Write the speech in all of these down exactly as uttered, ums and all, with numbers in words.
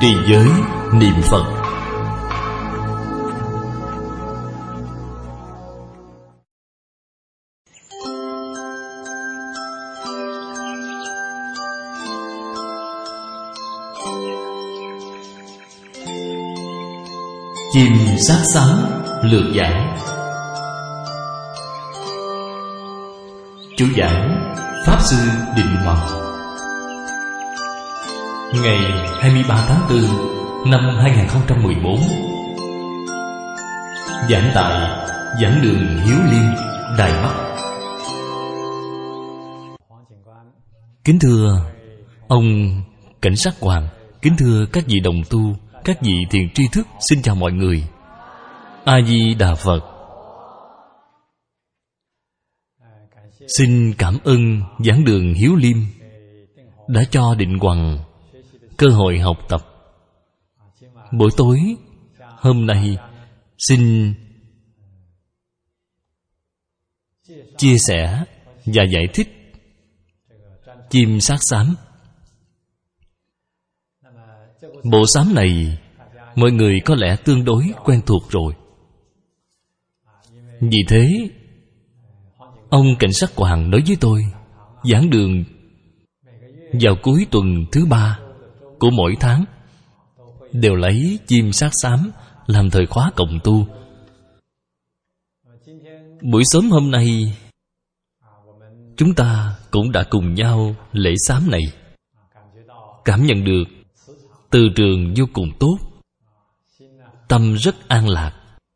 trì giới niệm Phật. Chim sát sám lược giảng. Chủ giảng Pháp Sư Định Hoàng. Ngày hai mươi ba tháng tư năm hai nghìn không trăm mười bốn. Giảng tại Giảng đường Hiếu Liên, Đài Bắc. Kính thưa ông Cảnh sát Hoàng, kính thưa các vị đồng tu, các vị thiền tri thức, xin chào mọi người. A Di Đà Phật. Xin cảm ơn Giảng đường Hiếu Liêm đã cho Định Hoàng cơ hội học tập. Buổi tối hôm nay xin chia sẻ và giải thích chim sát xám. Bộ xám này mọi người có lẽ tương đối quen thuộc rồi. Vì thế ông Cảnh sát Hoàng nói với tôi, giảng đường vào cuối tuần thứ ba của mỗi tháng đều lấy chim sát xám làm thời khóa cộng tu. Buổi sớm hôm nay chúng ta cũng đã cùng nhau lễ xám này, cảm nhận được từ trường vô cùng tốt, tâm rất an lạc.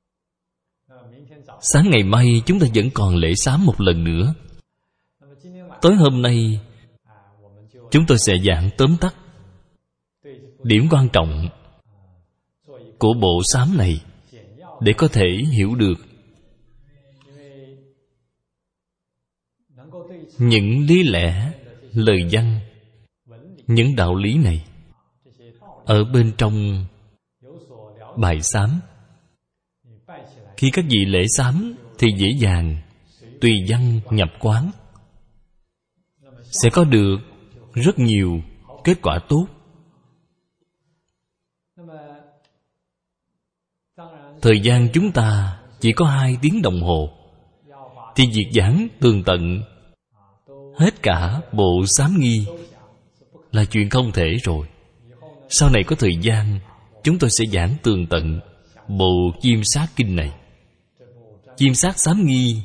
Sáng ngày mai chúng ta vẫn còn lễ xám một lần nữa. Tối hôm nay chúng tôi sẽ giảng tóm tắt điểm quan trọng của bộ xám này để có thể hiểu được những lý lẽ, lời văn, những đạo lý này ở bên trong bài xám. Khi các vị lễ xám thì dễ dàng tùy văn nhập quán, sẽ có được rất nhiều kết quả tốt. Thời gian chúng ta chỉ có hai tiếng đồng hồ, thì việc giảng tường tận hết cả bộ xám nghi là chuyện không thể rồi. Sau này có thời gian chúng tôi sẽ giảng tường tận bộ chim sát kinh này. Chim sát xám nghi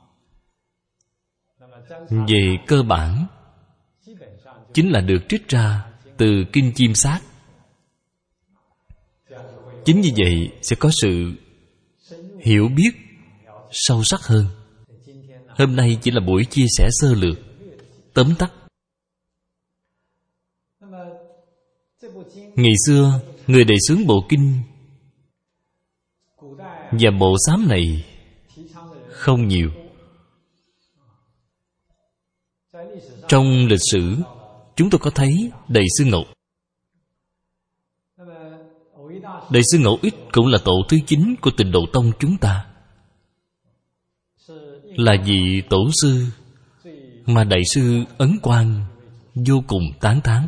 về cơ bản chính là được trích ra từ kinh chim sát. Chính vì vậy sẽ có sự hiểu biết sâu sắc hơn. Hôm nay chỉ là buổi chia sẻ sơ lược, tóm tắt. Ngày xưa người đề xướng bộ kinh và bộ xám này không nhiều. Trong lịch sử chúng tôi có thấy Đại sư Ngẫu. Đại sư Ngẫu Ích cũng là tổ thứ chín của Tịnh Độ Tông chúng ta, là vị tổ sư mà Đại sư Ấn Quang vô cùng tán thán.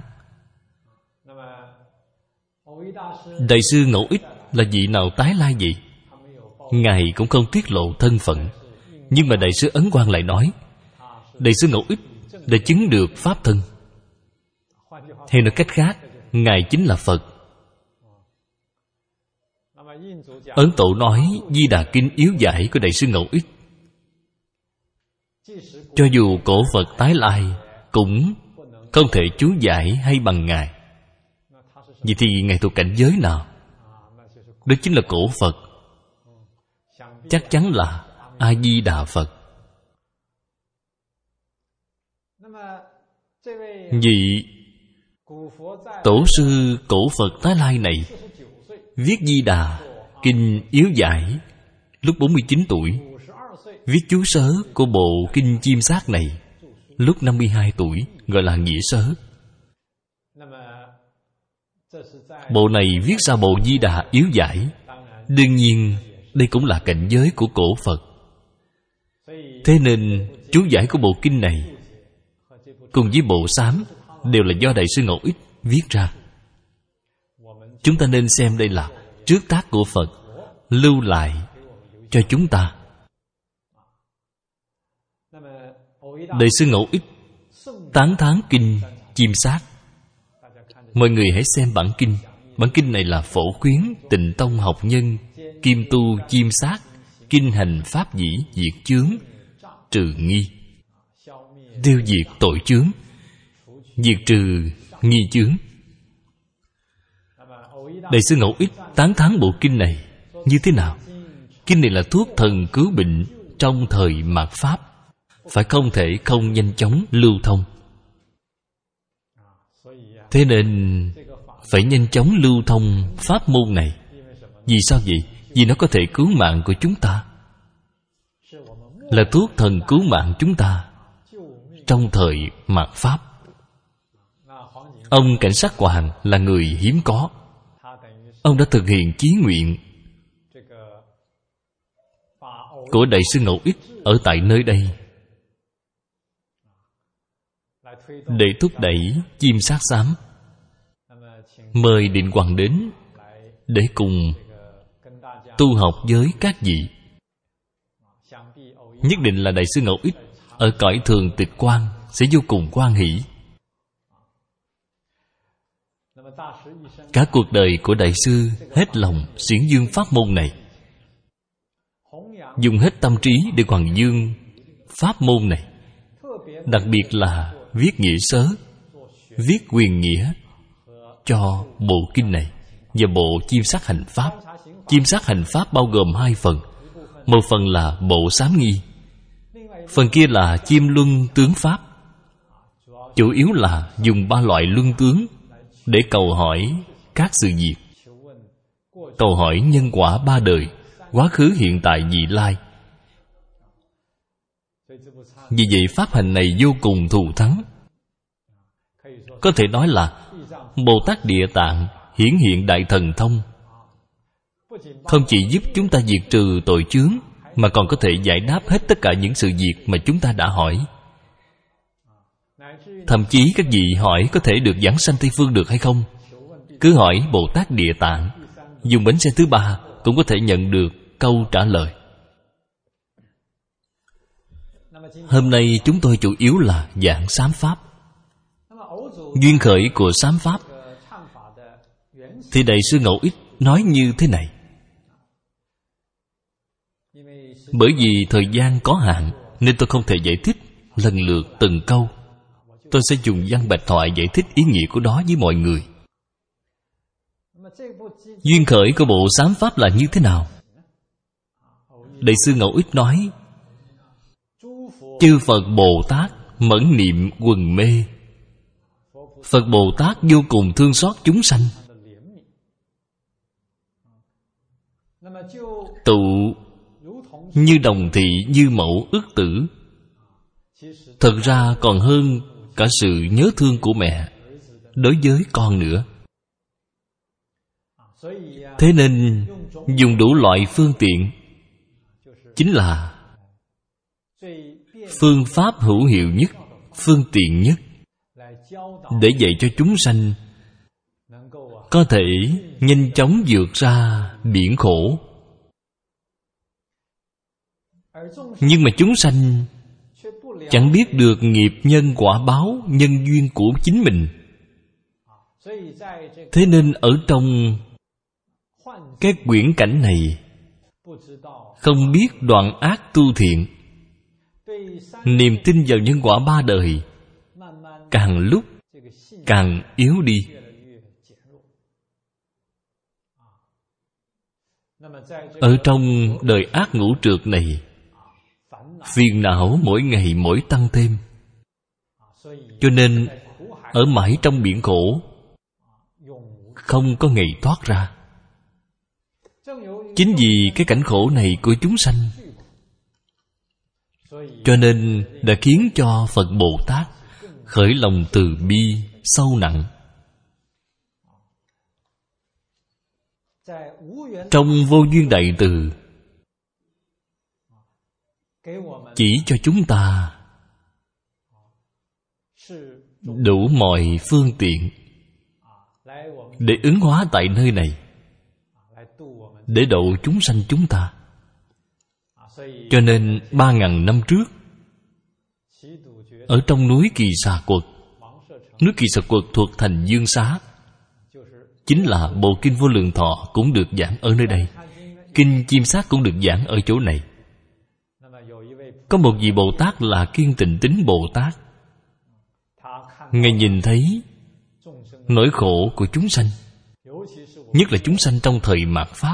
Đại sư Ngẫu Ích là vị nào tái lai vậy? Ngài cũng không tiết lộ thân phận, nhưng mà Đại sư Ấn Quang lại nói Đại sư Ngẫu Ích đã chứng được Pháp thân. Hay nói cách khác, Ngài chính là Phật. Ấn Tổ nói Di Đà Kinh yếu giải của Đại sư Ngẫu Ích, cho dù cổ Phật tái lai cũng không thể chú giải hay bằng Ngài. Vậy thì Ngài thuộc cảnh giới nào? Đó chính là cổ Phật, chắc chắn là A Di Đà Phật. Vì tổ sư cổ Phật tái lai này viết Di Đà Kinh yếu giải lúc bốn mươi chín tuổi, viết chú sớ của bộ kinh chim sát này lúc năm mươi hai tuổi, gọi là nghĩa sớ. Bộ này viết ra bộ Di Đà yếu giải. Đương nhiên đây cũng là cảnh giới của cổ Phật. Thế nên chú giải của bộ kinh này cùng với bộ xám đều là do Đại sư Ngẫu Ích viết ra. Chúng ta nên xem đây là trước tác của Phật lưu lại cho chúng ta. Đại sư Ngẫu Ích tán thán kinh Chiêm Sát. Mọi người hãy xem bản kinh. Bản kinh này là Phổ Khuyến Tịnh Tông Học Nhân Kim Tu Chiêm Sát Kinh hành pháp dĩ diệt chướng trừ nghi, tiêu diệt tội chướng, diệt trừ nghi chướng. Đại sư Ngẫu Ích tán thán bộ kinh này như thế nào? Kinh này là thuốc thần cứu bệnh trong thời mạt Pháp, phải không thể không nhanh chóng lưu thông. Thế nên phải nhanh chóng lưu thông pháp môn này. Vì sao vậy? Vì nó có thể cứu mạng của chúng ta, là thuốc thần cứu mạng chúng ta trong thời mạt Pháp. Ông Cảnh Sát Hoàng là người hiếm có. Ông đã thực hiện chí nguyện của Đại sư Ngẫu Ích ở tại nơi đây, để thúc đẩy Chiêm Sát Xám. Mời Định Hoàng đến để cùng tu học với các vị. Nhất định là Đại sư Ngẫu Ích ở cõi thường tịch quan sẽ vô cùng hoan hỷ. Cả cuộc đời của Đại sư hết lòng xiển dương pháp môn này, dùng hết tâm trí để hoàng dương pháp môn này. Đặc biệt là viết nghĩa sớ, viết quyền nghĩa cho bộ kinh này và bộ Chiêm Sát Hành Pháp. Chiêm Sát Hành Pháp bao gồm hai phần. Một phần là bộ Sám Nghi, phần kia là Chiêm Luân Tướng Pháp. Chủ yếu là dùng ba loại luân tướng để cầu hỏi các sự việc, cầu hỏi nhân quả ba đời, quá khứ, hiện tại, vị lai. Vì vậy pháp hành này vô cùng thù thắng. Có thể nói là Bồ Tát Địa Tạng hiển hiện đại thần thông, không chỉ giúp chúng ta diệt trừ tội chướng, mà còn có thể giải đáp hết tất cả những sự việc mà chúng ta đã hỏi. Thậm chí các vị hỏi có thể được giảng sanh Tây Phương được hay không, cứ hỏi Bồ Tát Địa Tạng, dùng bánh xe thứ ba cũng có thể nhận được câu trả lời. Hôm nay chúng tôi chủ yếu là giảng Sám Pháp. Duyên khởi của Sám Pháp thì Đại sư Ngẫu Ích nói như thế này. Bởi vì thời gian có hạn nên tôi không thể giải thích lần lượt từng câu. Tôi sẽ dùng văn bạch thoại giải thích ý nghĩa của nó với mọi người. Duyên khởi của bộ Sám Pháp là như thế nào? Đại sư Ngẫu Ích nói: chư Phật Bồ Tát mẫn niệm quần mê. Phật Bồ Tát vô cùng thương xót chúng sanh, tụ như đồng thị, như mẫu ức tử. Thật ra còn hơn cả sự nhớ thương của mẹ đối với con nữa. Thế nên dùng đủ loại phương tiện chính là phương pháp hữu hiệu nhất, phương tiện nhất để dạy cho chúng sanh có thể nhanh chóng vượt ra biển khổ. Nhưng mà chúng sanh chẳng biết được nghiệp nhân quả báo, nhân duyên của chính mình. Thế nên ở trong cái quyển cảnh này không biết đoạn ác tu thiện, niềm tin vào nhân quả ba đời càng lúc càng yếu đi. Ở trong đời ác ngũ trược này, phiền não mỗi ngày mỗi tăng thêm. Cho nên ở mãi trong biển khổ, không có ngày thoát ra. Chính vì cái cảnh khổ này của chúng sanh, cho nên đã khiến cho Phật Bồ Tát khởi lòng từ bi sâu nặng. Trong Vô Duyên Đại Từ chỉ cho chúng ta đủ mọi phương tiện để ứng hóa tại nơi này, để độ chúng sanh chúng ta. Cho nên ba ngàn năm trước, ở trong núi Kỳ Xà Quật, núi Kỳ Xà Quật thuộc thành Dương Xá, chính là bộ kinh Vô Lượng Thọ cũng được giảng ở nơi đây. Kinh Chiêm Sát cũng được giảng ở chỗ này. Có một vị Bồ Tát là Kiên Tịnh Tín Bồ Tát. Ngài nhìn thấy nỗi khổ của chúng sanh, nhất là chúng sanh trong thời mạt Pháp.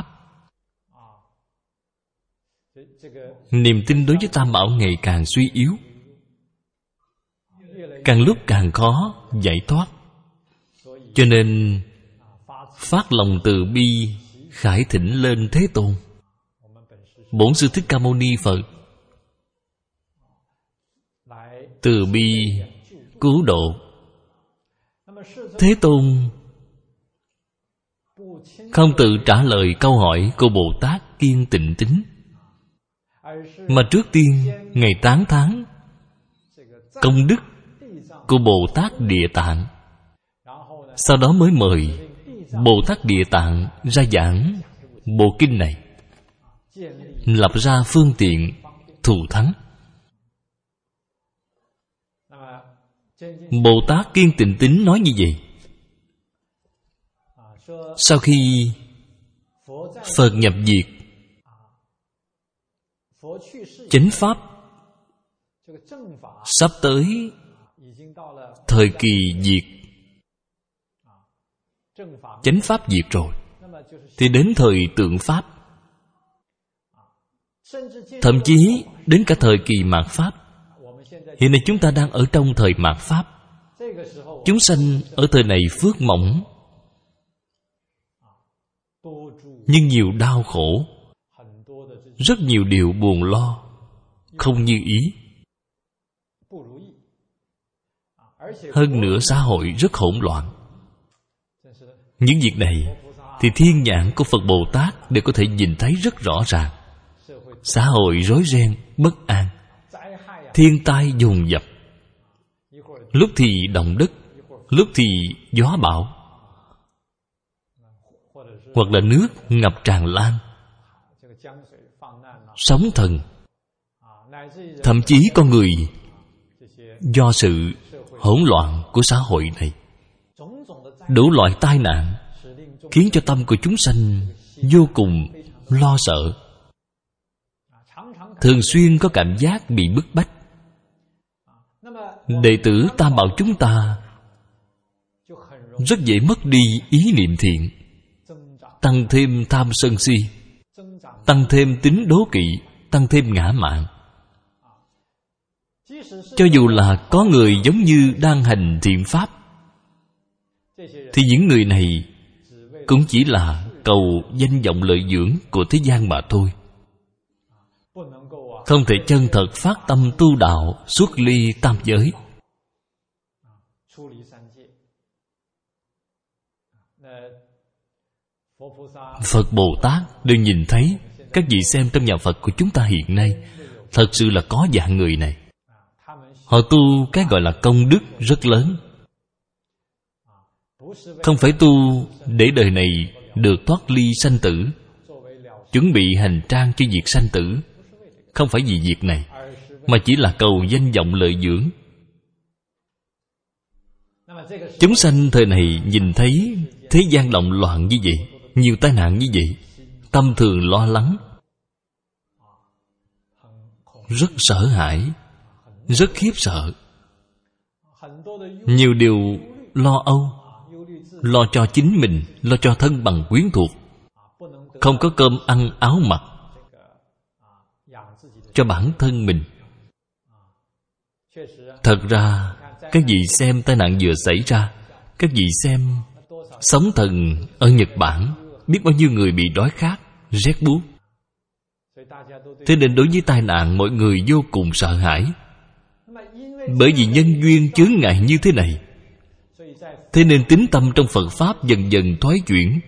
Niềm tin đối với Tam Bảo ngày càng suy yếu, càng lúc càng khó giải thoát. Cho nên phát lòng từ bi, khải thỉnh lên Thế Tôn. Bổn Sư Thích Ca Mâu Ni Phật từ bi cứu độ. Thế Tôn không tự trả lời câu hỏi của Bồ Tát Kiên Tịnh Tín, mà trước tiên Ngài tán thán công đức của Bồ Tát Địa Tạng. Sau đó mới mời Bồ Tát Địa Tạng ra giảng bộ kinh này, lập ra phương tiện thù thắng. Bồ Tát Kiên Tịnh Tín nói như vậy: sau khi Phật nhập diệt, chánh pháp sắp tới thời kỳ diệt, chánh pháp diệt rồi, thì đến thời tượng pháp, thậm chí đến cả thời kỳ mạt Pháp. Hiện nay chúng ta đang ở trong thời mạt Pháp. Chúng sanh ở thời này phước mỏng, nhưng nhiều đau khổ, rất nhiều điều buồn lo, không như ý. Hơn nữa xã hội rất hỗn loạn. Những việc này thì thiên nhãn của Phật Bồ Tát đều có thể nhìn thấy rất rõ ràng. Xã hội rối ren, bất an, thiên tai dồn dập, lúc thì động đất, lúc thì gió bão, hoặc là nước ngập tràn lan, sóng thần, thậm chí con người do sự hỗn loạn của xã hội này, đủ loại tai nạn khiến cho tâm của chúng sanh vô cùng lo sợ, thường xuyên có cảm giác bị bức bách. Đệ tử Tam Bảo chúng ta rất dễ mất đi ý niệm thiện, tăng thêm tham sân si, tăng thêm tính đố kỵ, tăng thêm ngã mạn. Cho dù là có người giống như đang hành thiện pháp, thì những người này cũng chỉ là cầu danh vọng lợi dưỡng của thế gian mà thôi, không thể chân thật phát tâm tu đạo, xuất ly tam giới. Phật Bồ Tát đều nhìn thấy. Các vị xem trong nhà Phật của chúng ta hiện nay, thật sự là có dạng người này. Họ tu cái gọi là công đức rất lớn, không phải tu để đời này được thoát ly sanh tử, chuẩn bị hành trang cho việc sanh tử. Không phải vì việc này, mà chỉ là cầu danh vọng lợi dưỡng. Chúng sanh thời này nhìn thấy thế gian động loạn như vậy, nhiều tai nạn như vậy, tâm thường lo lắng, rất sợ hãi, rất khiếp sợ. Nhiều điều lo âu, lo cho chính mình, lo cho thân bằng quyến thuộc, không có cơm ăn áo mặc cho bản thân mình. Thật ra các vị xem tai nạn vừa xảy ra, các vị xem sóng thần ở Nhật Bản, biết bao nhiêu người bị đói khát, rét buốt. Thế nên đối với tai nạn, mọi người vô cùng sợ hãi. Bởi vì nhân duyên chướng ngại như thế này, thế nên tín tâm trong Phật Pháp dần dần thoái chuyển,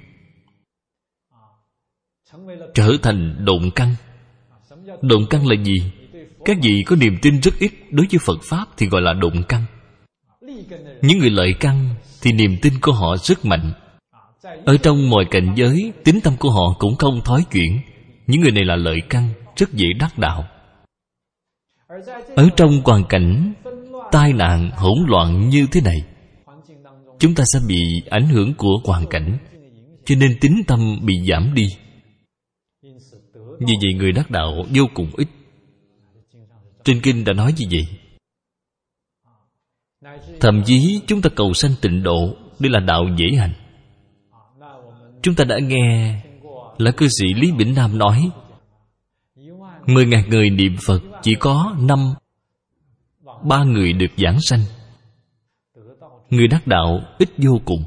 trở thành độn căn. Độn căn là gì? Các vị có niềm tin rất ít đối với Phật Pháp thì gọi là độn căn. Những người lợi căn thì niềm tin của họ rất mạnh, Ở trong mọi cảnh giới, tín tâm của họ cũng không thói chuyển. Những người này là lợi căn, rất dễ đắc đạo. Ở trong hoàn cảnh tai nạn hỗn loạn như thế này, chúng ta sẽ bị ảnh hưởng của hoàn cảnh, cho nên tín tâm bị giảm đi. Vì vậy người đắc đạo vô cùng ít. Trên kinh đã nói như vậy. Thậm chí chúng ta cầu sanh tịnh độ, đây là đạo dễ hành. Chúng ta đã nghe là cư sĩ Lý Bỉnh Nam nói, Mười ngàn người niệm Phật chỉ có năm ba người được giảng sanh. Người đắc đạo ít vô cùng.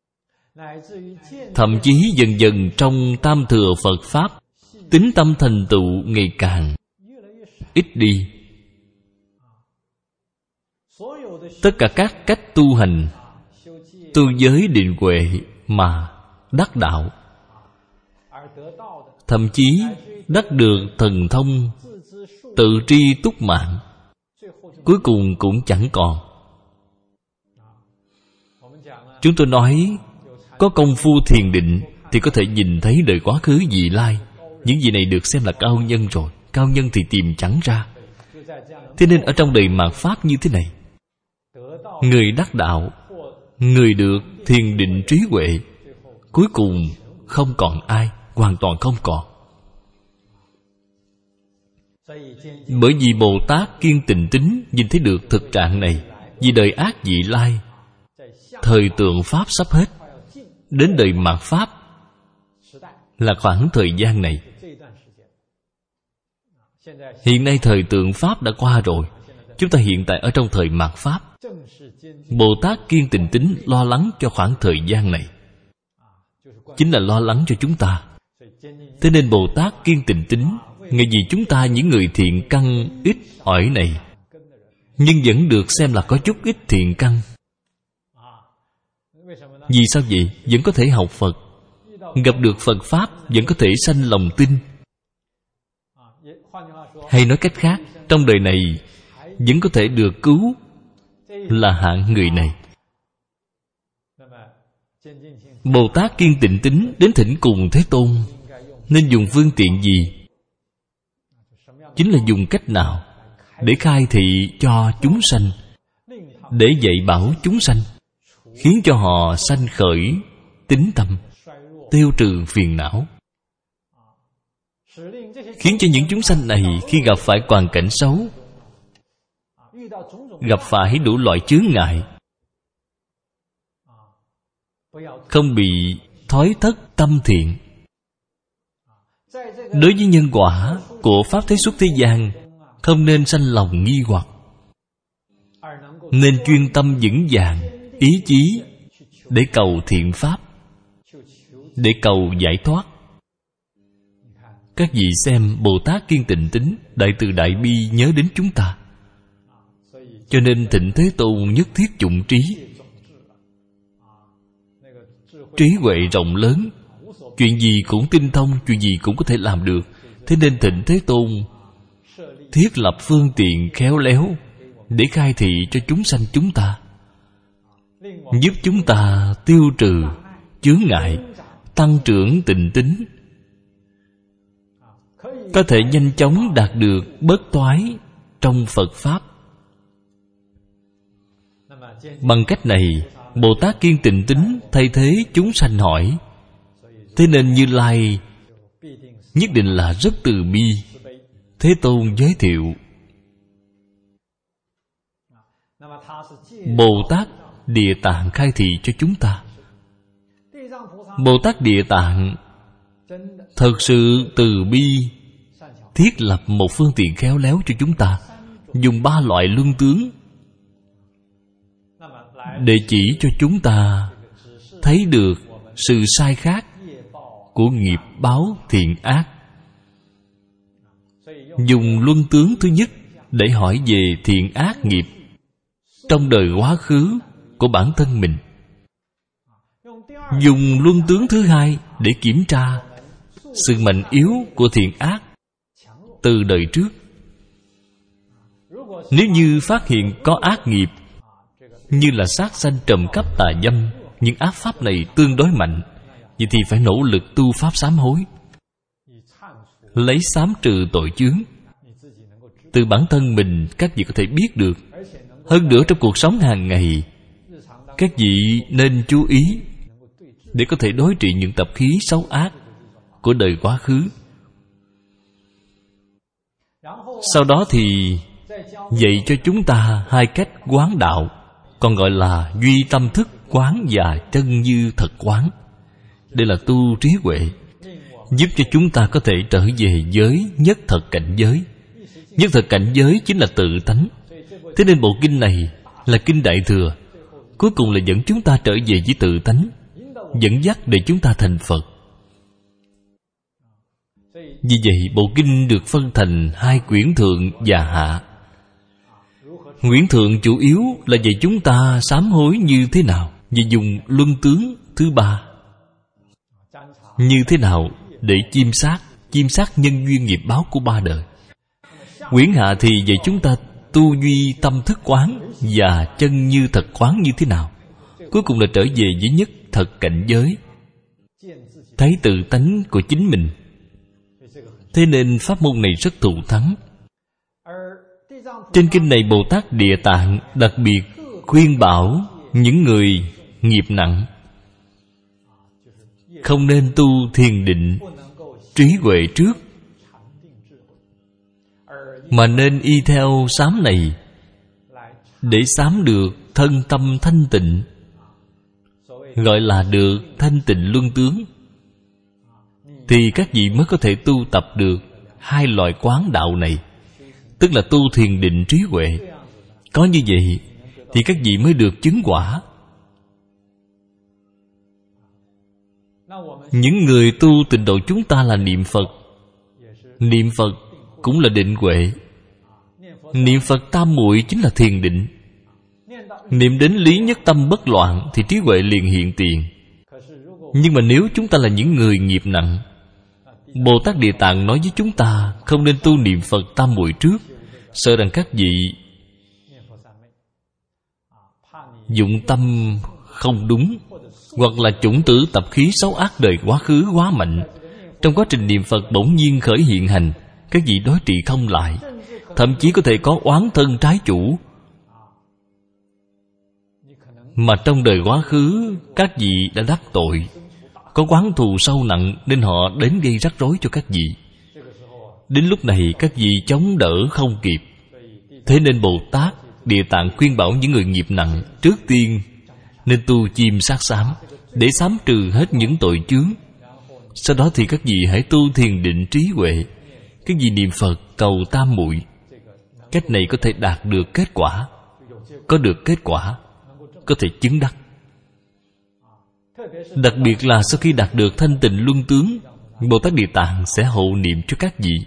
Thậm chí dần dần trong tam thừa Phật Pháp, tín tâm thành tựu ngày càng ít đi. Tất cả các cách tu hành, tu giới định huệ mà đắc đạo, thậm chí đắc được thần thông, tự tri túc mạng, cuối cùng cũng chẳng còn. Chúng tôi nói, có công phu thiền định thì có thể nhìn thấy đời quá khứ vị lai. Những gì này được xem là cao nhân rồi. Cao nhân thì tìm chẳng ra. Thế nên ở trong đời mạt Pháp như thế này, người đắc đạo, người được thiền định trí huệ, cuối cùng không còn ai, hoàn toàn không còn. Bởi vì Bồ Tát kiên tịnh tín nhìn thấy được thực trạng này. Vì đời ác vị lai, thời tượng Pháp sắp hết, đến đời mạt Pháp là khoảng thời gian này. Hiện nay thời tượng Pháp đã qua rồi. Chúng ta hiện tại ở trong thời mạt Pháp. Bồ Tát kiên tịnh tín lo lắng cho khoảng thời gian này, chính là lo lắng cho chúng ta. Thế nên Bồ Tát kiên tịnh tín, ngay vì chúng ta những người thiện căn ít ỏi này, nhưng vẫn được xem là có chút ít thiện căn. Vì sao vậy? Vẫn có thể học Phật, gặp được Phật Pháp, vẫn có thể sanh lòng tin. Hay nói cách khác, trong đời này vẫn có thể được cứu, là hạng người này. Bồ Tát kiên tịnh tín đến thỉnh cùng Thế Tôn nên dùng phương tiện gì? Chính là dùng cách nào để khai thị cho chúng sanh, để dạy bảo chúng sanh, khiến cho họ sanh khởi tín tâm, tiêu trừ phiền não, khiến cho những chúng sanh này khi gặp phải hoàn cảnh xấu, gặp phải đủ loại chướng ngại, không bị thói thất tâm thiện. Đối với nhân quả của Pháp thế xuất thế gian, không nên sanh lòng nghi hoặc, nên chuyên tâm vững vàng ý chí để cầu thiện Pháp, để cầu giải thoát. Các vị xem, Bồ Tát kiên tịnh tín, Đại từ đại bi nhớ đến chúng ta. Cho nên thịnh Thế Tôn nhất thiết dụng trí. Trí huệ rộng lớn, chuyện gì cũng tinh thông, chuyện gì cũng có thể làm được. Thế nên thịnh Thế Tôn thiết lập phương tiện khéo léo để khai thị cho chúng sanh chúng ta, giúp chúng ta tiêu trừ chướng ngại, tăng trưởng tịnh tín, có thể nhanh chóng đạt được bất toái trong Phật Pháp. Bằng cách này, Bồ Tát kiên tịnh tín thay thế chúng sanh hỏi. Thế nên Như Lai nhất định là rất từ bi. Thế Tôn giới thiệu Bồ Tát Địa Tạng khai thị cho chúng ta. Bồ Tát Địa Tạng thật sự từ bi, thiết lập một phương tiện khéo léo cho chúng ta, dùng ba loại luân tướng để chỉ cho chúng ta thấy được sự sai khác của nghiệp báo thiện ác. Dùng luân tướng thứ nhất để hỏi về thiện ác nghiệp trong đời quá khứ của bản thân mình. Dùng luân tướng thứ hai để kiểm tra sự mạnh yếu của thiện ác từ đời trước. Nếu như phát hiện có ác nghiệp như là sát sanh, trộm cắp, tà dâm, những ác pháp này tương đối mạnh, vậy thì phải nỗ lực tu pháp sám hối, lấy sám trừ tội chướng. Từ bản thân mình các vị có thể biết được. Hơn nữa trong cuộc sống hàng ngày, các vị nên chú ý để có thể đối trị những tập khí xấu ác của đời quá khứ. Sau đó thì dạy cho chúng ta hai cách quán đạo, còn gọi là duy tâm thức quán và chân như thật quán. Đây là tu trí huệ, giúp cho chúng ta có thể trở về giới nhất thật cảnh giới. Nhất thật cảnh giới chính là tự tánh. Thế nên bộ kinh này là kinh Đại Thừa, cuối cùng là dẫn chúng ta trở về với tự tánh, dẫn dắt để chúng ta thành Phật. Vì vậy bộ kinh được phân thành hai quyển thượng và hạ. Quyển thượng chủ yếu là dạy chúng ta sám hối như thế nào, và dùng luân tướng thứ ba như thế nào để chiêm sát chiêm sát nhân duyên nghiệp báo của ba đời. Quyển hạ thì dạy chúng ta tu duy tâm thức quán và chân như thật quán như thế nào, cuối cùng là trở về với nhất thật cảnh giới, thấy tự tánh của chính mình. Thế nên pháp môn này rất thù thắng. Trên kinh này Bồ Tát Địa Tạng đặc biệt khuyên bảo những người nghiệp nặng không nên tu thiền định trí huệ trước, mà nên y theo sám này để sám được thân tâm thanh tịnh, gọi là được thanh tịnh luân tướng. Thì các vị mới có thể tu tập được hai loại quán đạo này, tức là tu thiền định trí huệ. Có như vậy thì các vị mới được chứng quả. Những người tu tịnh độ chúng ta là niệm Phật. Niệm Phật cũng là định huệ. Niệm Phật tam muội chính là thiền định. Niệm đến lý nhất tâm bất loạn thì trí huệ liền hiện tiền. Nhưng mà nếu chúng ta là những người nghiệp nặng, Bồ Tát Địa Tạng nói với chúng ta không nên tu niệm Phật tam muội trước, sợ rằng các vị dụng tâm không đúng, hoặc là chủng tử tập khí xấu ác đời quá khứ quá mạnh, trong quá trình niệm Phật bỗng nhiên khởi hiện hành, các vị đối trị không lại, thậm chí có thể có oán thân trái chủ. Mà trong đời quá khứ các vị đã đắc tội, có oán thù sâu nặng, nên họ đến gây rắc rối cho các vị. Đến lúc này các vị chống đỡ không kịp. Thế nên Bồ Tát Địa Tạng khuyên bảo những người nghiệp nặng trước tiên nên tu chiêm sát sám, để sám trừ hết những tội chướng. Sau đó thì các vị hãy tu thiền định trí huệ. Các vị niệm Phật cầu tam muội. Cách này có thể đạt được kết quả. Có được kết quả, có thể chứng đắc. Đặc biệt là sau khi đạt được thanh tịnh luân tướng, Bồ Tát Địa Tạng sẽ hộ niệm cho các vị,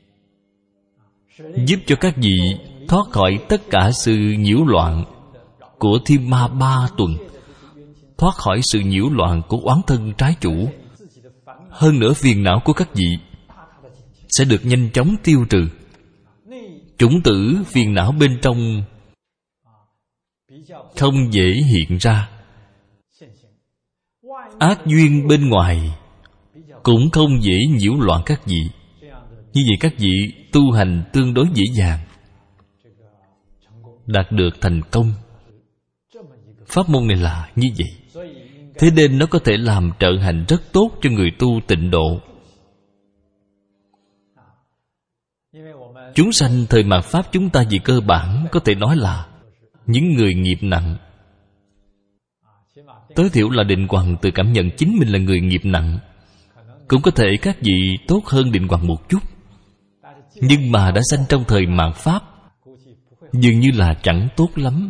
giúp cho các vị thoát khỏi tất cả sự nhiễu loạn của thiên ma ba tuần, thoát khỏi sự nhiễu loạn của oán thân trái chủ. Hơn nữa phiền não của các vị sẽ được nhanh chóng tiêu trừ. Chủng tử phiền não bên trong không dễ hiện ra, ác duyên bên ngoài cũng không dễ nhiễu loạn các vị. Như vậy các vị tu hành tương đối dễ dàng, đạt được thành công. Pháp môn này là như vậy. Thế nên nó có thể làm trợ hành rất tốt cho người tu tịnh độ. Chúng sanh thời mạt Pháp chúng ta về cơ bản có thể nói là những người nghiệp nặng. Tối thiểu là Định Hoằng tự cảm nhận chính mình là người nghiệp nặng. Cũng có thể các vị tốt hơn Định Hoằng một chút, nhưng mà đã sanh trong thời mạt Pháp, dường như là chẳng tốt lắm.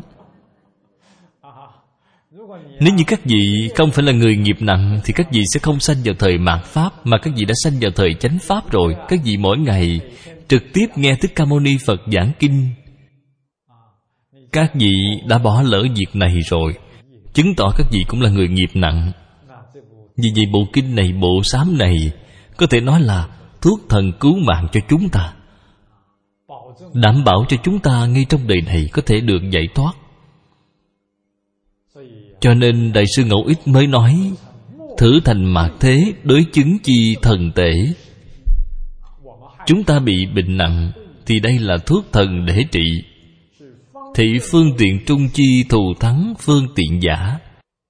Nếu như các vị không phải là người nghiệp nặng thì các vị sẽ không sanh vào thời mạt Pháp, mà các vị đã sanh vào thời chánh Pháp rồi. Các vị mỗi ngày trực tiếp nghe Thích Ca Mâu Ni Phật giảng kinh. Các vị đã bỏ lỡ việc này rồi, chứng tỏ các vị cũng là người nghiệp nặng. Vì vậy bộ kinh này, bộ sám này có thể nói là thuốc thần cứu mạng cho chúng ta, đảm bảo cho chúng ta ngay trong đời này có thể được giải thoát. Cho nên Đại sư Ngẫu Ích mới nói thử thành mạt thế, đối chứng chi thần tể. Chúng ta bị bệnh nặng thì đây là thuốc thần để trị. Thị phương tiện trung chi thù thắng phương tiện giả.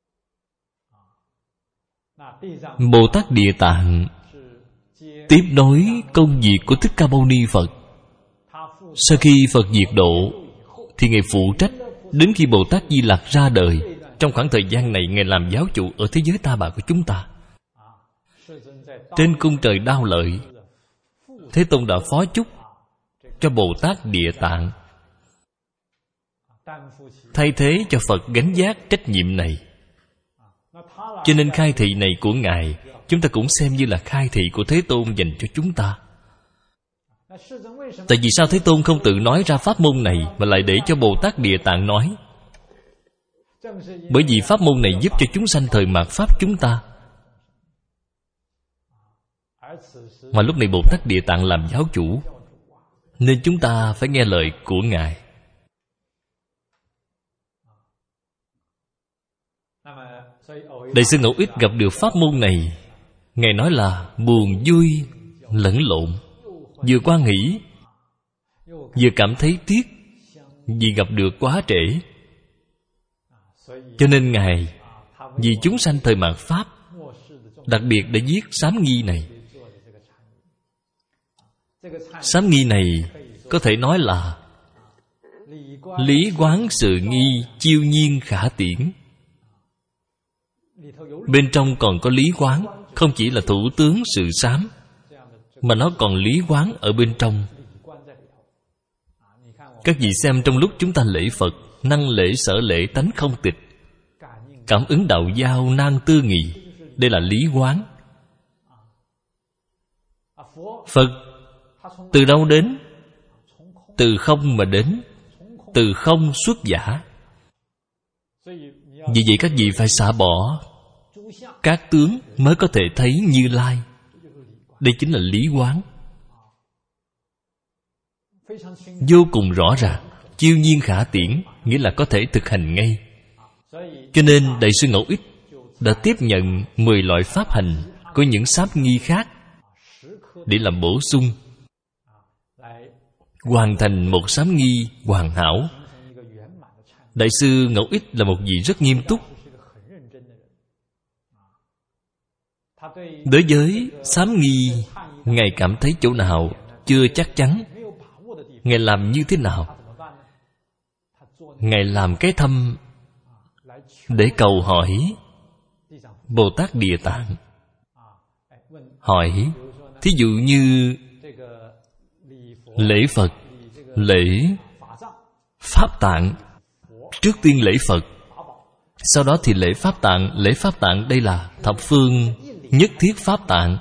Bồ Tát Địa Tạng tiếp nối công việc của Thích Ca Mâu Ni Phật. Sau khi Phật diệt độ thì Ngài phụ trách đến khi Bồ Tát Di Lặc ra đời. Trong khoảng thời gian này Ngài làm giáo chủ ở thế giới ta bà của chúng ta. Trên cung trời Đao Lợi, Thế Tôn đã phó chúc cho Bồ Tát Địa Tạng thay thế cho Phật gánh vác trách nhiệm này. Cho nên khai thị này của Ngài, chúng ta cũng xem như là khai thị của Thế Tôn dành cho chúng ta. Tại vì sao Thế Tôn không tự nói ra pháp môn này mà lại để cho Bồ Tát Địa Tạng nói? Bởi vì pháp môn này giúp cho chúng sanh thời mạt Pháp chúng ta. Mà lúc này Bồ Tát Địa Tạng làm giáo chủ, nên chúng ta phải nghe lời của Ngài. Đại sư Ngẫu Ích gặp được pháp môn này, Ngài nói là buồn vui lẫn lộn, vừa quan hỷ, vừa cảm thấy tiếc vì gặp được quá trễ. Cho nên Ngài vì chúng sanh thời mạt Pháp, đặc biệt đã viết sám nghi này. Sám nghi này có thể nói là lý quán sự nghi chiêu nhiên khả tiễn. Bên trong còn có lý quán, không chỉ là thủ tướng sự sám, mà nó còn lý quán ở bên trong. Các vị xem trong lúc chúng ta lễ Phật, năng lễ sở lễ tánh không tịch, cảm ứng đạo giao nan tư nghị, đây là lý quán. Phật từ đâu đến? Từ không mà đến, từ không xuất giả. Vì vậy các vị phải xả bỏ các tướng mới có thể thấy Như Lai. Đây chính là lý quán, vô cùng rõ ràng. Chiêu nhiên khả tiễn, nghĩa là có thể thực hành ngay. Cho nên Đại sư Ngẫu Ích đã tiếp nhận mười loại pháp hành của những sám nghi khác để làm bổ sung, hoàn thành một sám nghi hoàn hảo. Đại sư Ngẫu Ích là một vị rất nghiêm túc. Đối với sám nghi, Ngài cảm thấy chỗ nào chưa chắc chắn, Ngài làm như thế nào? Ngài làm cái thăm để cầu hỏi Bồ Tát Địa Tạng. Hỏi, thí dụ như lễ Phật, lễ Pháp Tạng. Trước tiên lễ Phật, sau đó thì lễ Pháp Tạng. Lễ Pháp Tạng đây là thập phương nhất thiết Pháp Tạng.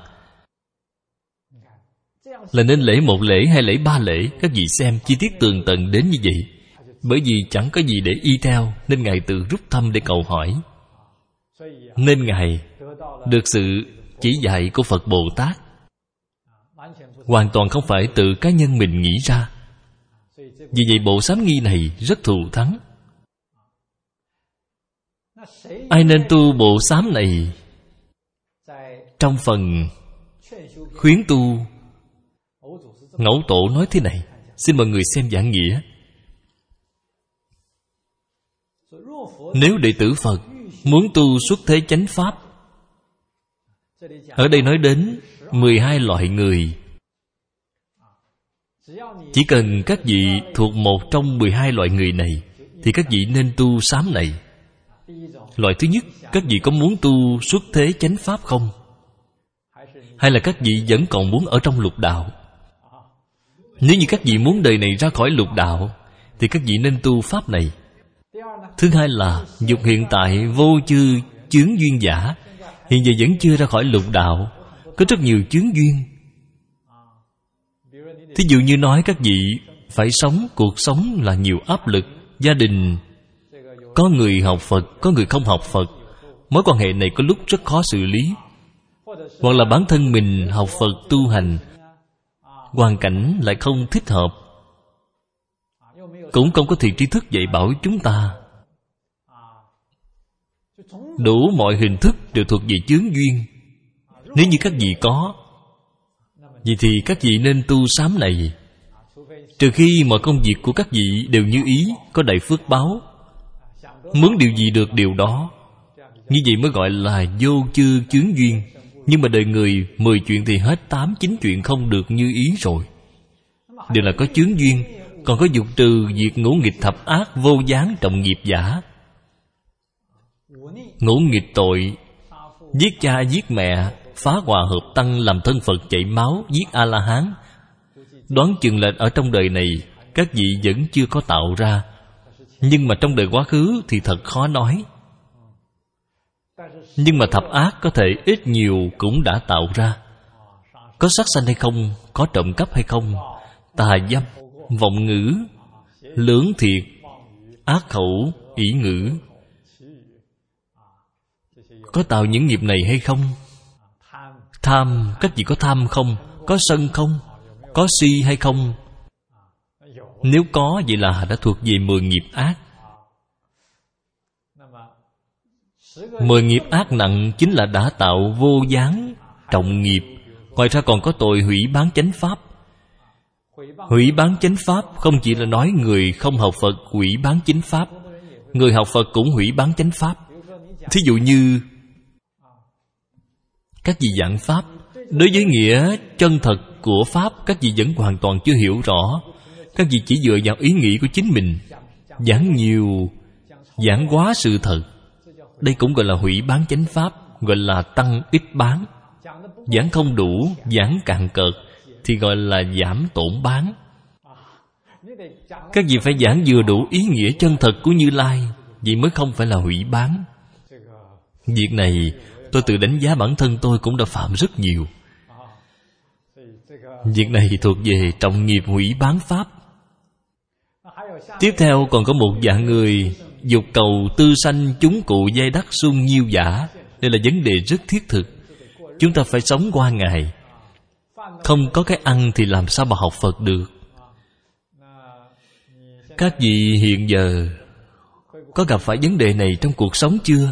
Là nên lễ một lễ hay lễ ba lễ? Các vị xem chi tiết tường tận đến như vậy. Bởi vì chẳng có gì để y theo, nên Ngài tự rút thăm để cầu hỏi. Nên Ngài được sự chỉ dạy của Phật Bồ Tát, hoàn toàn không phải tự cá nhân mình nghĩ ra. Vì vậy bộ sám nghi này rất thù thắng. Ai nên tu bộ sám này? Trong phần khuyến tu, Ngẫu Tổ nói thế này. Xin mọi người xem giảng nghĩa. Nếu đệ tử Phật muốn tu xuất thế chánh pháp, ở đây nói đến mười hai loại người. Chỉ cần các vị thuộc một trong mười hai loại người này thì các vị nên tu sám này. Loại thứ nhất, các vị có muốn tu xuất thế chánh pháp không? Hay là các vị vẫn còn muốn ở trong lục đạo? Nếu như các vị muốn đời này ra khỏi lục đạo thì các vị nên tu pháp này. Thứ hai là dục hiện tại vô chư chướng duyên giả, hiện giờ vẫn chưa ra khỏi lục đạo, có rất nhiều chướng duyên. Thí dụ như nói các vị phải sống, cuộc sống là nhiều áp lực. Gia đình có người học Phật, có người không học Phật. Mối quan hệ này có lúc rất khó xử lý. Hoặc là bản thân mình học Phật tu hành, hoàn cảnh lại không thích hợp, cũng không có thiện tri thức dạy bảo chúng ta. đủ mọi hình thức đều thuộc về chướng duyên. Nếu như các vị có, vậy thì các vị nên tu sám này. Trừ khi mọi công việc của các vị đều như ý, có đại phước báo, muốn điều gì được điều đó, như vậy mới gọi là vô chư chướng duyên. Nhưng mà đời người mười chuyện thì hết tám chín chuyện không được như ý rồi, đều là có chướng duyên. Còn có dục trừ, diệt ngũ nghịch thập ác, vô gián trọng nghiệp giả. Ngũ nghịch tội: giết cha giết mẹ, phá hòa hợp tăng, làm thân Phật chảy máu, giết A-la-hán. Đoán chừng là ở trong đời này các vị vẫn chưa có tạo ra, nhưng mà trong đời quá khứ thì thật khó nói. Nhưng mà thập ác có thể ít nhiều cũng đã tạo ra. Có sát sanh hay không, có trộm cắp hay không, tà dâm, vọng ngữ, lưỡng thiệt, ác khẩu, ỷ ngữ, có tạo những nghiệp này hay không? Tham, các vị có tham không? Có sân không? Có si hay không? Nếu có, vậy là đã thuộc về mười nghiệp ác. Mười nghiệp ác nặng chính là đã tạo vô gián trọng nghiệp. Ngoài ra còn có tội hủy bán chánh pháp. Hủy bán chánh pháp không chỉ là nói người không học Phật hủy bán chánh pháp, người học Phật cũng hủy bán chánh pháp. Thí dụ như các vị giảng pháp, đối với nghĩa chân thật của pháp các vị vẫn hoàn toàn chưa hiểu rõ. Các vị chỉ dựa vào ý nghĩ của chính mình, giảng nhiều, giảng quá sự thật. Đây cũng gọi là hủy bán chánh pháp, gọi là tăng ít bán. Giảng không đủ, giảng cạn cợt thì gọi là giảm tổn bán. Các vị phải giảng vừa đủ ý nghĩa chân thật của Như Lai, vậy mới không phải là hủy bán. Việc này tôi tự đánh giá bản thân tôi cũng đã phạm rất nhiều. Việc này thuộc về trọng nghiệp hủy bán pháp. Tiếp theo còn có một dạng người dục cầu tư sanh chúng cụ giai đắc xuân nhiêu giả. Đây là vấn đề rất thiết thực. Chúng ta phải sống qua ngày. Không có cái ăn thì làm sao mà học Phật được? Các vị hiện giờ có gặp phải vấn đề này trong cuộc sống chưa?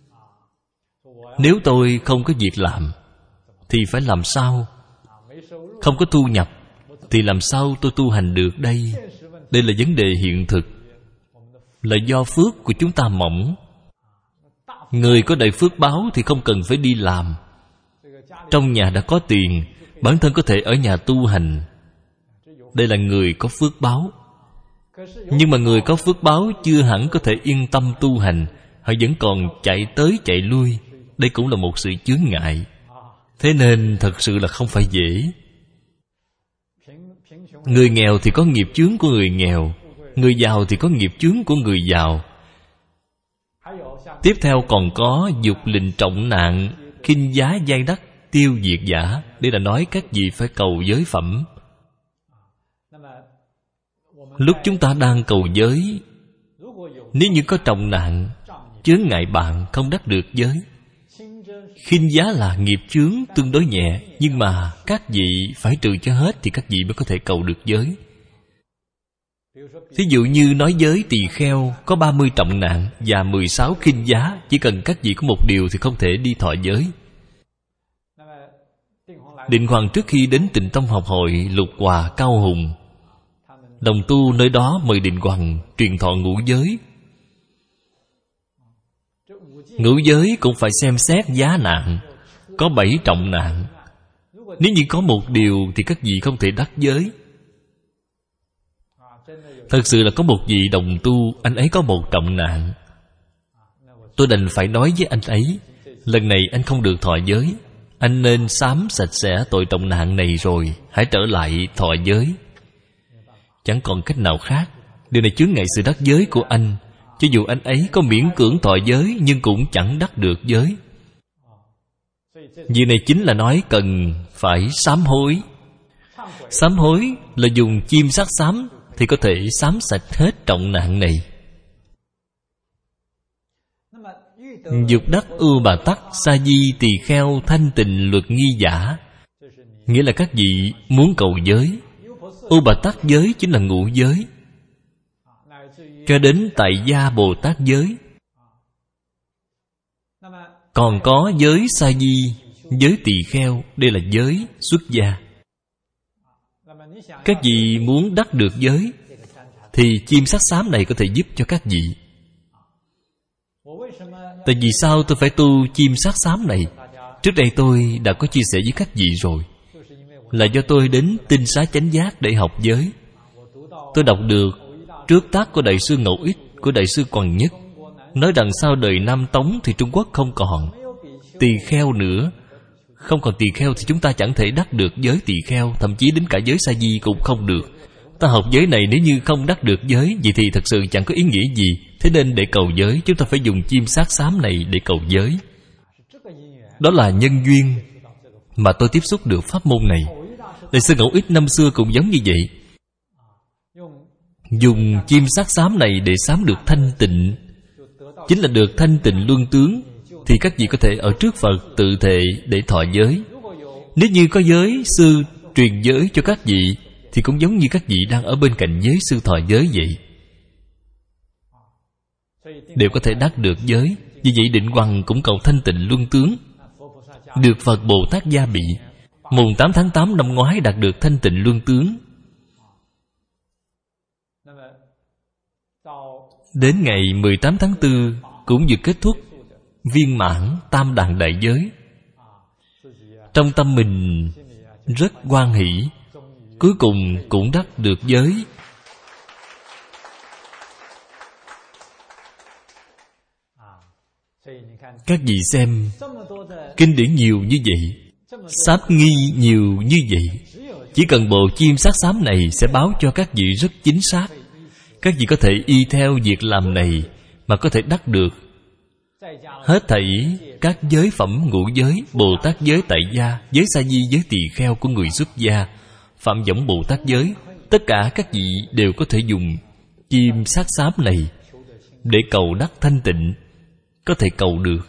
Nếu tôi không có việc làm thì phải làm sao? Không có thu nhập thì làm sao tôi tu hành được đây? Đây là vấn đề hiện thực, là do phước của chúng ta mỏng. Người có đại phước báo thì không cần phải đi làm. Trong nhà đã có tiền, bản thân có thể ở nhà tu hành. Đây là người có phước báo. Nhưng mà người có phước báo chưa hẳn có thể yên tâm tu hành. Họ vẫn còn chạy tới chạy lui. Đây cũng là một sự chướng ngại. Thế nên thật sự là không phải dễ. Người nghèo thì có nghiệp chướng của người nghèo, người giàu thì có nghiệp chướng của người giàu. Tiếp theo còn có dục lình trọng nạn, khinh giá giai đắc, tiêu diệt giả. Đây là nói các vị phải cầu giới phẩm. Lúc chúng ta đang cầu giới, nếu như có trọng nạn, chướng ngại bạn không đắc được giới. Khinh giá là nghiệp chướng tương đối nhẹ, nhưng mà các vị phải trừ cho hết thì các vị mới có thể cầu được giới. Thí dụ như nói giới tỳ kheo có ba mươi trọng nạn và mười sáu khinh giá. Chỉ cần các vị có một điều thì không thể đi thọ giới. Định Hoàng trước khi đến Tịnh Tông học hội Lục Hòa Cao Hùng, đồng tu nơi đó mời Định Hoàng truyền thọ ngũ giới. Ngũ giới cũng phải xem xét giá nạn. Có bảy trọng nạn. Nếu như có một điều thì các vị không thể đắc giới. Thật sự là có một vị đồng tu, anh ấy có một trọng nạn. Tôi đành phải nói với anh ấy, lần này anh không được thọ giới. Anh nên sám sạch sẽ tội trọng nạn này rồi hãy trở lại thọ giới. Chẳng còn cách nào khác. Điều này chướng ngại sự đắc giới của anh. Cho dù anh ấy có miễn cưỡng thọ giới, nhưng cũng chẳng đắc được giới. Việc này chính là nói cần phải sám hối. Sám hối là dùng chim sát sám thì có thể sám sạch hết trọng nạn này. Dục đắc ưu bà tắc sa di tỳ kheo thanh tịnh luật nghi giả. Nghĩa là các vị muốn cầu giới. Ưu bà tắc giới chính là ngũ giới, cho đến tại gia Bồ Tát giới. Còn có giới sa di, giới tỳ kheo, đây là giới xuất gia. Các vị muốn đắc được giới thì chim sát xám này có thể giúp cho các vị. Tại vì sao tôi phải tu chim sát xám này? Trước đây tôi đã có chia sẻ với các vị rồi, là do tôi đến Tinh Xá Chánh Giác để học giới. Tôi đọc được trước tác của Đại sư Ngẫu Ích, của Đại sư Quần Nhất, nói rằng sau đời Nam Tống thì Trung Quốc không còn tỳ kheo nữa. Không còn tỳ kheo thì chúng ta chẳng thể đắc được giới tỳ kheo, thậm chí đến cả giới sa di cũng không được. Ta học giới này nếu như không đắc được giới, vậy thì thật sự chẳng có ý nghĩa gì. Thế nên để cầu giới, chúng ta phải dùng chim sát xám này để cầu giới. Đó là nhân duyên mà tôi tiếp xúc được pháp môn này. Đại sư Ngẫu Ích năm xưa cũng giống như vậy, dùng chim sát xám này để sám được thanh tịnh, chính là được thanh tịnh luân tướng. Thì các vị có thể ở trước Phật tự thệ để thọ giới. Nếu như có giới sư truyền giới cho các vị thì cũng giống như các vị đang ở bên cạnh giới sư thọ giới vậy, đều có thể đắc được giới. Vì vậy Định Hoằng cũng cầu thanh tịnh luân tướng, được Phật Bồ Tát gia bị. Mùng tám tháng tám năm ngoái đạt được thanh tịnh luân tướng. Đến ngày mười tám tháng tư cũng vừa kết thúc viên mãn tam đàn đại giới. Trong tâm mình rất hoan hỷ, cuối cùng cũng đắc được giới. Các vị xem, kinh điển nhiều như vậy, sám nghi nhiều như vậy, chỉ cần bộ chim sát xám này sẽ báo cho các vị rất chính xác. Các vị có thể y theo việc làm này mà có thể đắc được hết thảy các giới phẩm ngũ giới, Bồ Tát giới tại gia, giới sa di, giới tỳ kheo của người xuất gia, phạm võng Bồ Tát giới. Tất cả các vị đều có thể dùng chim sát xám này để cầu đắc thanh tịnh, có thể cầu được.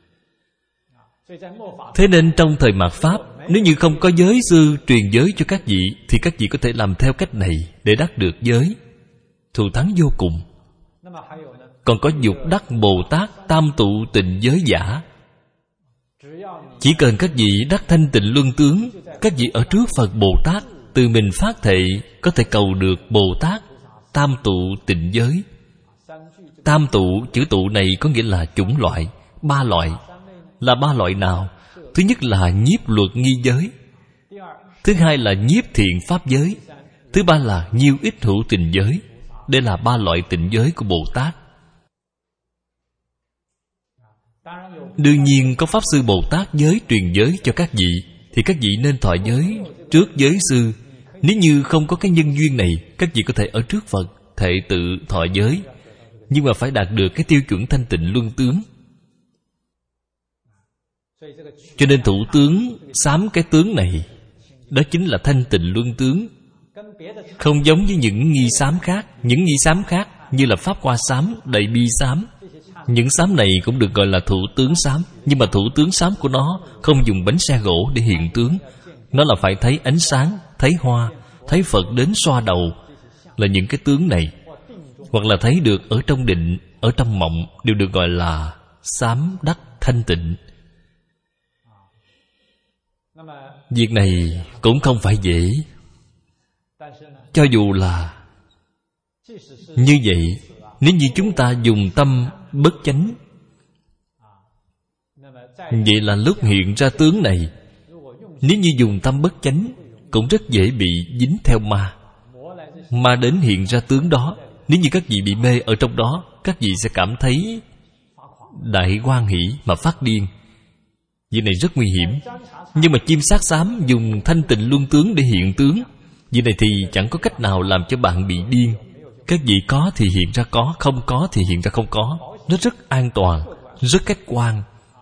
Thế nên trong thời mạt Pháp, nếu như không có giới sư truyền giới cho các vị thì các vị có thể làm theo cách này để đắc được giới, thù thắng vô cùng. Còn có dục đắc Bồ Tát tam tụ tịnh giới giả. Chỉ cần các vị đắc thanh tịnh luân tướng, các vị ở trước Phật Bồ Tát từ mình phát thệ có thể cầu được Bồ Tát tam tụ tịnh giới. Tam tụ, chữ tụ này có nghĩa là chủng loại, ba loại. Là ba loại nào? Thứ nhất là nhiếp luật nghi giới, thứ hai là nhiếp thiện pháp giới, thứ ba là nhiêu ít hữu tình giới. Đây là ba loại tịnh giới của Bồ Tát. Đương nhiên có Pháp Sư Bồ Tát giới truyền giới cho các vị thì các vị nên thọ giới trước giới sư. Nếu như không có cái nhân duyên này, các vị có thể ở trước Phật thệ tự thọ giới, nhưng mà phải đạt được cái tiêu chuẩn thanh tịnh luân tướng. Cho nên thủ tướng sám cái tướng này, đó chính là thanh tịnh luân tướng. Không giống với những nghi sám khác. Những nghi sám khác như là Pháp Hoa sám, Đại Bi sám, những sám này cũng được gọi là thủ tướng sám. Nhưng mà thủ tướng sám của nó không dùng bánh xe gỗ để hiện tướng. Nó là phải thấy ánh sáng, thấy hoa, thấy Phật đến xoa đầu, là những cái tướng này. Hoặc là thấy được ở trong định, ở trong mộng, đều được gọi là sám đắc thanh tịnh. Việc này cũng không phải dễ. Cho dù là như vậy, nếu như chúng ta dùng tâm bất chánh, vậy là lúc hiện ra tướng này, nếu như dùng tâm bất chánh, cũng rất dễ bị dính theo ma. Ma đến hiện ra tướng đó. Nếu như các vị bị mê ở trong đó, các vị sẽ cảm thấy đại hoan hỷ mà phát điên. Việc này rất nguy hiểm. Nhưng mà chim sát xám dùng thanh tịnh luân tướng để hiện tướng, việc này thì chẳng có cách nào làm cho bạn bị điên. Các vị có thì hiện ra có, không có thì hiện ra không có. Nó rất an toàn, rất khách quan.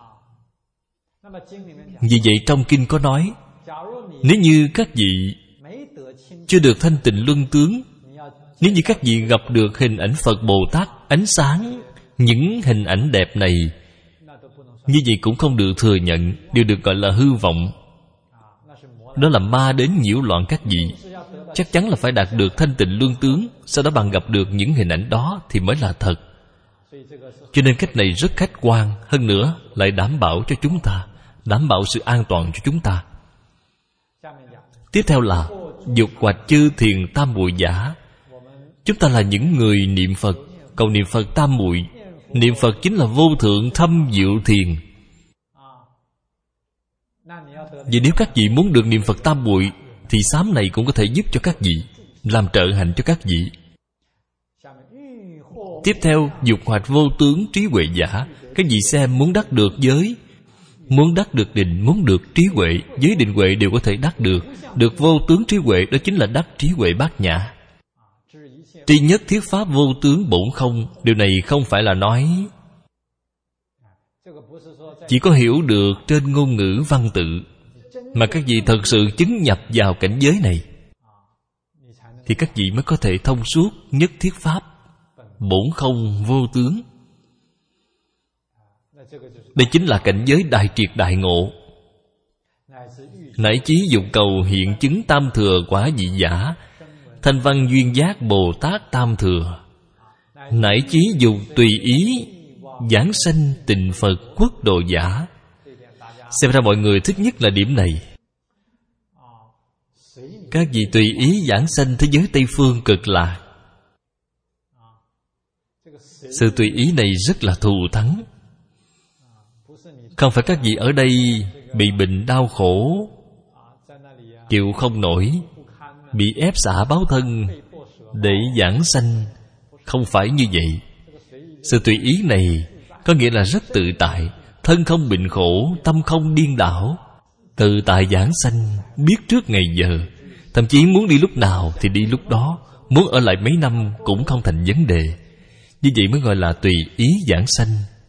Vì vậy trong kinh có nói, nếu như các vị chưa được thanh tịnh luân tướng, nếu như các vị gặp được hình ảnh Phật Bồ Tát ánh sáng, những hình ảnh đẹp này, như vậy cũng không được thừa nhận, đều được gọi là hư vọng. Đó là ma đến nhiễu loạn các vị. Chắc chắn là phải đạt được thanh tịnh luân tướng, sau đó bạn gặp được những hình ảnh đó thì mới là thật. Cho nên cách này rất khách quan. Hơn nữa lại đảm bảo cho chúng ta, đảm bảo sự an toàn cho chúng ta. Tiếp theo là dục hoạch chư thiền tam muội giả. Chúng ta là những người niệm Phật, cầu niệm Phật tam muội. Niệm Phật chính là vô thượng thâm diệu thiền. Vì nếu các vị muốn được niệm Phật tam muội, thì sám này cũng có thể giúp cho các vị, làm trợ hạnh cho các vị. Tiếp theo, dục hoạch vô tướng trí huệ giả. Các vị xem, muốn đắc được giới, muốn đắc được định, muốn được trí huệ, giới định huệ đều có thể đắc được. Được vô tướng trí huệ, đó chính là đắc trí huệ bát nhã. Tri nhất thiết pháp vô tướng bổn không. Điều này không phải là nói chỉ có hiểu được trên ngôn ngữ văn tự, mà các vị thật sự chứng nhập vào cảnh giới này, thì các vị mới có thể thông suốt nhất thiết pháp bổn không vô tướng. Đây chính là cảnh giới đại triệt đại ngộ. Nải chí dụng cầu hiện chứng tam thừa quả vị giả, thanh văn duyên giác Bồ Tát tam thừa. Nải chí dùng tùy ý giảng sanh tịnh Phật quốc độ giả. Xem ra mọi người thích nhất là điểm này. Các vị tùy ý giảng sanh thế giới Tây Phương cực lạc. Sự tùy ý này rất là thù thắng. Không phải các vị ở đây bị bệnh đau khổ, chịu không nổi, bị ép xả báo thân để giảng sanh. Không phải như vậy. Sự tùy ý này có nghĩa là rất tự tại, thân không bệnh khổ, tâm không điên đảo, tự tại giảng sanh, biết trước ngày giờ. Thậm chí muốn đi lúc nào thì đi lúc đó, muốn ở lại mấy năm cũng không thành vấn đề. Như vậy mới gọi là tùy ý giảng sanh.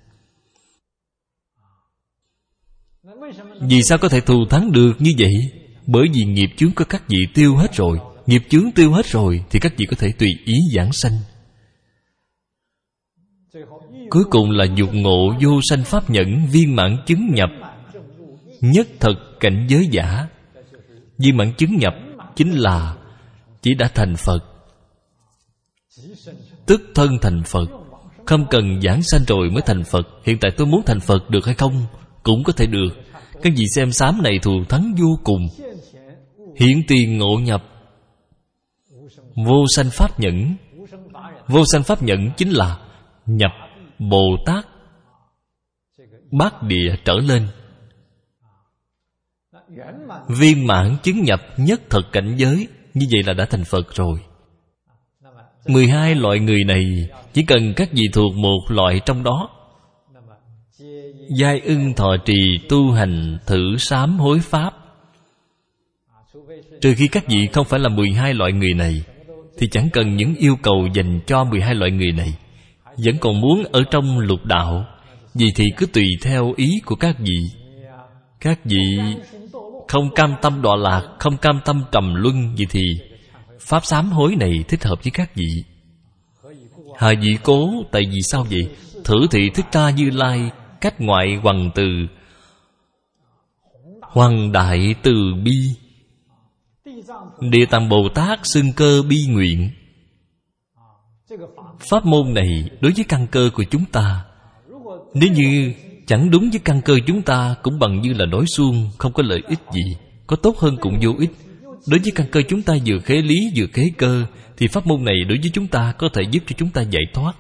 Vì sao có thể thù thắng được như vậy? Bởi vì nghiệp chướng của các vị tiêu hết rồi. Nghiệp chướng tiêu hết rồi thì các vị có thể tùy ý giảng sanh. Cuối cùng là dục ngộ vô sanh pháp nhẫn viên mãn chứng nhập nhất thật cảnh giới giả. Viên mãn chứng nhập chính là chỉ đã thành Phật, tức thân thành Phật, không cần giảng sanh rồi mới thành Phật. Hiện tại tôi muốn thành Phật được hay không? Cũng có thể được. Các vị xem sám này thù thắng vô cùng. Hiện tiền ngộ nhập vô sanh pháp nhẫn. Vô sanh pháp nhẫn chính là nhập Bồ Tát bát địa trở lên, viên mãn chứng nhập nhất thật cảnh giới. Như vậy là đã thành Phật rồi. Mười hai loại người này, chỉ cần các vị thuộc một loại trong đó, giai ưng thọ trì tu hành thử sám hối pháp. Trừ khi các vị không phải là mười hai loại người này, thì chẳng cần những yêu cầu dành cho mười hai loại người này. Vẫn còn muốn ở trong lục đạo, vì thì cứ tùy theo ý của các vị. Các vị không cam tâm đọa lạc, không cam tâm trầm luân, vì thì pháp sám hối này thích hợp với các vị. Hà vị cố, tại vì sao vậy? Thử thị Thích Ca Như Lai cách ngoại hoằng từ, hoằng đại từ bi. Địa Tạng Bồ Tát xưng cơ bi nguyện. Pháp môn này đối với căn cơ của chúng ta, nếu như chẳng đúng với căn cơ chúng ta, cũng bằng như là nói suông, không có lợi ích gì. Có tốt hơn cũng vô ích. Đối với căn cơ chúng ta vừa khế lý vừa khế cơ, thì pháp môn này đối với chúng ta có thể giúp cho chúng ta giải thoát.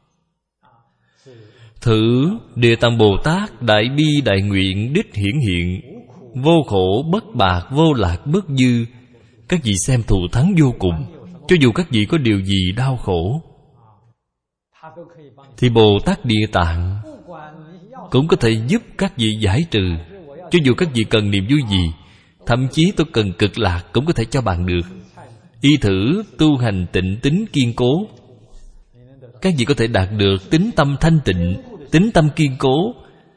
Thử Địa Tạng Bồ Tát đại bi đại nguyện đích hiển hiện, vô khổ bất bạc vô lạc bất dư. Các vị xem thù thắng vô cùng. Cho dù các vị có điều gì đau khổ, thì Bồ Tát Địa Tạng cũng có thể giúp các vị giải trừ. Cho dù các vị cần niềm vui gì, thậm chí tôi cần cực lạc, cũng có thể cho bạn được. Y thử tu hành tịnh tín kiên cố, các vị có thể đạt được tín tâm thanh tịnh, tín tâm kiên cố.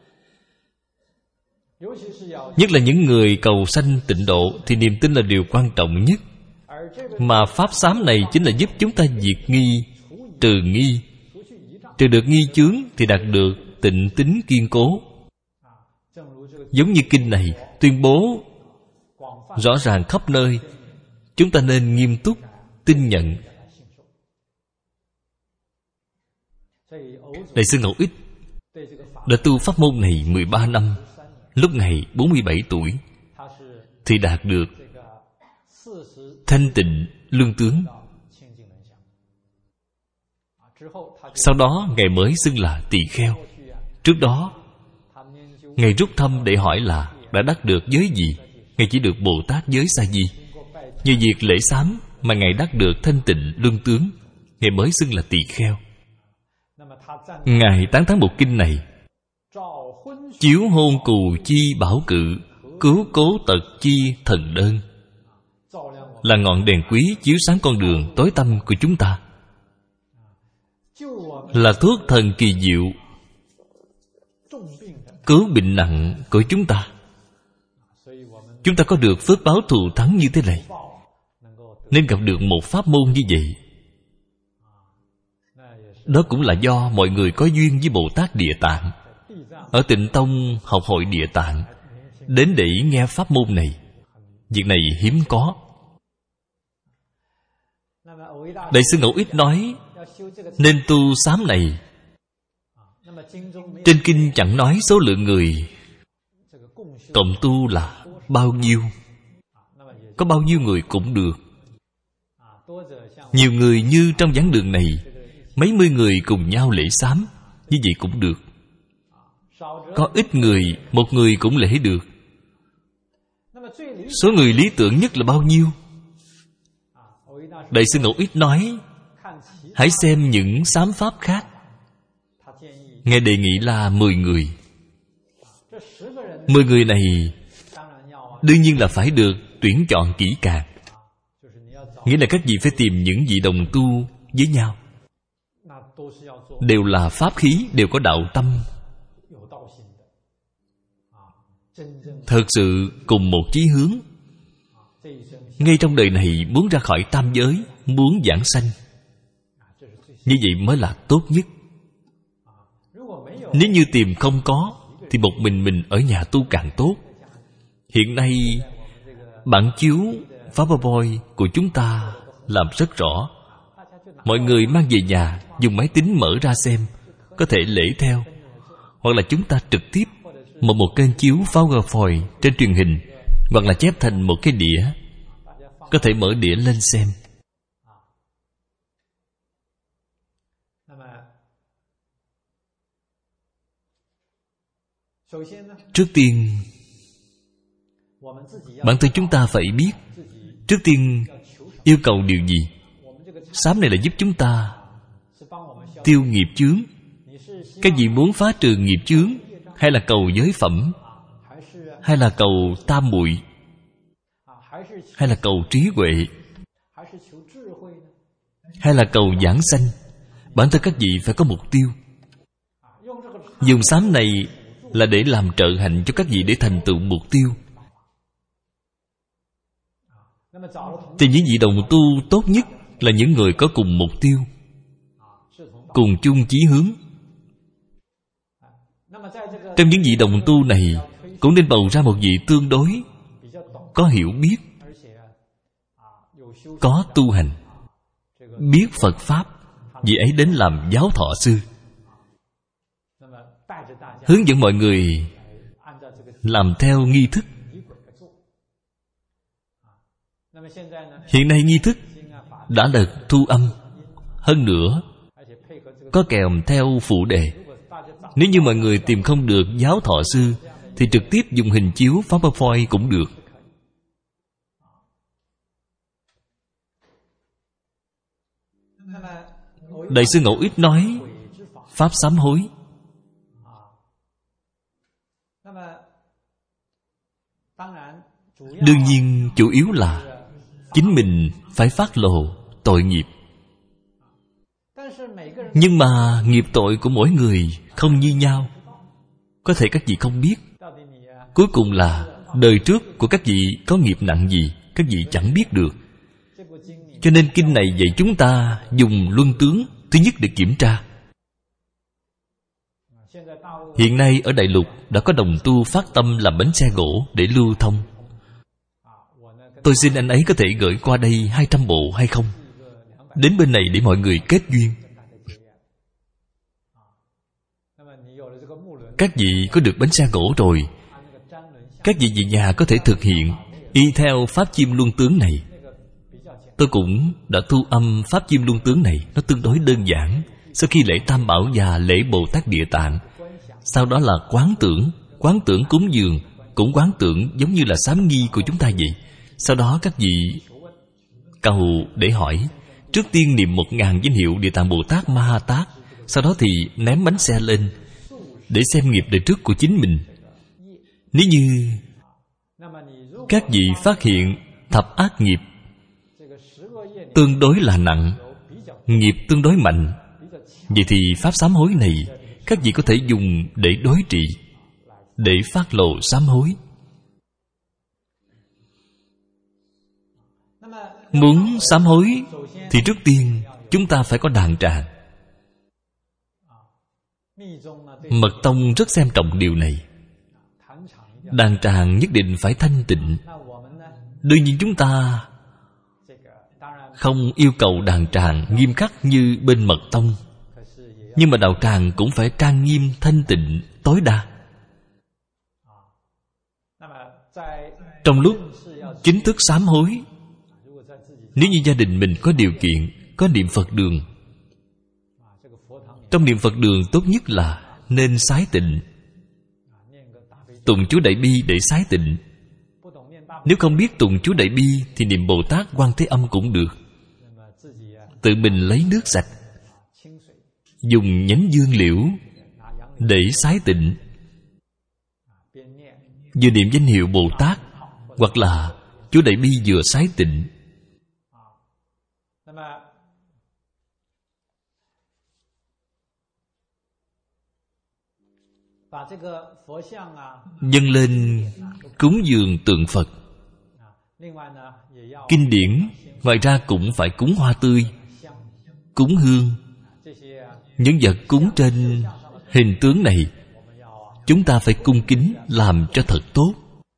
Nhất là những người cầu sanh tịnh độ, thì niềm tin là điều quan trọng nhất. Mà pháp sám này chính là giúp chúng ta diệt nghi, trừ nghi. Trừ được nghi chướng thì đạt được tịnh tín kiên cố. Giống như kinh này tuyên bố rõ ràng khắp nơi, chúng ta nên nghiêm túc tin nhận. Đại sư Ngẫu Ích đã tu pháp môn này mười ba năm. Lúc Ngài bốn mươi bảy tuổi thì đạt được thanh tịnh lương tướng. Sau đó Ngài mới xưng là tỳ kheo. Trước đó Ngài rút thăm để hỏi là đã đắc được giới gì. Ngài chỉ được Bồ Tát giới Sa Di. Nhờ việc lễ sám mà Ngài đắc được thanh tịnh lương tướng, Ngài mới xưng là tỳ kheo. Ngài tán thán bộ kinh này: chiếu hôn cù chi bảo cự, cứu cố tật chi thần đơn, là ngọn đèn quý chiếu sáng con đường tối tăm của chúng ta, là thuốc thần kỳ diệu cứu bệnh nặng của chúng ta. Chúng ta có được phước báo thù thắng như thế này, nên gặp được một pháp môn như vậy. Đó cũng là do mọi người có duyên với Bồ Tát Địa Tạng, ở Tịnh Tông học hội Địa Tạng, đến để nghe pháp môn này. Việc này hiếm có. Đại sư Ngẫu Ích nói nên tu sám này. Trên kinh chẳng nói số lượng người cộng tu là bao nhiêu, có bao nhiêu người cũng được. Nhiều người như trong giảng đường này, mấy mươi người cùng nhau lễ sám, như vậy cũng được. Có ít người, một người cũng lễ được. Số người lý tưởng nhất là bao nhiêu? Đại sư Ngẫu Ích nói hãy xem những sám pháp khác. Ngài đề nghị là mười người. Mười người này đương nhiên là phải được tuyển chọn kỹ càng. Nghĩa là các vị phải tìm những vị đồng tu với nhau, đều là pháp khí, đều có đạo tâm, thật sự cùng một chí hướng. Ngay trong đời này muốn ra khỏi tam giới, muốn giảng sanh, như vậy mới là tốt nhất. Nếu như tìm không có, thì một mình mình ở nhà tu càng tốt. Hiện nay bản chiếu PowerPoint của chúng ta làm rất rõ. Mọi người mang về nhà, dùng máy tính mở ra xem, có thể lễ theo. Hoặc là chúng ta trực tiếp mở một kênh chiếu PowerPoint trên truyền hình, hoặc là chép thành một cái đĩa, có thể mở đĩa lên xem. Trước tiên, bản thân chúng ta phải biết, trước tiên yêu cầu điều gì. Sám này là giúp chúng ta tiêu nghiệp chướng. Các vị muốn phá trừ nghiệp chướng, hay là cầu giới phẩm, hay là cầu tam muội, hay là cầu trí huệ, hay là cầu giảng sanh, bản thân các vị phải có mục tiêu. Dùng sám này là để làm trợ hạnh cho các vị để thành tựu mục tiêu. Thì những vị đồng tu tốt nhất là những người có cùng mục tiêu, cùng chung chí hướng. Trong những vị đồng tu này cũng nên bầu ra một vị tương đối có hiểu biết, có tu hành, biết Phật Pháp. Vị ấy đến làm giáo thọ sư, hướng dẫn mọi người làm theo nghi thức. Hiện nay nghi thức đã được thu âm, hơn nữa có kèm theo phụ đề. Nếu như mọi người tìm không được giáo thọ sư, thì trực tiếp dùng hình chiếu PowerPoint cũng được. Đại sư Ngẫu Ích nói pháp sám hối. Đương nhiên chủ yếu là chính mình phải phát lộ tội nghiệp. Nhưng mà nghiệp tội của mỗi người không như nhau. Có thể các vị không biết. Cuối cùng là đời trước của các vị có nghiệp nặng gì, các vị chẳng biết được. Cho nên kinh này dạy chúng ta dùng luân tướng thứ nhất để kiểm tra. Hiện nay ở Đại Lục đã có đồng tu phát tâm làm bánh xe gỗ để lưu thông. Tôi xin anh ấy có thể gửi qua đây hai trăm bộ hay không? Đến bên này để mọi người kết duyên. các vị có được bánh xe gỗ rồi, các vị về nhà có thể thực hiện y theo pháp chim luân tướng này. Tôi cũng đã thu âm pháp chim luân tướng này. Nó tương đối đơn giản. Sau khi lễ Tam Bảo và lễ Bồ Tát Địa Tạng, sau đó là quán tưởng. Quán tưởng cúng dường cũng quán tưởng giống như là sám nghi của chúng ta vậy. Sau đó các vị cầu để hỏi. Trước tiên niệm một ngàn danh hiệu Địa Tạng Bồ Tát Ma Ha Tát. Sau đó thì ném bánh xe lên để xem nghiệp đời trước của chính mình. Nếu như các vị phát hiện thập ác nghiệp tương đối là nặng, nghiệp tương đối mạnh, vậy thì pháp sám hối này các vị có thể dùng để đối trị, để phát lộ sám hối. Muốn sám hối thì trước tiên chúng ta phải có đàn tràng. Mật tông rất xem trọng điều này. Đàn tràng nhất định phải thanh tịnh. Đương nhiên chúng ta không yêu cầu đàn tràng nghiêm khắc như bên mật tông, nhưng mà đạo tràng cũng phải trang nghiêm thanh tịnh tối đa. Trong lúc chính thức sám hối, nếu như gia đình mình có điều kiện, có niệm Phật đường, trong niệm Phật đường tốt nhất là nên sái tịnh, tụng chú Đại Bi để sái tịnh. Nếu không biết tụng chú Đại Bi thì niệm Bồ Tát Quan Thế Âm cũng được. Tự mình lấy nước sạch, dùng nhánh dương liễu để sái tịnh, vừa niệm danh hiệu Bồ Tát hoặc là chú Đại Bi vừa sái tịnh. Dâng lên cúng dường tượng Phật. Kinh điển ngoài ra cũng phải cúng hoa tươi, cúng hương. Những vật cúng trên hình tướng này chúng ta phải cung kính làm cho thật tốt.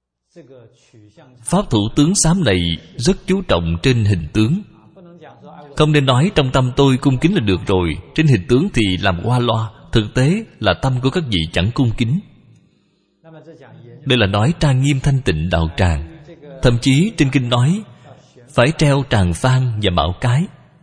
Pháp thủ tướng sám này rất chú trọng trên hình tướng. Không nên nói trong tâm tôi cung kính là được rồi, trên hình tướng thì làm qua loa. Thực tế là tâm của các vị chẳng cung kính. Đây là nói trang nghiêm thanh tịnh đạo tràng. Thậm chí trên kinh nói phải treo tràng phan và bảo cái.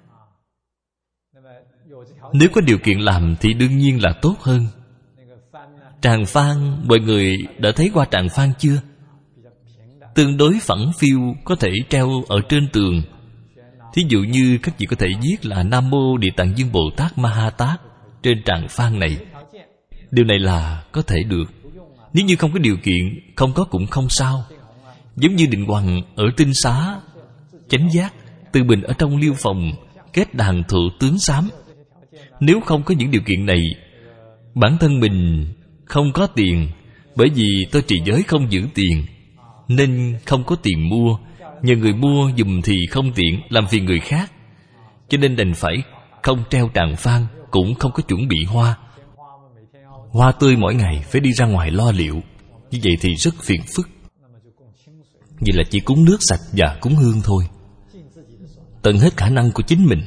Nếu có điều kiện làm thì đương nhiên là tốt hơn. Tràng phan, mọi người đã thấy qua tràng phan chưa? Tương đối phẳng phiu, có thể treo ở trên tường. Thí dụ như các vị có thể viết là Nam Mô Địa Tạng Dương Bồ Tát Ma Ha Tát trên tràng phan này. Điều này là có thể được. Nếu như không có điều kiện, không có cũng không sao. Giống như Định Hoằng ở Tinh Xá, Chánh Giác, Từ Bình ở trong Liêu Phòng kết đàn thụ tướng sám. Nếu không có những điều kiện này, bản thân mình không có tiền, bởi vì tôi trì giới không giữ tiền nên không có tiền mua, nhờ người mua dùm thì không tiện, làm phiền người khác, cho nên đành phải không treo tràng phan, cũng không có chuẩn bị hoa. Hoa tươi mỗi ngày phải đi ra ngoài lo liệu, như vậy thì rất phiền phức. Vậy là chỉ cúng nước sạch và cúng hương thôi, tận hết khả năng của chính mình.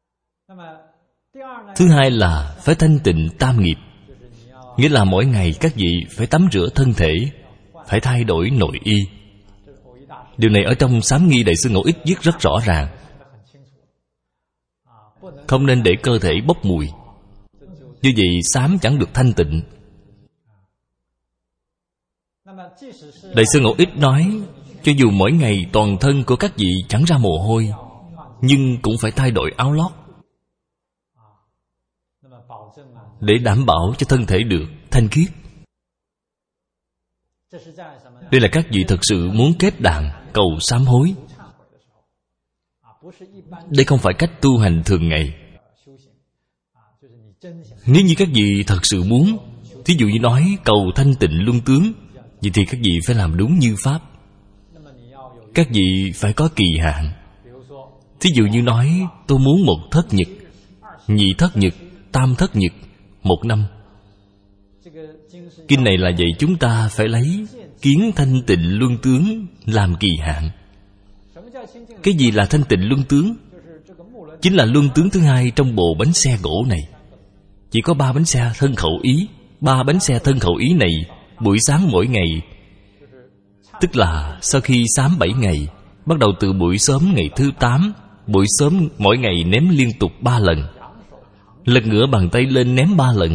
Thứ hai là phải thanh tịnh tam nghiệp. Nghĩa là mỗi ngày các vị phải tắm rửa thân thể, phải thay đổi nội y. Điều này ở trong Sám Nghi Đại sư Ngẫu Ích viết rất rõ ràng. Không nên để cơ thể bốc mùi, như vậy sám chẳng được thanh tịnh. Đại sư Ngẫu Ích nói, cho dù mỗi ngày toàn thân của các vị chẳng ra mồ hôi, nhưng cũng phải thay đổi áo lót, để đảm bảo cho thân thể được thanh khiết. Đây là các vị thật sự muốn kết đàn cầu sám hối. Đây không phải cách tu hành thường ngày. Nếu như các vị thật sự muốn, thí dụ như nói cầu thanh tịnh luân tướng, vậy thì các vị phải làm đúng như pháp. Các vị phải có kỳ hạn. Thí dụ như nói tôi muốn một thất nhật, nhị thất nhật, tam thất nhật, một năm. Kinh này là vậy, chúng ta phải lấy kiến thanh tịnh luân tướng làm kỳ hạn. Cái gì là thanh tịnh luân tướng? Chính là luân tướng thứ hai trong bộ bánh xe gỗ này. Chỉ có ba bánh xe thân khẩu ý, ba bánh xe thân khẩu ý này buổi sáng mỗi ngày, tức là sau khi sám bảy ngày, bắt đầu từ buổi sớm ngày thứ tám, buổi sớm mỗi ngày ném liên tục ba lần, lật ngửa bàn tay lên ném ba lần.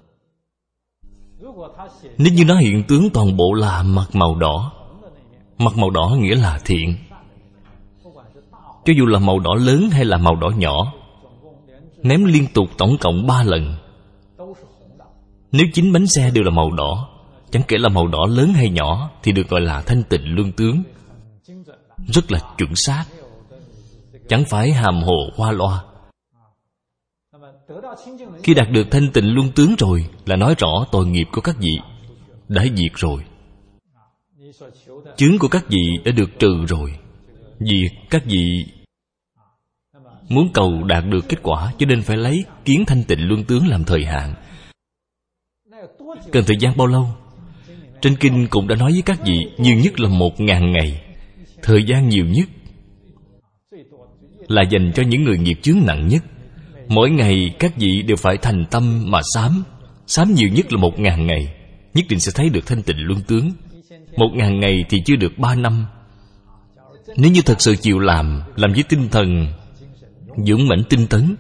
Nếu như nó hiện tướng toàn bộ là mặt màu đỏ, mặt màu đỏ nghĩa là thiện. Cho dù là màu đỏ lớn hay là màu đỏ nhỏ, ném liên tục tổng cộng ba lần. Nếu chín bánh xe đều là màu đỏ, chẳng kể là màu đỏ lớn hay nhỏ, thì được gọi là thanh tịnh luân tướng. Rất là chuẩn xác, chẳng phải hàm hồ hoa loa. Khi đạt được thanh tịnh luân tướng rồi, là nói rõ tội nghiệp của các vị đã diệt rồi, chướng của các vị đã được trừ rồi. Vì các vị muốn cầu đạt được kết quả, cho nên phải lấy kiến thanh tịnh luân tướng làm thời hạn. Cần thời gian bao lâu? Trên kinh cũng đã nói với các vị, nhiều nhất là một ngàn ngày. Thời gian nhiều nhất là dành cho những người nghiệp chướng nặng nhất. Mỗi ngày các vị đều phải thành tâm mà sám. Sám nhiều nhất là một ngàn ngày, nhất định sẽ thấy được thanh tịnh luân tướng. Một ngàn ngày thì chưa được ba năm. Nếu như thật sự chịu làm, làm với tinh thần dũng mãnh tinh tấn,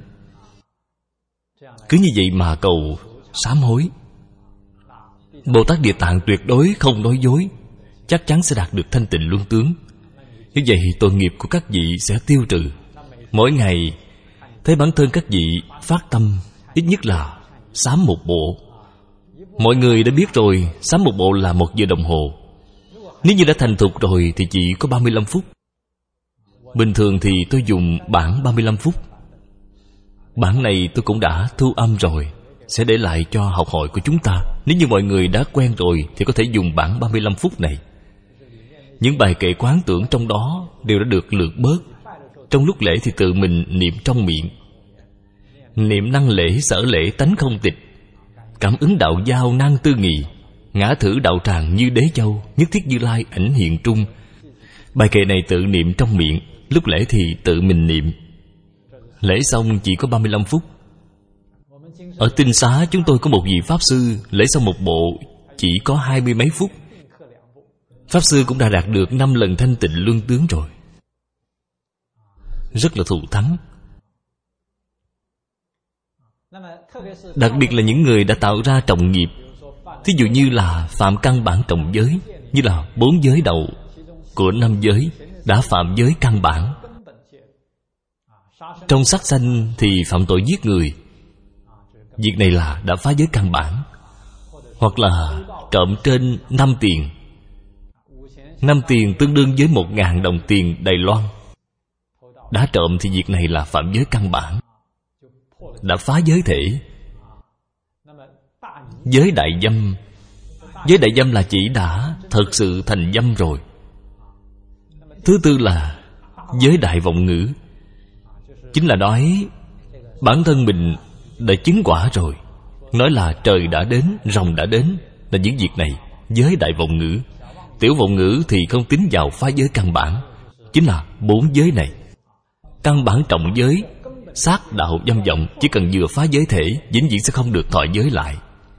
cứ như vậy mà cầu sám hối, Bồ Tát Địa Tạng tuyệt đối không nói dối, chắc chắn sẽ đạt được thanh tịnh luân tướng. Như vậy tội nghiệp của các vị sẽ tiêu trừ. Mỗi ngày thấy bản thân các vị phát tâm ít nhất là sám một bộ. Mọi người đã biết rồi, sám một bộ là một giờ đồng hồ. Nếu như đã thành thục rồi thì chỉ có ba mươi lăm phút. Bình thường thì tôi dùng bản ba mươi lăm phút. Bản này tôi cũng đã thu âm rồi, sẽ để lại cho học hội của chúng ta. Nếu như mọi người đã quen rồi thì có thể dùng bản ba mươi lăm phút này. Những bài kệ quán tưởng trong đó đều đã được lược bớt. Trong lúc lễ thì tự mình niệm trong miệng. Niệm năng lễ sở lễ tánh không tịch, cảm ứng đạo giao năng tư nghị, ngã thử đạo tràng như đế châu, nhất thiết Như Lai ảnh hiện trung. Bài kệ này tự niệm trong miệng, lúc lễ thì tự mình niệm. Lễ xong chỉ có ba mươi lăm phút. Ở Tinh Xá chúng tôi có một vị Pháp Sư, lễ xong một bộ chỉ có hai mươi mấy phút. Pháp Sư cũng đã đạt được năm lần thanh tịnh luân tướng rồi, rất là thù thắng. Đặc biệt là những người đã tạo ra trọng nghiệp, thí dụ như là phạm căn bản trọng giới, như là bốn giới đầu của năm giới đã phạm giới căn bản. Trong sát sanh thì phạm tội giết người, việc này là đã phá giới căn bản. Hoặc là trộm trên năm tiền. Năm tiền tương đương với một ngàn đồng tiền Đài Loan. Đã trộm thì việc này là phạm giới căn bản, đã phá giới thể. Giới đại dâm, giới đại dâm là chỉ đã thật sự thành dâm rồi. Thứ tư là giới đại vọng ngữ, chính là nói bản thân mình đã chứng quả rồi, nói là trời đã đến, rồng đã đến, là những việc này. Giới đại vọng ngữ. Tiểu vọng ngữ thì không tính vào phá giới căn bản, chính là bốn giới này. Căn bản trọng giới, sát đạo dâm vọng, chỉ cần vừa phá giới thể, vĩnh viễn sẽ không được thọ giới lại,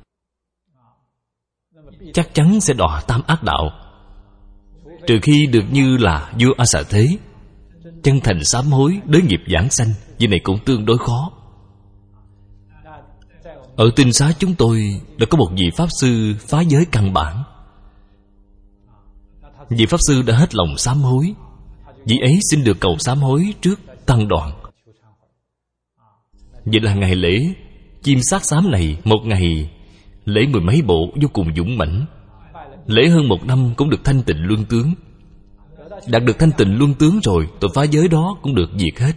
chắc chắn sẽ đọa tam ác đạo. Trừ khi được như là vua A Xà Thế, chân thành sám hối, đối nghiệp giảng sanh. Việc này cũng tương đối khó. Ở Tinh Xá chúng tôi đã có một vị Pháp Sư phá giới căn bản. Vị Pháp Sư đã hết lòng sám hối. Vị ấy xin được cầu sám hối trước tăng đoàn. Vậy là ngày lễ chim sát sám này, một ngày lễ mười mấy bộ vô cùng dũng mãnh. Lễ hơn một năm cũng được thanh tịnh luân tướng. Đạt được thanh tịnh luân tướng rồi, tội phá giới đó cũng được diệt hết.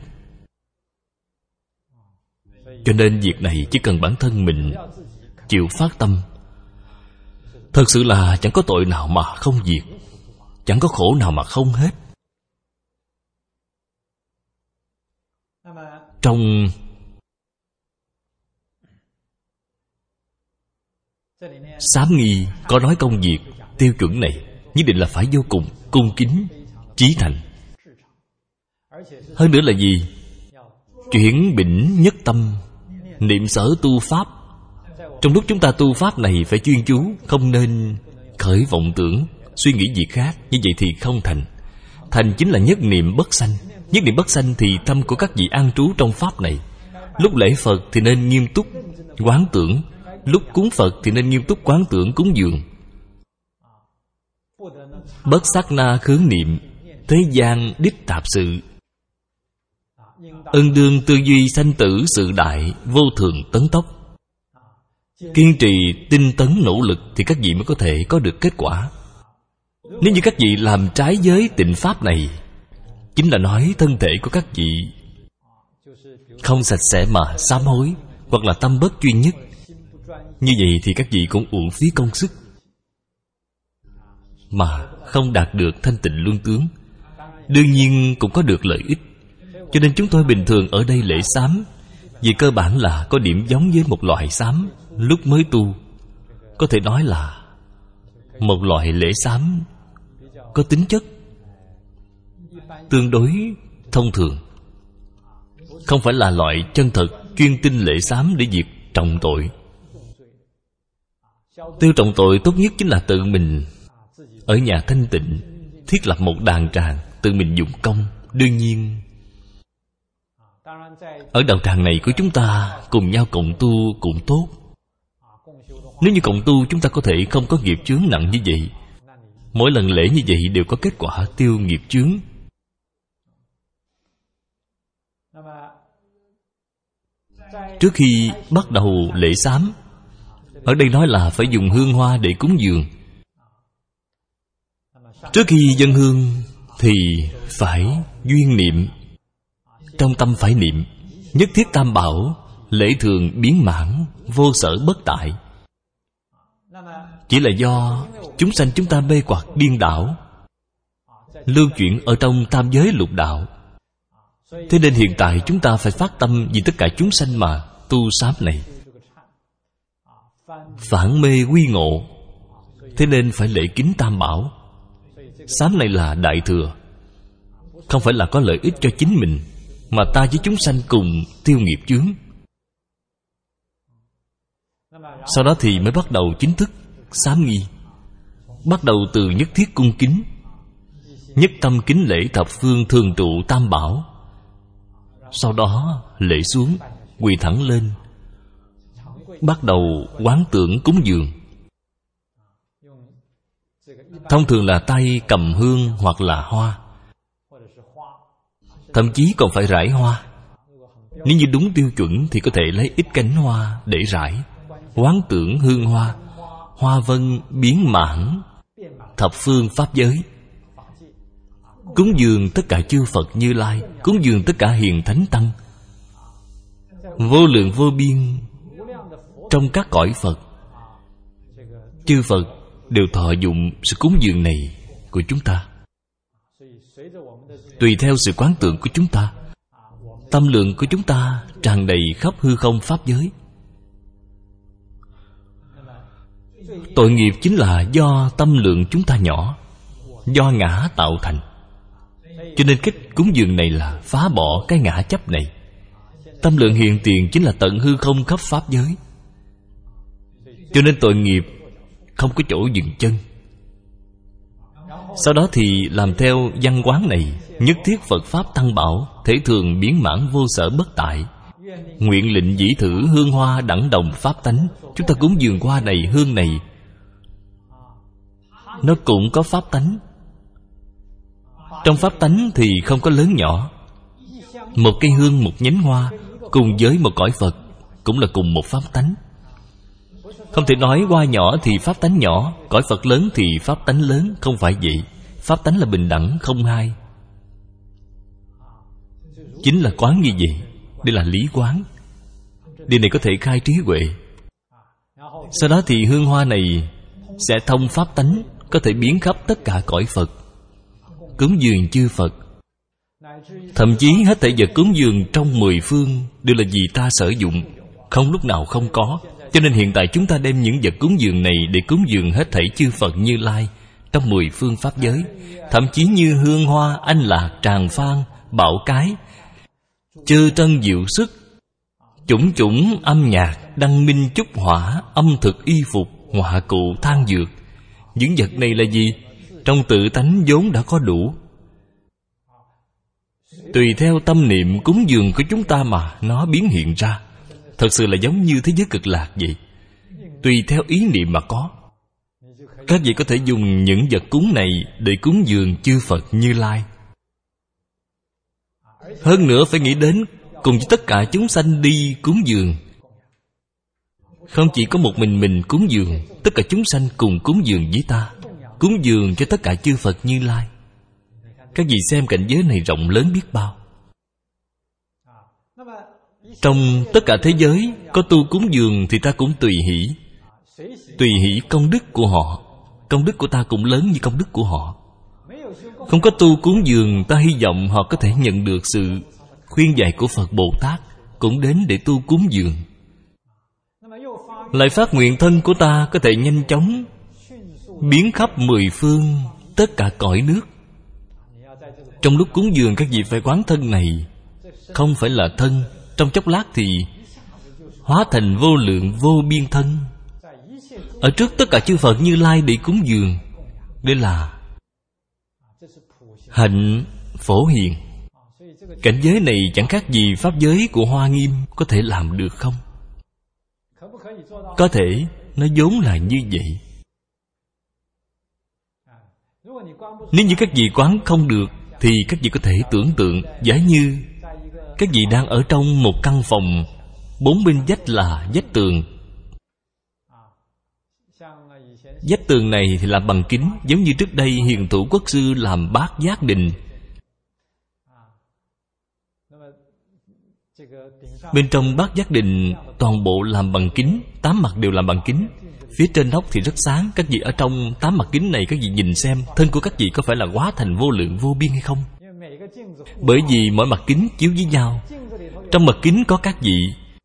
Cho nên việc này chỉ cần bản thân mình chịu phát tâm, thật sự là chẳng có tội nào mà không diệt, chẳng có khổ nào mà không hết. Trong sám nghi có nói công việc tiêu chuẩn này nhất định là phải vô cùng cung kính, chí thành. Hơn nữa là gì? Chuyển bỉnh nhất tâm, niệm sở tu pháp. Trong lúc chúng ta tu pháp này phải chuyên chú, không nên khởi vọng tưởng, suy nghĩ gì khác. Như vậy thì không thành. Thành chính là nhất niệm bất sanh. Nhất niệm bất sanh thì tâm của các vị an trú trong pháp này. Lúc lễ Phật thì nên nghiêm túc quán tưởng, lúc cúng Phật thì nên nghiêm túc quán tưởng cúng dường. Bất sát na khướng niệm, thế gian đích tạp sự. Ân đương tư duy sanh tử sự đại, vô thường tấn tốc. Kiên trì, tinh tấn, nỗ lực thì các vị mới có thể có được kết quả. Nếu như các vị làm trái với tịnh pháp này, chính là nói thân thể của các vị không sạch sẽ mà sám hối, hoặc là tâm bất chuyên nhất. Như vậy thì các vị cũng uổng phí công sức, mà không đạt được thanh tịnh luân tướng. Đương nhiên cũng có được lợi ích. Cho nên chúng tôi bình thường ở đây lễ sám, vì cơ bản là có điểm giống với một loại sám lúc mới tu. Có thể nói là một loại lễ sám có tính chất tương đối thông thường, không phải là loại chân thật chuyên tinh lễ sám để diệt trọng tội. Tiêu trọng tội tốt nhất chính là tự mình ở nhà thanh tịnh thiết lập một đàn tràng, tự mình dụng công. Đương nhiên ở đạo tràng này của chúng ta cùng nhau cộng tu cũng tốt. Nếu như cộng tu chúng ta có thể không có nghiệp chướng nặng như vậy, mỗi lần lễ như vậy đều có kết quả tiêu nghiệp chướng. Trước khi bắt đầu lễ sám, ở đây nói là phải dùng hương hoa để cúng dường. Trước khi dâng hương thì phải duyên niệm, trong tâm phải niệm nhất thiết tam bảo, lễ thường biến mãn, vô sở bất tại. Chỉ là do chúng sanh chúng ta mê hoặc điên đảo, lưu chuyển ở trong tam giới lục đạo. Thế nên hiện tại chúng ta phải phát tâm vì tất cả chúng sanh mà tu sám này, phản mê quy ngộ. Thế nên phải lễ kính tam bảo. Sám này là đại thừa, không phải là có lợi ích cho chính mình, mà ta với chúng sanh cùng tiêu nghiệp chướng. Sau đó thì mới bắt đầu chính thức sám nghi. Bắt đầu từ nhất thiết cung kính, nhất tâm kính lễ thập phương thường trụ tam bảo. Sau đó lễ xuống, quỳ thẳng lên, bắt đầu quán tưởng cúng dường. Thông thường là tay cầm hương hoặc là hoa, thậm chí còn phải rải hoa. Nếu như đúng tiêu chuẩn thì có thể lấy ít cánh hoa để rải, quán tưởng hương hoa, hoa vân biến mãn thập phương pháp giới. Cúng dường tất cả chư Phật Như Lai, cúng dường tất cả hiền thánh tăng, vô lượng vô biên trong các cõi Phật. Chư Phật đều thọ dụng sự cúng dường này của chúng ta. Tùy theo sự quán tưởng của chúng ta, tâm lượng của chúng ta tràn đầy khắp hư không pháp giới. Tội nghiệp chính là do tâm lượng chúng ta nhỏ, do ngã tạo thành. Cho nên cách cúng dường này là phá bỏ cái ngã chấp này. Tâm lượng hiện tiền chính là tận hư không khắp pháp giới. Cho nên tội nghiệp không có chỗ dừng chân. Sau đó thì làm theo văn quán này, nhất thiết Phật Pháp Tăng Bảo, thể thường biến mãn vô sở bất tại. Nguyện lệnh dĩ thử hương hoa đẳng đồng pháp tánh. Chúng ta cúng dường hoa này, hương này, nó cũng có pháp tánh. Trong pháp tánh thì không có lớn nhỏ. Một cây hương, một nhánh hoa, cùng với một cõi Phật, cũng là cùng một pháp tánh. Không thể nói hoa nhỏ thì pháp tánh nhỏ, cõi Phật lớn thì pháp tánh lớn. Không phải vậy. Pháp tánh là bình đẳng, không hai. Chính là quán như vậy. Đây là lý quán. Điều này có thể khai trí huệ. Sau đó thì hương hoa này sẽ thông pháp tánh, có thể biến khắp tất cả cõi Phật, cúng dường chư Phật. Thậm chí hết thảy vật cúng dường trong mười phương đều là vì ta sử dụng, không lúc nào không có. Cho nên hiện tại chúng ta đem những vật cúng dường này để cúng dường hết thảy chư Phật Như Lai trong mười phương pháp giới. Thậm chí như hương hoa, anh lạc, tràng phan, bảo cái, chư trân diệu sức, Chủng chủng âm nhạc, đăng minh chúc hỏa, âm thực y phục, họa cụ than dược. Những vật này là gì? Trong tự tánh vốn đã có đủ. Tùy theo tâm niệm cúng dường của chúng ta mà nó biến hiện ra. Thật sự là giống như thế giới cực lạc vậy. Tùy theo ý niệm mà có. Các vị có thể dùng những vật cúng này để cúng dường chư Phật Như Lai. Hơn nữa phải nghĩ đến cùng với tất cả chúng sanh đi cúng dường. Không chỉ có một mình mình cúng dường, tất cả chúng sanh cùng cúng dường với ta, cúng dường cho tất cả chư Phật Như Lai. Các vị xem cảnh giới này rộng lớn biết bao. Trong tất cả thế giới có tu cúng dường thì ta cũng tùy hỷ. Tùy hỷ công đức của họ. Công đức của ta cũng lớn như công đức của họ. Không có tu cúng dường, ta hy vọng họ có thể nhận được sự khuyên dạy của Phật Bồ Tát, cũng đến để tu cúng dường. Lại phát nguyện thân của ta có thể nhanh chóng biến khắp mười phương tất cả cõi nước. Trong lúc cúng dường các vị phải quán thân này không phải là thân. Trong chốc lát thì hóa thành vô lượng vô biên thân. Ở trước tất cả chư Phật Như Lai để cúng dường. Đây là hạnh phổ hiền. Cảnh giới này chẳng khác gì pháp giới của Hoa Nghiêm. Có thể làm được không? Có thể. Nó vốn là như vậy. Nếu như các vị quán không được thì các vị có thể tưởng tượng giả như các vị đang ở trong một căn phòng, bốn bên vách là vách tường. Vách tường này thì làm bằng kính, giống như trước đây Hiền Thủ Quốc Sư làm Bát Giác Đình. Bên trong Bát Giác Đình toàn bộ làm bằng kính, tám mặt đều làm bằng kính. Phía trên nóc thì rất sáng. Các vị ở trong tám mặt kính này, các vị nhìn xem thân của các vị có phải là hóa thành vô lượng vô biên hay không? Bởi vì mỗi mặt kính chiếu với nhau. Trong mặt kính có các vị,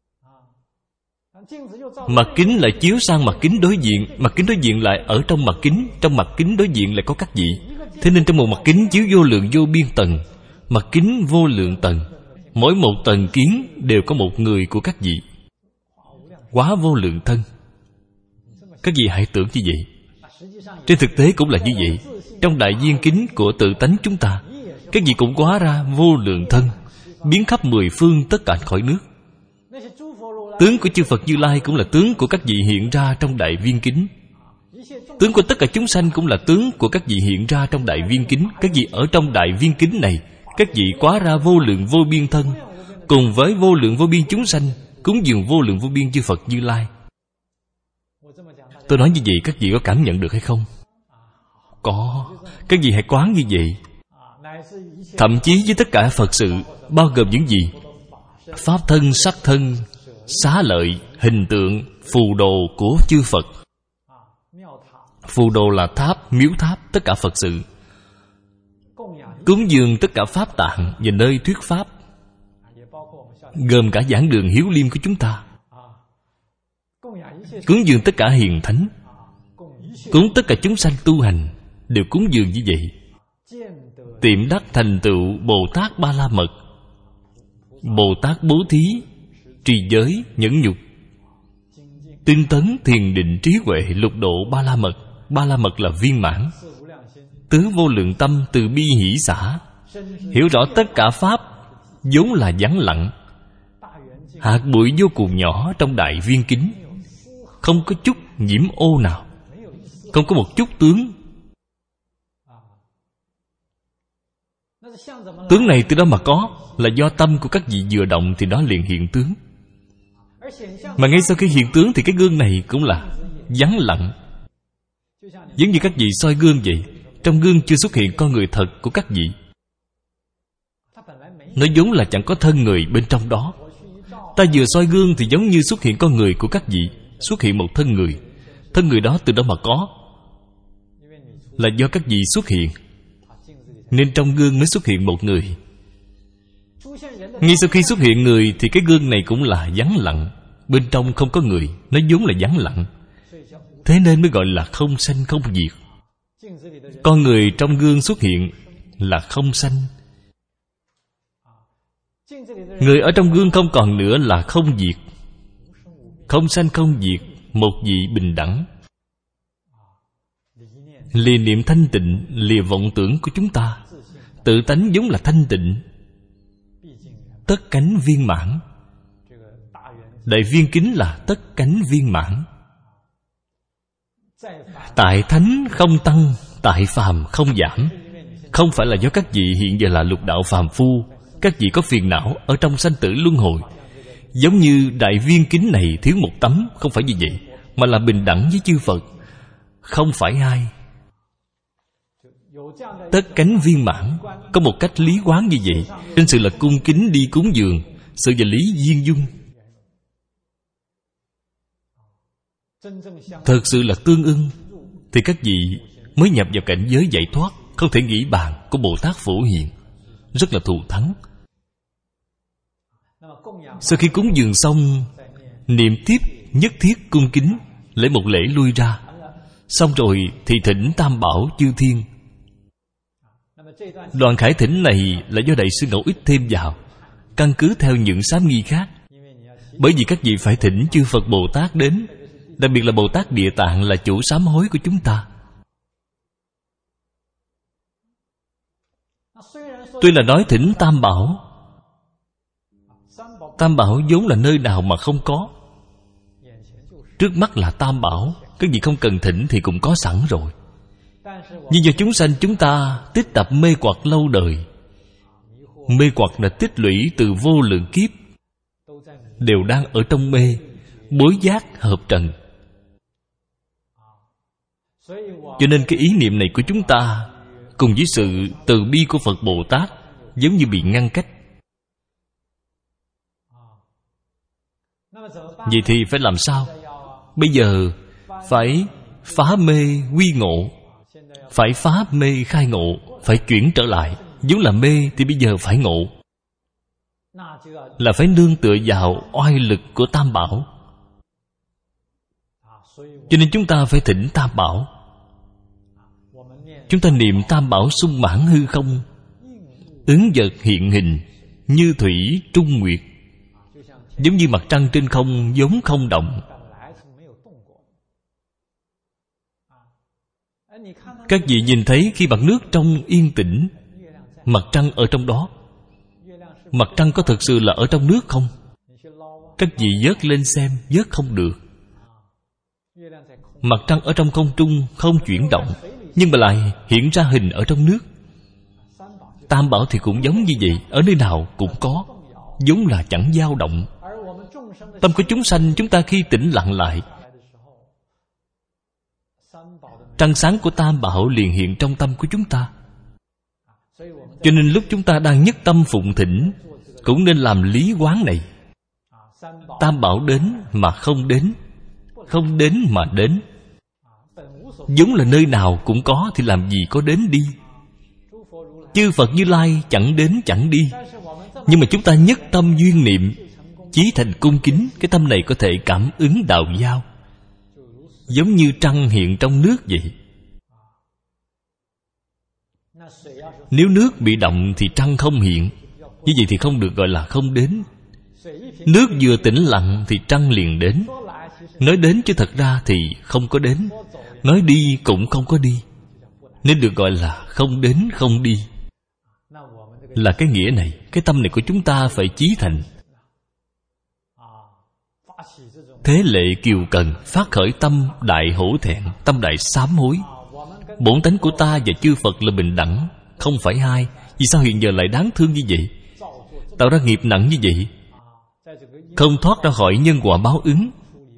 mặt kính lại chiếu sang mặt kính đối diện, mặt kính đối diện lại ở trong mặt kính, trong mặt kính đối diện lại có các vị. Thế nên trong một mặt kính chiếu vô lượng vô biên tầng, mặt kính vô lượng tầng. Mỗi một tầng kiến đều có một người của các vị, quá vô lượng thân. Các vị hãy tưởng như vậy. Trên thực tế cũng là như vậy. Trong đại viên kính của tự tánh chúng ta, các vị cũng hóa ra vô lượng thân, biến khắp mười phương tất cả cõi nước. Tướng của chư Phật Như Lai cũng là tướng của các vị hiện ra trong đại viên kính. Tướng của tất cả chúng sanh cũng là tướng của các vị hiện ra trong đại viên kính. Các vị ở trong đại viên kính này, các vị hóa ra vô lượng vô biên thân, cùng với vô lượng vô biên chúng sanh cúng dường vô lượng vô biên chư Phật Như Lai. Tôi nói như vậy các vị có cảm nhận được hay không? Có. Các vị hãy quán như vậy. Thậm chí với tất cả Phật sự, bao gồm những gì? Pháp thân, sắc thân, xá lợi, hình tượng, phù đồ của chư Phật. Phù đồ là tháp, miếu tháp, tất cả Phật sự. Cúng dường tất cả pháp tạng và nơi thuyết pháp, gồm cả giảng đường hiếu liêm của chúng ta. Cúng dường tất cả hiền thánh, cúng tất cả chúng sanh tu hành, đều cúng dường như vậy. Tiệm đắc thành tựu Bồ Tát Ba La Mật, Bồ Tát bố thí, trì giới, nhẫn nhục, tinh tấn, thiền định, trí huệ, lục độ Ba La Mật. Ba La Mật là viên mãn. Tứ vô lượng tâm, từ bi hỷ xả, hiểu rõ tất cả pháp vốn là vắng lặng, hạt bụi vô cùng nhỏ trong đại viên kính, không có chút nhiễm ô nào, không có một chút tướng. Tướng này từ đó mà có, là do tâm của các vị vừa động thì nó liền hiện tướng. Mà ngay sau khi hiện tướng thì cái gương này cũng là vắng lặng. Giống như các vị soi gương vậy, trong gương chưa xuất hiện con người thật của các vị. Nó vốn là chẳng có thân người bên trong đó. Ta vừa soi gương thì giống như xuất hiện con người của các vị, xuất hiện một thân người. Thân người đó từ đó mà có, là do các vị xuất hiện, nên trong gương mới xuất hiện một người. Ngay sau khi xuất hiện người thì cái gương này cũng là vắng lặng, bên trong không có người, nó vốn là vắng lặng. Thế nên mới gọi là không sanh không diệt. Con người trong gương xuất hiện là không sanh. Người ở trong gương không còn nữa là không diệt, không sanh không diệt, một vị bình đẳng. Lìa niệm thanh tịnh, lìa vọng tưởng của chúng ta, tự tánh vốn là thanh tịnh, tất cánh viên mãn. Đại viên kính là tất cánh viên mãn. Tại thánh không tăng, tại phàm không giảm. Không phải là do các vị hiện giờ là lục đạo phàm phu, các vị có phiền não ở trong sanh tử luân hồi. Giống như đại viên kính này thiếu một tấm, không phải như vậy, mà là bình đẳng với chư Phật, không phải ai. Tất cánh viên mãn, có một cách lý quán như vậy, nên sự là cung kính đi cúng dường, sự và lý duyên dung. Thật sự là tương ưng, thì các vị mới nhập vào cảnh giới giải thoát, không thể nghĩ bàn của Bồ Tát Phổ Hiền, rất là thù thắng. Sau khi cúng dường xong, niệm tiếp nhất thiết cung kính, lấy một lễ lui ra. Xong rồi thì thỉnh Tam Bảo chư thiên. Đoạn khải thỉnh này là do Đại sư Ngẫu Ích thêm vào, căn cứ theo những sám nghi khác. Bởi vì các vị phải thỉnh chư Phật Bồ Tát đến, đặc biệt là Bồ Tát Địa Tạng là chủ sám hối của chúng ta. Tuy là nói thỉnh Tam Bảo, Tam Bảo vốn là nơi nào mà không có. Trước mắt là Tam Bảo, các vị không cần thỉnh thì cũng có sẵn rồi. Nhưng do chúng sanh chúng ta tích tập mê hoặc lâu đời, mê hoặc là tích lũy từ vô lượng kiếp, đều đang ở trong mê, bối giác hợp trần. Cho nên cái ý niệm này của chúng ta cùng với sự từ bi của Phật Bồ Tát giống như bị ngăn cách. Vậy thì phải làm sao? Bây giờ phải phá mê quy ngộ, phải phá mê khai ngộ, phải chuyển trở lại. vốn là mê thì bây giờ phải ngộ, là phải nương tựa vào oai lực của Tam Bảo. Cho nên chúng ta phải thỉnh Tam Bảo. Chúng ta niệm Tam Bảo sung mãn hư không, ứng vật hiện hình, như thủy trung nguyệt, giống như mặt trăng trên không vốn không động. Các vị nhìn thấy khi mặt nước trong yên tĩnh, mặt trăng ở trong đó. Mặt trăng có thực sự là ở trong nước không? Các vị vớt lên xem, vớt không được. Mặt trăng ở trong không trung không chuyển động, nhưng mà lại hiện ra hình ở trong nước. Tam Bảo thì cũng giống như vậy, ở nơi nào cũng có, vốn là chẳng dao động. Tâm của chúng sanh chúng ta khi tĩnh lặng lại, trăng sáng của Tam Bảo liền hiện trong tâm của chúng ta. Cho nên lúc chúng ta đang nhất tâm phụng thỉnh, cũng nên làm lý quán này. Tam Bảo đến mà không đến, không đến mà đến. Giống là nơi nào cũng có thì làm gì có đến đi. Chư Phật Như Lai chẳng đến chẳng đi, nhưng mà chúng ta nhất tâm duyên niệm, chí thành cung kính, cái tâm này có thể cảm ứng đạo giao, giống như trăng hiện trong nước vậy. Nếu nước bị động thì trăng không hiện, như vậy thì không được gọi là không đến. Nước vừa tĩnh lặng thì trăng liền đến. Nói đến chứ thật ra thì không có đến, nói đi cũng không có đi, nên được gọi là không đến không đi. Là cái nghĩa này, cái tâm này của chúng ta phải chí thành. Thế lệ kiều cần, phát khởi tâm đại hổ thẹn, tâm đại sám hối. Bổn tánh của ta và chư Phật là bình đẳng, không phải hai. Vì sao hiện giờ lại đáng thương như vậy? Tạo ra nghiệp nặng như vậy, không thoát ra khỏi nhân quả báo ứng.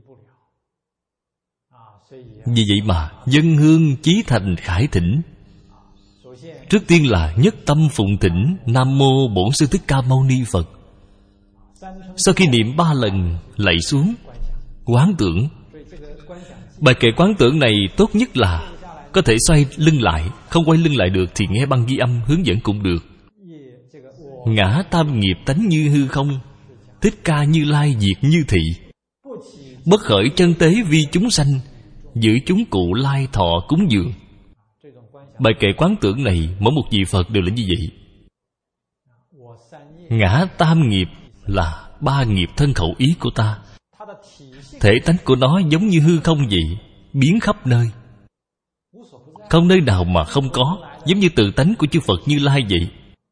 Vì vậy mà dân hương chí thành khải thỉnh. Trước tiên là nhất tâm phụng thỉnh Nam Mô Bổn Sư Thích Ca Mâu Ni Phật. Sau khi niệm ba lần, lạy xuống quán tưởng. Bài kệ quán tưởng này tốt nhất là có thể xoay lưng lại, không quay lưng lại được thì nghe băng ghi âm hướng dẫn cũng được. Ngã tam nghiệp tánh như hư không, Thích Ca Như Lai diệt như thị. Bất khởi chân tế vi chúng sanh, giữ chúng cụ lai thọ cúng dường. Bài kệ quán tưởng này mỗi một vị Phật đều là như vậy. Ngã tam nghiệp là ba nghiệp thân khẩu ý của ta. Thể tánh của nó giống như hư không vậy, biến khắp nơi, không nơi nào mà không có, giống như tự tánh của chư Phật Như Lai vậy.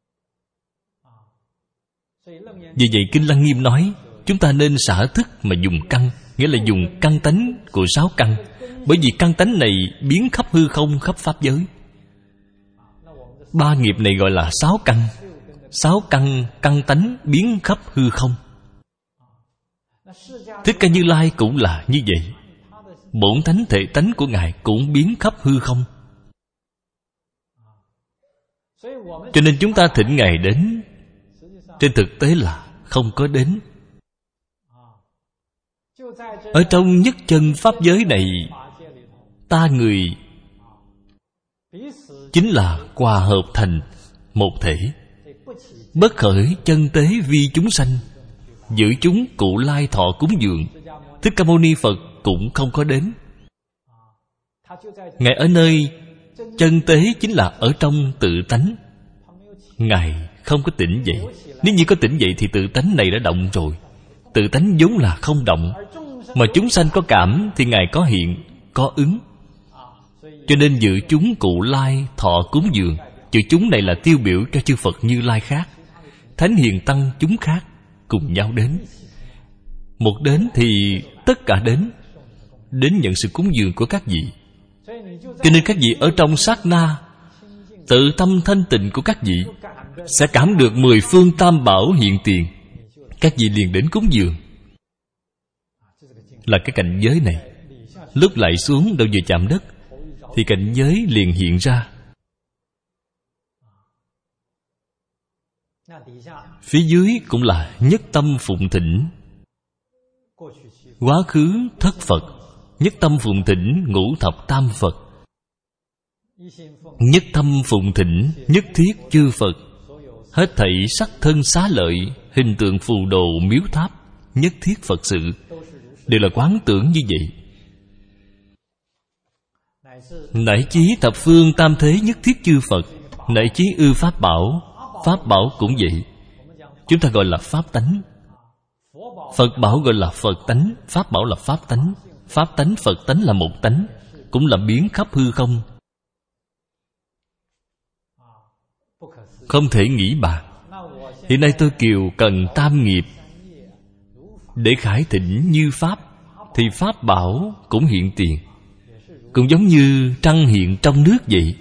Vì vậy Kinh Lăng Nghiêm nói chúng ta nên xả thức mà dùng căn, nghĩa là dùng căn tánh của sáu căn. Bởi vì căn tánh này biến khắp hư không, khắp pháp giới. Ba nghiệp này gọi là sáu căn. Sáu căn, căn tánh biến khắp hư không. Thích Ca Như Lai cũng là như vậy. Bổn tánh thể tánh của Ngài cũng biến khắp hư không. Cho nên chúng ta thỉnh Ngài đến, trên thực tế là không có đến. Ở trong nhất chân pháp giới này, ta người chính là hòa hợp thành một thể. Bất khởi chân tế vi chúng sanh, giữ chúng cụ lai thọ cúng dường. Thích Ca Mâu Ni Phật cũng không có đến. Ngài ở nơi chân tế chính là ở trong tự tánh. Ngài không có tỉnh dậy. Nếu như có tỉnh dậy thì tự tánh này đã động rồi. Tự tánh vốn là không động, mà chúng sanh có cảm thì Ngài có hiện, có ứng. Cho nên dự chúng cụ lai thọ cúng dường. Chữ chúng này là tiêu biểu cho chư Phật Như Lai khác, Thánh Hiền Tăng chúng khác cùng nhau đến. Một đến thì tất cả đến, đến nhận sự cúng dường của các vị. Cho nên các vị ở trong sát na tự tâm thanh tịnh của các vị sẽ cảm được mười phương tam bảo hiện tiền. Các vị liền đến cúng dường. Là cái cảnh giới này. Lúc lại xuống đâu vừa chạm đất thì cảnh giới liền hiện ra. Phía dưới cũng là nhất tâm phụng thỉnh. Quá khứ thất Phật, nhất tâm phụng thỉnh ngũ thập tam Phật. Nhất tâm phụng thỉnh nhất thiết chư Phật. Hết thảy sắc thân xá lợi, hình tượng phù đồ miếu tháp, nhất thiết Phật sự, đều là quán tưởng như vậy. Nại chí thập phương tam thế nhất thiết chư Phật, nại chí ư pháp bảo, pháp bảo cũng vậy. Chúng ta gọi là pháp tánh. Phật bảo gọi là Phật tánh, pháp bảo là pháp tánh. Pháp tánh, Phật tánh là một tánh, cũng là biến khắp hư không. Không thể nghĩ bạc. Hiện nay tôi kiều cần tam nghiệp để khải thỉnh như pháp, thì pháp bảo cũng hiện tiền, cũng giống như trăng hiện trong nước vậy.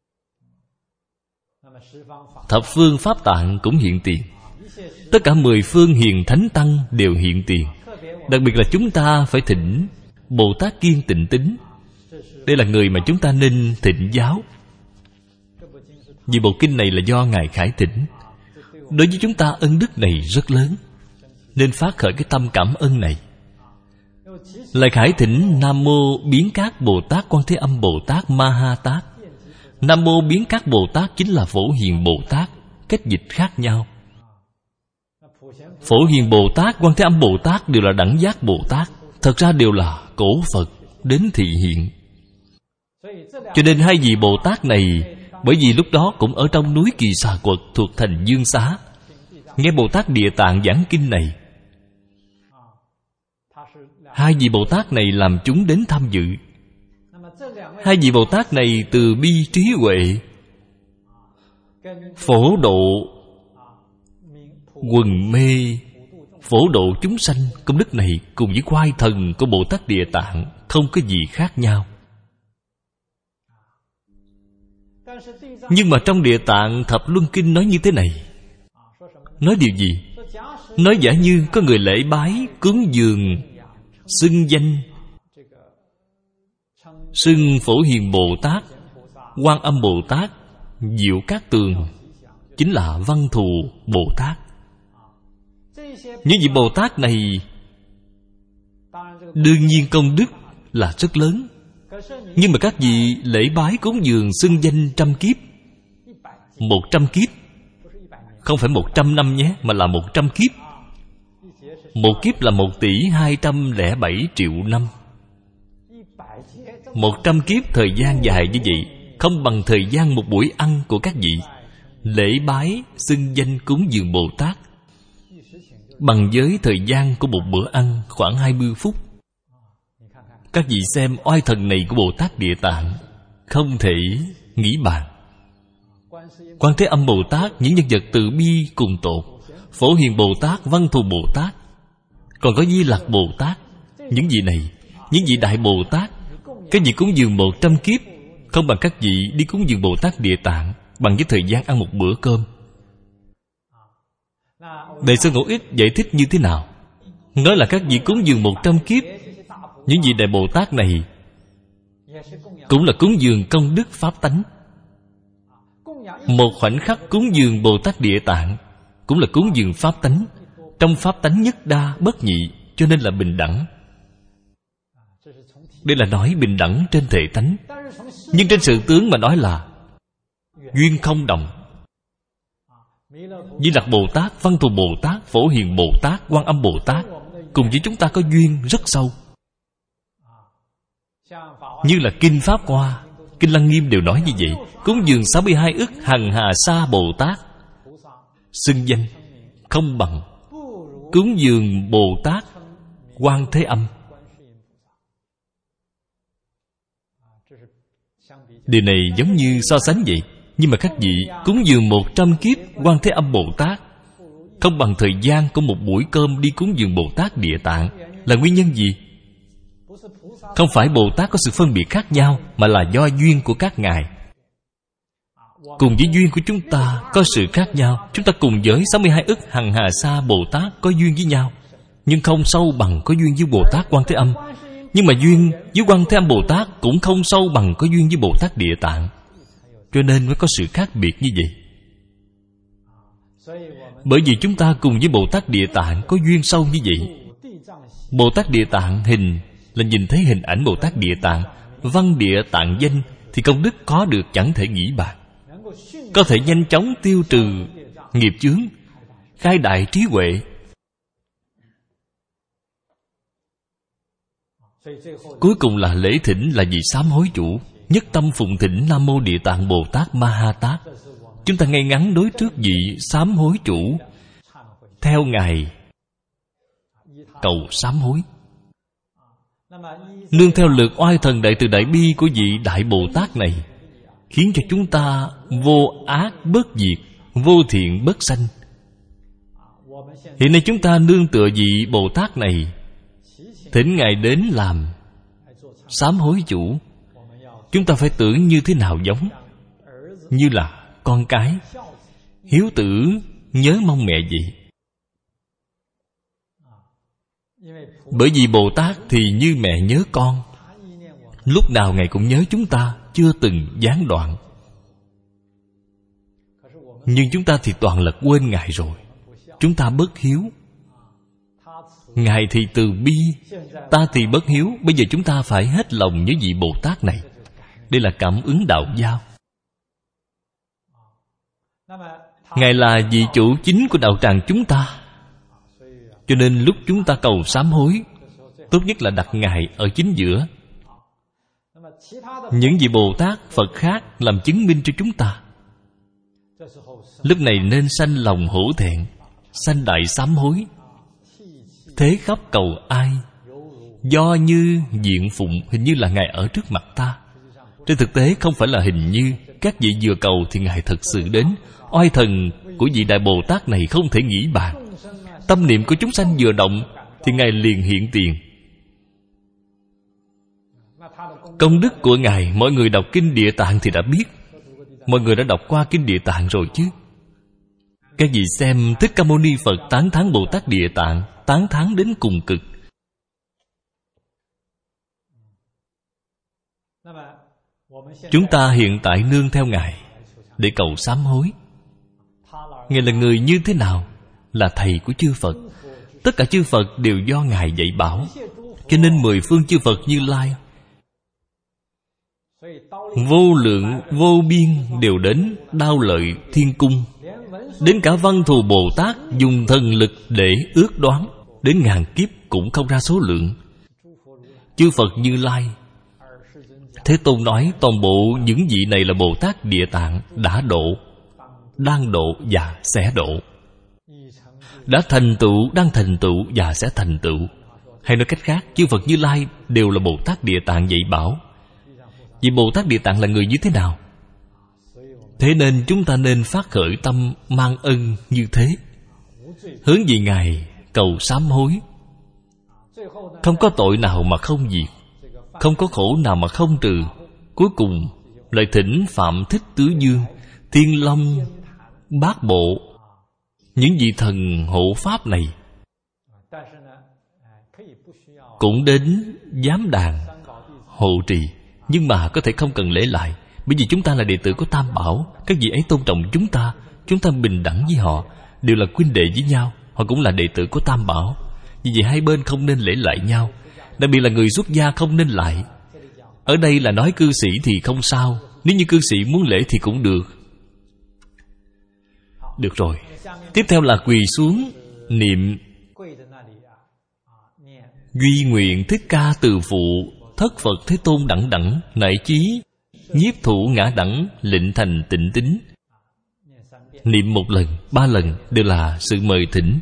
Thập phương pháp tạng cũng hiện tiền. Tất cả mười phương hiền thánh tăng đều hiện tiền. Đặc biệt là chúng ta phải thỉnh Bồ Tát Kiên Tịnh Tính. Đây là người mà chúng ta nên thịnh giáo. Vì bộ kinh này là do Ngài khải thỉnh. Đối với chúng ta ân đức này rất lớn, nên phát khởi cái tâm cảm ơn này. Lại khải thỉnh Nam Mô Biến Các Bồ Tát Quan Thế Âm Bồ Tát Ma Ha Tát. Nam Mô Biến Các Bồ Tát chính là Phổ Hiền Bồ Tát, cách dịch khác nhau. Phổ Hiền Bồ Tát, Quan Thế Âm Bồ Tát đều là đẳng giác Bồ Tát, thật ra đều là cổ Phật đến thị hiện. Cho nên hai vị Bồ Tát này, bởi vì lúc đó cũng ở trong núi Kỳ Xà Quật thuộc thành Dương Xá, nghe Bồ Tát Địa Tạng giảng kinh này. Hai vị Bồ Tát này làm chúng đến tham dự. Hai vị Bồ Tát này từ bi trí huệ phổ độ quần mê, phổ độ chúng sanh. Công đức này cùng với quay thần của Bồ Tát Địa Tạng không có gì khác nhau. Nhưng mà trong Địa Tạng Thập Luân Kinh nói như thế này. Nói điều gì? Nói giả như có người lễ bái, cúng dường, xưng danh, xưng Phổ Hiền Bồ Tát, Quan Âm Bồ Tát, Diệu Cát Tường, chính là Văn Thù Bồ Tát. Những vị Bồ Tát này đương nhiên công đức là rất lớn. Nhưng mà các vị lễ bái cúng dường xưng danh trăm kiếp, một trăm kiếp, không phải một trăm năm nhé, mà là một trăm kiếp. Một kiếp là một tỷ hai trăm lẻ bảy triệu năm. Một trăm kiếp thời gian dài như vậy, không bằng thời gian một buổi ăn của các vị. Lễ bái xưng danh cúng dường Bồ Tát bằng với thời gian của một bữa ăn khoảng hai mươi phút. Các vị xem oai thần này của Bồ Tát Địa Tạng không thể nghĩ bàn. Quan Thế Âm Bồ Tát, những nhân vật từ bi cùng tột, Phổ Hiền Bồ Tát, Văn Thù Bồ Tát, còn có Di Lặc Bồ Tát. Những vị này, những vị Đại Bồ Tát, các vị cúng dường một trăm kiếp không bằng các vị đi cúng dường Bồ Tát Địa Tạng bằng với thời gian ăn một bữa cơm. Đại sư Ngẫu Ích giải thích như thế nào? Nói là các vị cúng dường một trăm kiếp, những vị Đại Bồ Tát này cũng là cúng dường công đức pháp tánh. Một khoảnh khắc cúng dường Bồ Tát Địa Tạng cũng là cúng dường pháp tánh. Trong pháp tánh nhất đa bất nhị, cho nên là bình đẳng. Đây là nói bình đẳng trên thể tánh. Nhưng trên sự tướng mà nói là duyên không đồng. Di Lặc Bồ Tát, Văn Thù Bồ Tát, Phổ Hiền Bồ Tát, Quan Âm Bồ Tát cùng với chúng ta có duyên rất sâu. Như là Kinh Pháp Hoa, Kinh Lăng Nghiêm đều nói như vậy. Cúng dường sáu mươi hai ức hằng hà sa Bồ Tát, xưng danh không bằng cúng dường Bồ Tát Quan Thế Âm. Điều này giống như so sánh vậy. Nhưng mà các vị cúng dường một trăm kiếp Quan Thế Âm Bồ Tát không bằng thời gian của một buổi cơm đi cúng dường Bồ Tát Địa Tạng. Là nguyên nhân gì? Không phải Bồ Tát có sự phân biệt khác nhau, mà là do duyên của các ngài. Cùng với duyên của chúng ta có sự khác nhau. Chúng ta cùng với sáu mươi hai ức hằng hà sa Bồ Tát có duyên với nhau, nhưng không sâu bằng có duyên với Bồ Tát Quan Thế Âm. Nhưng mà duyên với Quan Thế Âm Bồ Tát cũng không sâu bằng có duyên với Bồ Tát Địa Tạng. Cho nên mới có sự khác biệt như vậy. Bởi vì chúng ta cùng với Bồ Tát Địa Tạng có duyên sâu như vậy. Bồ Tát Địa Tạng hình là nhìn thấy hình ảnh Bồ Tát Địa Tạng. Văn địa tạng danh thì công đức có được chẳng thể nghĩ bàn. Có thể nhanh chóng tiêu trừ nghiệp chướng, khai đại trí huệ. Cuối cùng là lễ thỉnh là vị sám hối chủ. Nhất tâm phụng thỉnh Nam Mô Địa Tạng Bồ Tát Ma Ha Tát. Chúng ta ngay ngắn đối trước vị sám hối chủ, theo ngài cầu sám hối. Nương theo lực oai thần đại từ đại bi của vị Đại Bồ Tát này, khiến cho chúng ta vô ác bất diệt, vô thiện bất sanh. Hiện nay chúng ta nương tựa vị Bồ Tát này, thỉnh ngài đến làm sám hối chủ. Chúng ta phải tưởng như thế nào giống? Như là con cái hiếu tử nhớ mong mẹ vậy. Bởi vì Bồ Tát thì như mẹ nhớ con, lúc nào ngài cũng nhớ chúng ta, chưa từng gián đoạn. Nhưng chúng ta thì toàn là quên ngài rồi. Chúng ta bất hiếu. Ngài thì từ bi, ta thì bất hiếu. Bây giờ chúng ta phải hết lòng với vị Bồ Tát này. Đây là cảm ứng đạo giao. Ngài là vị chủ chính của đạo tràng chúng ta. Cho nên lúc chúng ta cầu sám hối, tốt nhất là đặt ngài ở chính giữa. Những vị Bồ Tát, Phật khác làm chứng minh cho chúng ta. Lúc này nên sanh lòng hổ thẹn, sanh đại sám hối, thế khắp cầu ai, do như diện phụng. Hình như là ngài ở trước mặt ta. Trên thực tế không phải là hình như. Các vị vừa cầu thì ngài thật sự đến. Oai thần của vị Đại Bồ Tát này không thể nghĩ bàn. Tâm niệm của chúng sanh vừa động thì ngài liền hiện tiền. Công đức của ngài, mọi người đọc Kinh Địa Tạng thì đã biết. Mọi người đã đọc qua Kinh Địa Tạng rồi chứ. Các vị xem Thích Ca Mâu Ni Phật tán thán Bồ Tát Địa Tạng, tán thán đến cùng cực. Chúng ta hiện tại nương theo ngài để cầu sám hối. Ngài là người như thế nào? Là thầy của chư Phật. Tất cả chư Phật đều do ngài dạy bảo. Cho nên mười phương chư Phật Như Lai vô lượng vô biên đều đến đao lợi thiên cung. Đến cả Văn Thù Bồ Tát dùng thần lực để ước đoán, đến ngàn kiếp cũng không ra số lượng. Chư Phật Như Lai, Thế Tôn nói toàn bộ những vị này là Bồ Tát Địa Tạng đã độ, đang độ và sẽ độ. đã thành tựu, đang thành tựu và sẽ thành tựu. Hay nói cách khác, chư Phật Như Lai đều là Bồ Tát Địa Tạng dạy bảo. Vì Bồ Tát Địa Tạng là người như thế nào? Thế nên chúng ta nên phát khởi tâm mang ân như thế, hướng về Ngài cầu sám hối. Không có tội nào mà không diệt, không có khổ nào mà không trừ. Cuối cùng lại thỉnh Phạm Thích Tứ Dương, Thiên Long, Bát Bộ, những vị thần hộ pháp này cũng đến giám đàn hộ trì. Nhưng mà có thể không cần lễ lại, bởi vì chúng ta là đệ tử của Tam Bảo. Các vị ấy tôn trọng chúng ta, chúng ta bình đẳng với họ, đều là huynh đệ với nhau. Họ cũng là đệ tử của Tam Bảo. Vì vậy hai bên không nên lễ lại nhau. Đặc biệt là người xuất gia không nên lại. Ở đây là nói cư sĩ thì không sao, nếu như cư sĩ muốn lễ thì cũng được. Được rồi. Tiếp theo là quỳ xuống niệm Duy nguyện Thích Ca Từ Phụ, Thất Phật Thế Tôn đẳng đẳng, nại chí nhiếp thủ ngã đẳng, lịnh thành tịnh tín. Niệm một lần, ba lần đều là sự mời thỉnh.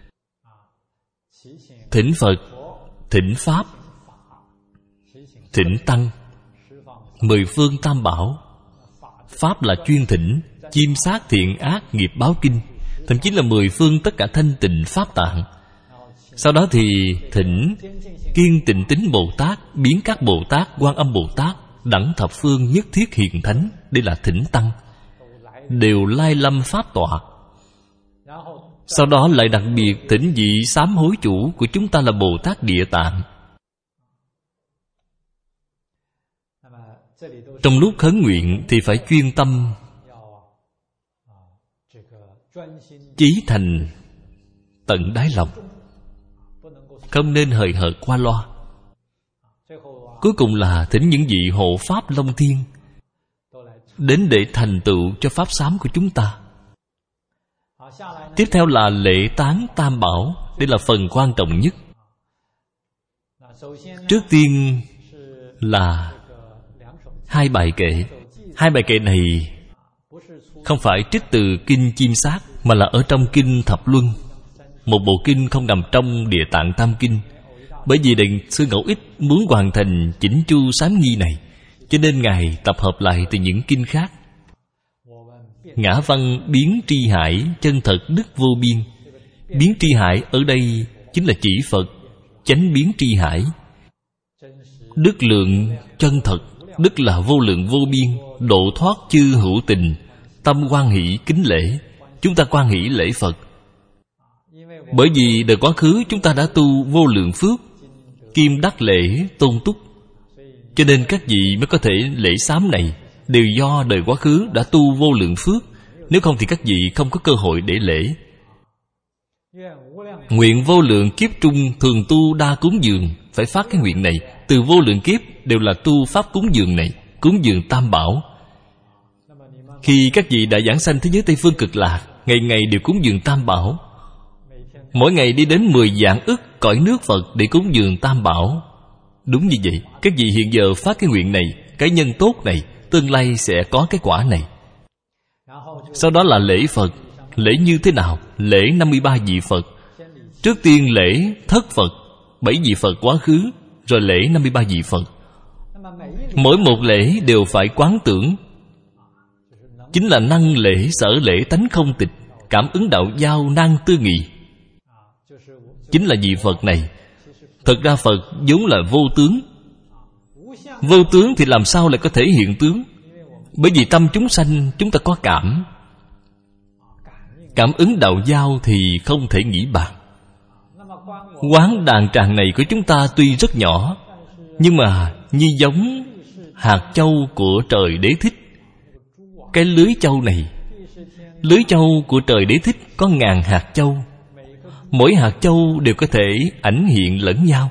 Thỉnh Phật, thỉnh Pháp, thỉnh Tăng, mười phương Tam Bảo. Pháp là chuyên thỉnh, chiêm sát thiện ác nghiệp báo kinh, thậm chí là mười phương tất cả thanh tịnh Pháp tạng. Sau đó thì thỉnh Kiên Tịnh Tín Bồ Tát, biến các Bồ Tát, Quan Âm Bồ Tát, đẳng thập phương nhất thiết hiền thánh. Đây là thỉnh Tăng, đều lai lâm Pháp tọa. Sau đó lại đặc biệt thỉnh vị sám hối chủ của chúng ta là Bồ Tát Địa Tạng. Trong lúc khấn nguyện thì phải chuyên tâm, chí thành tận đáy lòng, không nên hời hợt qua loa. Cuối cùng là thỉnh những vị hộ pháp Long Thiên đến để thành tựu cho pháp sám của chúng ta. Tiếp theo là lễ tán Tam Bảo. Đây là phần quan trọng nhất. Trước tiên là hai bài kệ. Hai bài kệ này không phải trích từ Kinh Chiêm Sát, mà là ở trong Kinh Thập Luân, một bộ kinh không nằm trong Địa Tạng Tam Kinh. Bởi vì Đại sư Ngẫu Ích muốn hoàn thành chỉnh chu sám nghi này, cho nên Ngài tập hợp lại từ những kinh khác. Ngã văn biến tri hải, chân thật đức vô biên. Biến tri hải ở đây chính là chỉ Phật, chánh biến tri hải. Đức lượng chân thật, đức là vô lượng vô biên, độ thoát chư hữu tình, tâm hoan hỷ kính lễ. Chúng ta hoan hỷ lễ Phật, bởi vì đời quá khứ chúng ta đã tu vô lượng phước, kim đắc lễ tôn túc, cho nên các vị mới có thể lễ sám này đều do đời quá khứ đã tu vô lượng phước. Nếu không thì các vị không có cơ hội để lễ. Nguyện vô lượng kiếp trung thường tu đa cúng dường. Phải phát cái nguyện này. Từ vô lượng kiếp đều là tu pháp cúng dường này, cúng dường Tam Bảo. Khi các vị đã giảng sanh thế giới Tây Phương Cực Lạc, ngày ngày đều cúng dường Tam Bảo. Mỗi ngày đi đến mười vạn ức cõi nước Phật để cúng dường Tam Bảo. Đúng như vậy, các vị hiện giờ phát cái nguyện này, cái nhân tốt này, tương lai sẽ có cái quả này. Sau đó là lễ Phật. Lễ như thế nào? Lễ năm mươi ba vị Phật. Trước tiên lễ thất Phật, bảy vị Phật quá khứ, rồi lễ năm mươi ba vị Phật. Mỗi một lễ đều phải quán tưởng, chính là năng lễ sở lễ tánh không tịch, cảm ứng đạo giao năng tư nghị. Chính là vị Phật này. Thật ra Phật vốn là vô tướng. Vô tướng thì làm sao lại có thể hiện tướng? Bởi vì tâm chúng sanh chúng ta có cảm. Cảm ứng đạo giao thì không thể nghĩ bàn. Quán đàn tràng này của chúng ta tuy rất nhỏ, nhưng mà như giống hạt châu của trời Đế Thích. Cái lưới châu này, lưới châu của trời Đế Thích có ngàn hạt châu. Mỗi hạt châu đều có thể ảnh hiện lẫn nhau,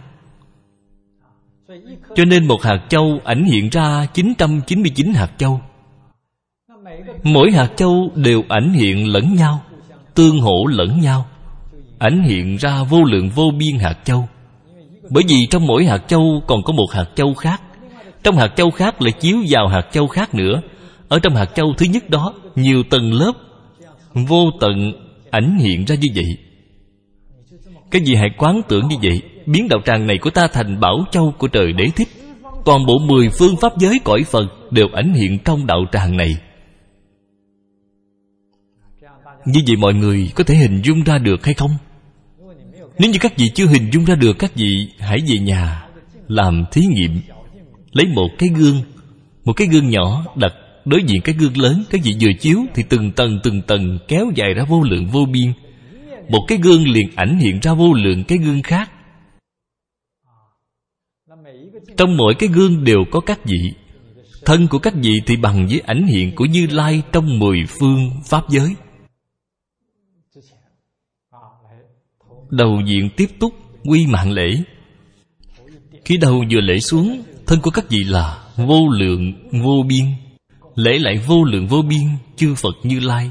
cho nên một hạt châu ảnh hiện ra chín trăm chín mươi chín hạt châu. Mỗi hạt châu đều ảnh hiện lẫn nhau, tương hỗ lẫn nhau, ảnh hiện ra vô lượng vô biên hạt châu. Bởi vì trong mỗi hạt châu còn có một hạt châu khác, trong hạt châu khác lại chiếu vào hạt châu khác nữa. Ở trong hạt châu thứ nhất đó nhiều tầng lớp vô tận ảnh hiện ra như vậy. Các vị hãy quán tưởng như vậy, biến đạo tràng này của ta thành bảo châu của trời Đế Thích. Toàn bộ mười phương pháp giới cõi Phật đều ảnh hiện trong đạo tràng này. Như vậy mọi người có thể hình dung ra được hay không? Nếu như các vị chưa hình dung ra được, các vị hãy về nhà làm thí nghiệm. Lấy một cái gương, một cái gương nhỏ đặt đối diện cái gương lớn. Các vị vừa chiếu thì từng tầng từng tầng kéo dài ra vô lượng vô biên. Một cái gương liền ảnh hiện ra vô lượng cái gương khác. Trong mỗi cái gương đều có các vị. Thân của các vị thì bằng với ảnh hiện của Như Lai trong mười phương pháp giới. Đầu diện tiếp túc quy mạng lễ. Khi đầu vừa lễ xuống, thân của các vị là vô lượng vô biên. Lễ lại vô lượng vô biên chư Phật Như Lai.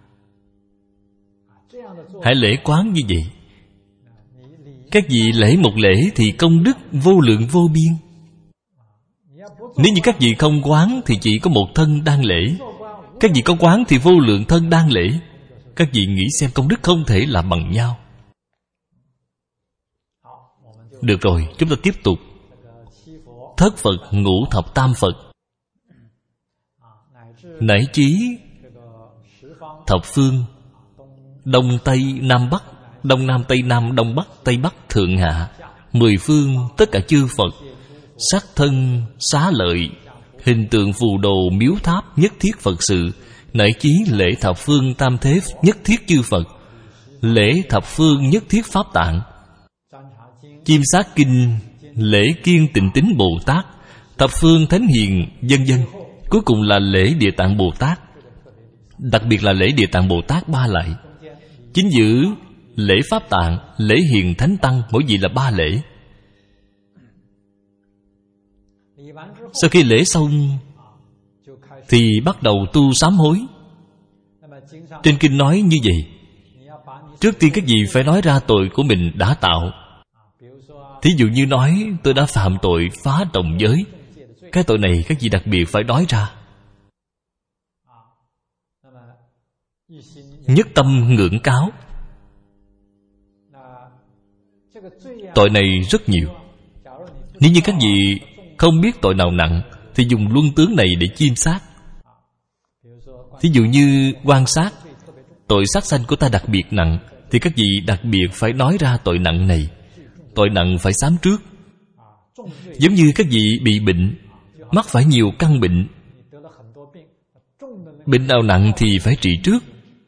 Hãy lễ quán như vậy. Các vị lễ một lễ thì công đức vô lượng vô biên. Nếu như các vị không quán thì chỉ có một thân đang lễ. Các vị có quán thì vô lượng thân đang lễ. Các vị nghĩ xem, công đức không thể là bằng nhau. Được rồi, chúng ta tiếp tục. Thất Phật, ngũ thập tam Phật, n乃chí thập phương, Đông Tây Nam Bắc, Đông Nam Tây Nam, Đông Bắc Tây Bắc, Thượng Hạ, mười phương tất cả chư Phật, sắc thân xá lợi, hình tượng phù đồ miếu tháp, nhất thiết Phật sự, n乃chí lễ thập phương tam thế, nhất thiết chư Phật, lễ thập phương nhất thiết pháp tạng, Chiêm Sát Kinh, lễ Kiên Tịnh Tín Bồ Tát, thập phương thánh hiền, vân vân. Cuối cùng là lễ Địa Tạng Bồ Tát. Đặc biệt là lễ Địa Tạng Bồ Tát ba lại. Chính giữ lễ Pháp Tạng, lễ Hiền Thánh Tăng, mỗi vị là ba lễ. Sau khi lễ xong thì bắt đầu tu sám hối. Trên kinh nói như vậy. Trước tiên các vị phải nói ra tội của mình đã tạo. Thí dụ như nói tôi đã phạm tội phá trồng giới. Cái tội này các vị đặc biệt phải nói ra. Nhất tâm ngưỡng cáo. Tội này rất nhiều. Nếu như các vị không biết tội nào nặng thì dùng luân tướng này để chiêm sát. Thí dụ như quan sát, tội sát sanh của ta đặc biệt nặng, thì các vị đặc biệt phải nói ra tội nặng này. Tội nặng phải sám trước. Giống như các vị bị bệnh, mắc phải nhiều căn bệnh. Bệnh nào nặng thì phải trị trước.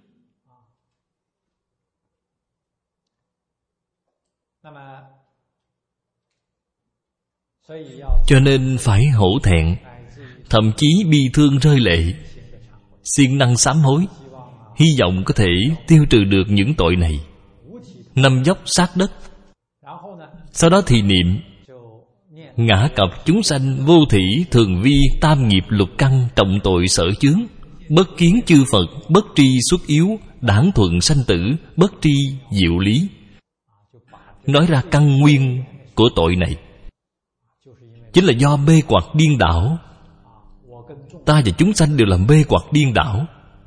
Cho nên phải hổ thẹn, thậm chí bi thương rơi lệ, siêng năng sám hối, hy vọng có thể tiêu trừ được những tội này. Năm dốc sát đất. Sau đó thì niệm ngã cập chúng sanh vô thỉ thường vi tam nghiệp lục căn trọng tội sở chướng, bất kiến chư Phật, bất tri xuất yếu, đảng thuận sanh tử, bất tri diệu lý. Nói ra căn nguyên của tội này chính là do mê hoặc điên đảo. Ta và chúng sanh đều là mê hoặc điên đảo.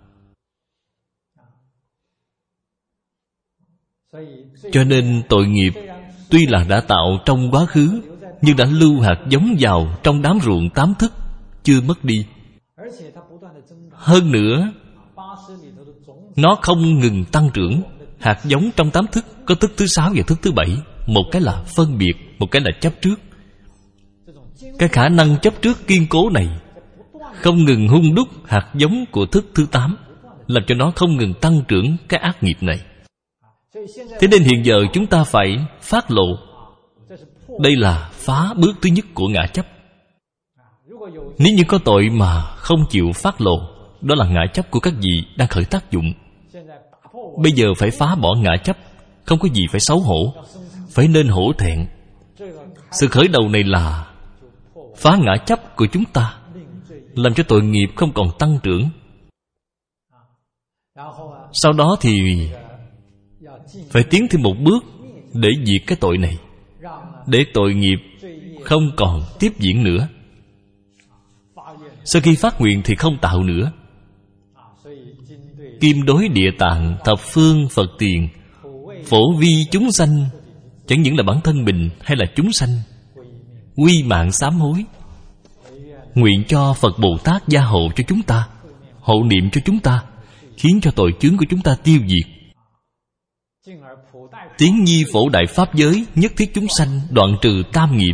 Cho nên tội nghiệp tuy là đã tạo trong quá khứ, nhưng đã lưu hạt giống vào trong đám ruộng tám thức, chưa mất đi. Hơn nữa, nó không ngừng tăng trưởng. Hạt giống trong tám thức có thức thứ sáu và thức thứ bảy. Một cái là phân biệt, một cái là chấp trước. Cái khả năng chấp trước kiên cố này không ngừng hung đúc hạt giống của thức thứ tám, làm cho nó không ngừng tăng trưởng cái ác nghiệp này. Thế nên hiện giờ chúng ta phải phát lộ. Đây là phá bước thứ nhất của ngã chấp. Nếu như có tội mà không chịu phát lộ, đó là ngã chấp của các vị đang khởi tác dụng. Bây giờ phải phá bỏ ngã chấp. Không có gì phải xấu hổ, phải nên hổ thẹn. Sự khởi đầu này là phá ngã chấp của chúng ta, làm cho tội nghiệp không còn tăng trưởng. Sau đó thì phải tiến thêm một bước để diệt cái tội này, để tội nghiệp không còn tiếp diễn nữa. Sau khi phát nguyện thì không tạo nữa. Kim đối địa tạng thập phương Phật tiền, phổ vi chúng sanh chẳng những là bản thân mình hay là chúng sanh, quy mạng sám hối, nguyện cho Phật Bồ Tát gia hộ cho chúng ta, hộ niệm cho chúng ta, khiến cho tội chướng của chúng ta tiêu diệt. Tiến nhi phổ đại pháp giới, nhất thiết chúng sanh, đoạn trừ tam nghiệp.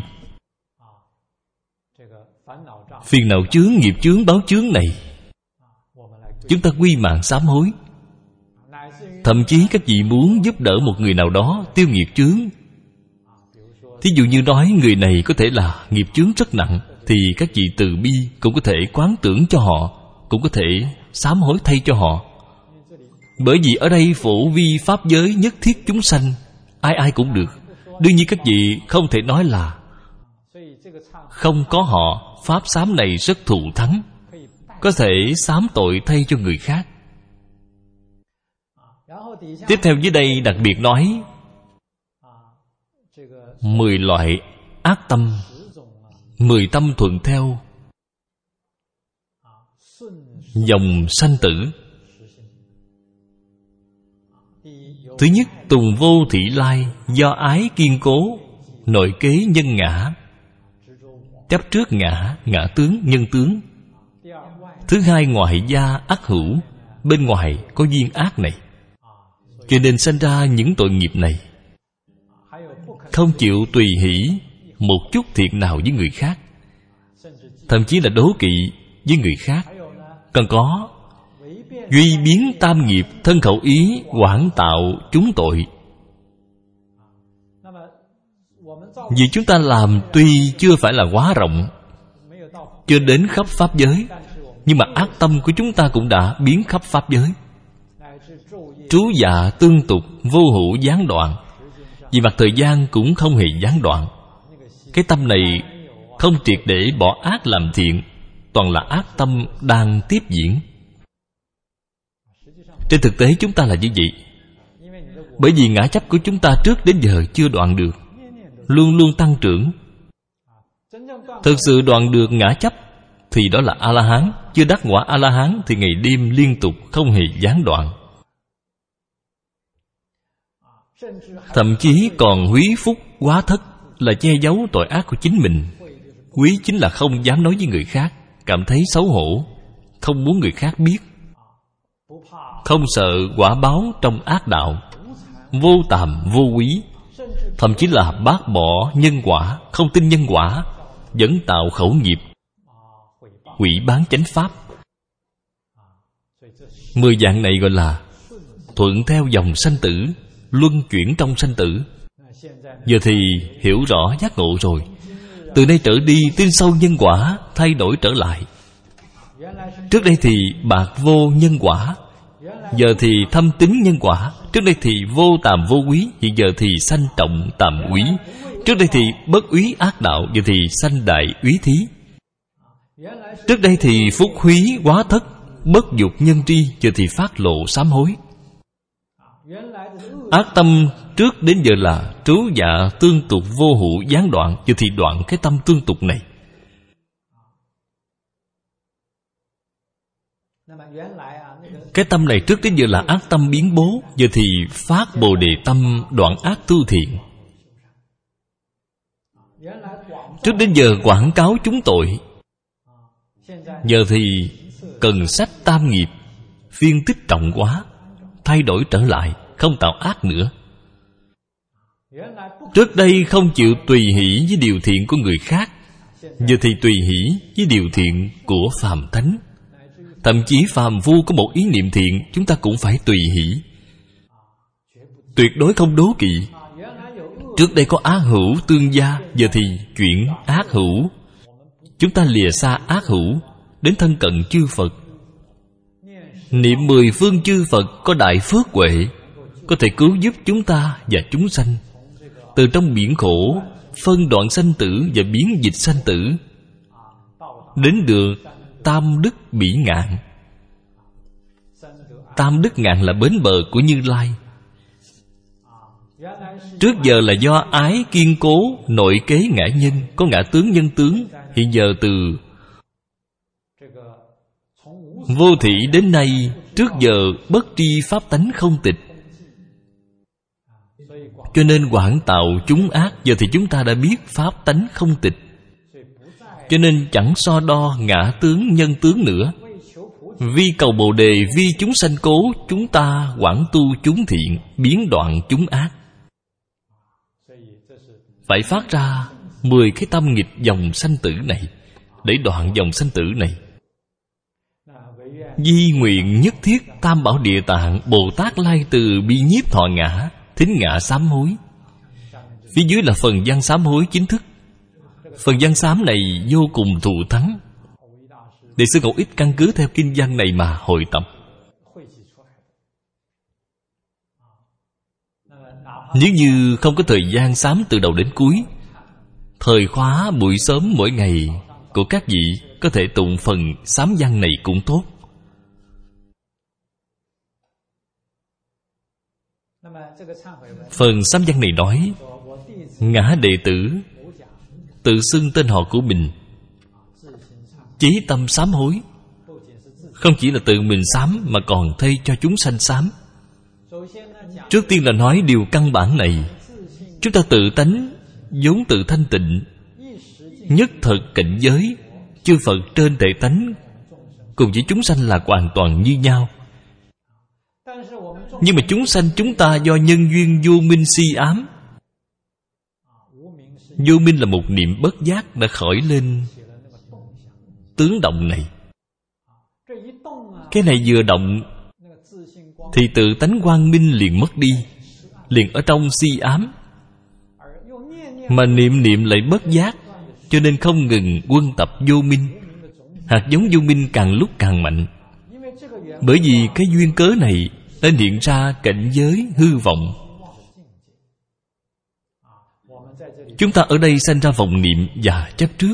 Phiền não chướng, nghiệp chướng, báo chướng này chúng ta quy mạng sám hối. Thậm chí các vị muốn giúp đỡ một người nào đó tiêu nghiệp chướng, thí dụ như nói người này có thể là nghiệp chướng rất nặng, thì các vị từ bi cũng có thể quán tưởng cho họ, cũng có thể sám hối thay cho họ. Bởi vì ở đây phổ vi pháp giới, nhất thiết chúng sanh, ai ai cũng được. Đương nhiên các vị không thể nói là không có họ, pháp sám này rất thù thắng, có thể sám tội thay cho người khác. Tiếp theo dưới đây đặc biệt nói mười loại ác tâm, mười tâm thuận theo dòng sanh tử. Thứ nhất, tùng vô thị lai, do ái kiên cố, nội kế nhân ngã, chấp trước ngã, ngã tướng, nhân tướng. Thứ hai, ngoại gia ác hữu, bên ngoài có duyên ác này, cho nên sanh ra những tội nghiệp này. Không chịu tùy hỷ một chút thiện nào với người khác, thậm chí là đố kỵ với người khác. Còn có duy biến tam nghiệp, thân khẩu ý quảng tạo chúng tội. Vì chúng ta làm tuy chưa phải là quá rộng, chưa đến khắp pháp giới, nhưng mà ác tâm của chúng ta cũng đã biến khắp pháp giới. Trú dạ tương tục, vô hữu gián đoạn. Vì mặt thời gian cũng không hề gián đoạn. Cái tâm này không triệt để bỏ ác làm thiện, toàn là ác tâm đang tiếp diễn. Trên thực tế chúng ta là như vậy. Bởi vì ngã chấp của chúng ta trước đến giờ chưa đoạn được, luôn luôn tăng trưởng. Thực sự đoạn được ngã chấp thì đó là A-la-hán. Chưa đắc quả A-la-hán thì ngày đêm liên tục không hề gián đoạn. Thậm chí còn húy phúc quá thất, là che giấu tội ác của chính mình. Quý chính là không dám nói với người khác, cảm thấy xấu hổ, không muốn người khác biết, không sợ quả báo trong ác đạo, vô tàm vô quý. Thậm chí là bác bỏ nhân quả, không tin nhân quả, vẫn tạo khẩu nghiệp, hủy bán chánh pháp. Mười dạng này gọi là thuận theo dòng sanh tử, luân chuyển trong sanh tử. Giờ thì hiểu rõ giác ngộ rồi. Từ nay trở đi tin sâu nhân quả, thay đổi trở lại. Trước đây thì bạc vô nhân quả, giờ thì thâm tín nhân quả. Trước đây thì vô tàm vô quý, hiện giờ thì sanh trọng tàm quý. Trước đây thì bất úy ác đạo, giờ thì sanh đại úy thí. Trước đây thì phúc húy quá thất, bất dục nhân tri, giờ thì phát lộ sám hối. Ác tâm trước đến giờ là trú dạ tương tục vô hữu gián đoạn, giờ thì đoạn cái tâm tương tục này. Cái tâm này trước đến giờ là ác tâm biến bố, giờ thì phát bồ đề tâm đoạn ác tu thiện. Trước đến giờ quảng cáo chúng tội, giờ thì cần sách tam nghiệp, phiên tích trọng quá, thay đổi trở lại, không tạo ác nữa. Trước đây không chịu tùy hỷ với điều thiện của người khác, giờ thì tùy hỷ với điều thiện của phàm thánh. Thậm chí phàm phu có một ý niệm thiện, chúng ta cũng phải tùy hỷ, tuyệt đối không đố kỵ. Trước đây có ác hữu tương gia, giờ thì chuyển ác hữu. Chúng ta lìa xa ác hữu, đến thân cận chư Phật. Niệm mười phương chư Phật có đại phước huệ, có thể cứu giúp chúng ta và chúng sanh từ trong biển khổ, phân đoạn sanh tử và biến dịch sanh tử, đến được tam đức bỉ ngạn. Tam đức ngạn là bến bờ của Như Lai. Trước giờ là do ái kiên cố, nội kế ngã nhân, có ngã tướng nhân tướng. Hiện giờ từ vô thị đến nay, trước giờ bất tri pháp tánh không tịch. Cho nên quảng tạo chúng ác. Giờ thì chúng ta đã biết pháp tánh không tịch, cho nên chẳng so đo ngã tướng nhân tướng nữa. Vi cầu Bồ Đề, vi chúng sanh cố, chúng ta quảng tu chúng thiện, biến đoạn chúng ác. Phải phát ra mười cái tâm nghịch dòng sanh tử này, để đoạn dòng sanh tử này. Di nguyện nhất thiết Tam Bảo Địa Tạng Bồ Tát Lai Từ bi nhiếp thọ ngã, thính ngã sám hối. Phía dưới là phần văn sám hối chính thức. Phần văn sám này vô cùng thù thắng. Đệ sư Ngẫu Ích căn cứ theo kinh văn này mà hội tập. Nếu như không có thời gian sám từ đầu đến cuối, thời khóa buổi sớm mỗi ngày của các vị có thể tụng phần sám văn này cũng tốt. Phần sám văn này nói ngã đệ tử tự xưng tên họ của mình, chí tâm sám hối. Không chỉ là tự mình sám mà còn thay cho chúng sanh sám. Trước tiên là nói điều căn bản này. Chúng ta tự tánh vốn tự thanh tịnh, nhất thật cảnh giới, chư Phật trên thể tánh cùng với chúng sanh là hoàn toàn như nhau. Nhưng mà chúng sanh chúng ta do nhân duyên vô minh si ám. Vô minh là một niệm bất giác đã khởi lên tướng động này. Cái này vừa động thì tự tánh quang minh liền mất đi, liền ở trong si ám. Mà niệm niệm lại bất giác, cho nên không ngừng quân tập vô minh. Hạt giống vô minh càng lúc càng mạnh. Bởi vì cái duyên cớ này nên hiện ra cảnh giới hư vọng. Chúng ta ở đây sanh ra vọng niệm và chấp trước.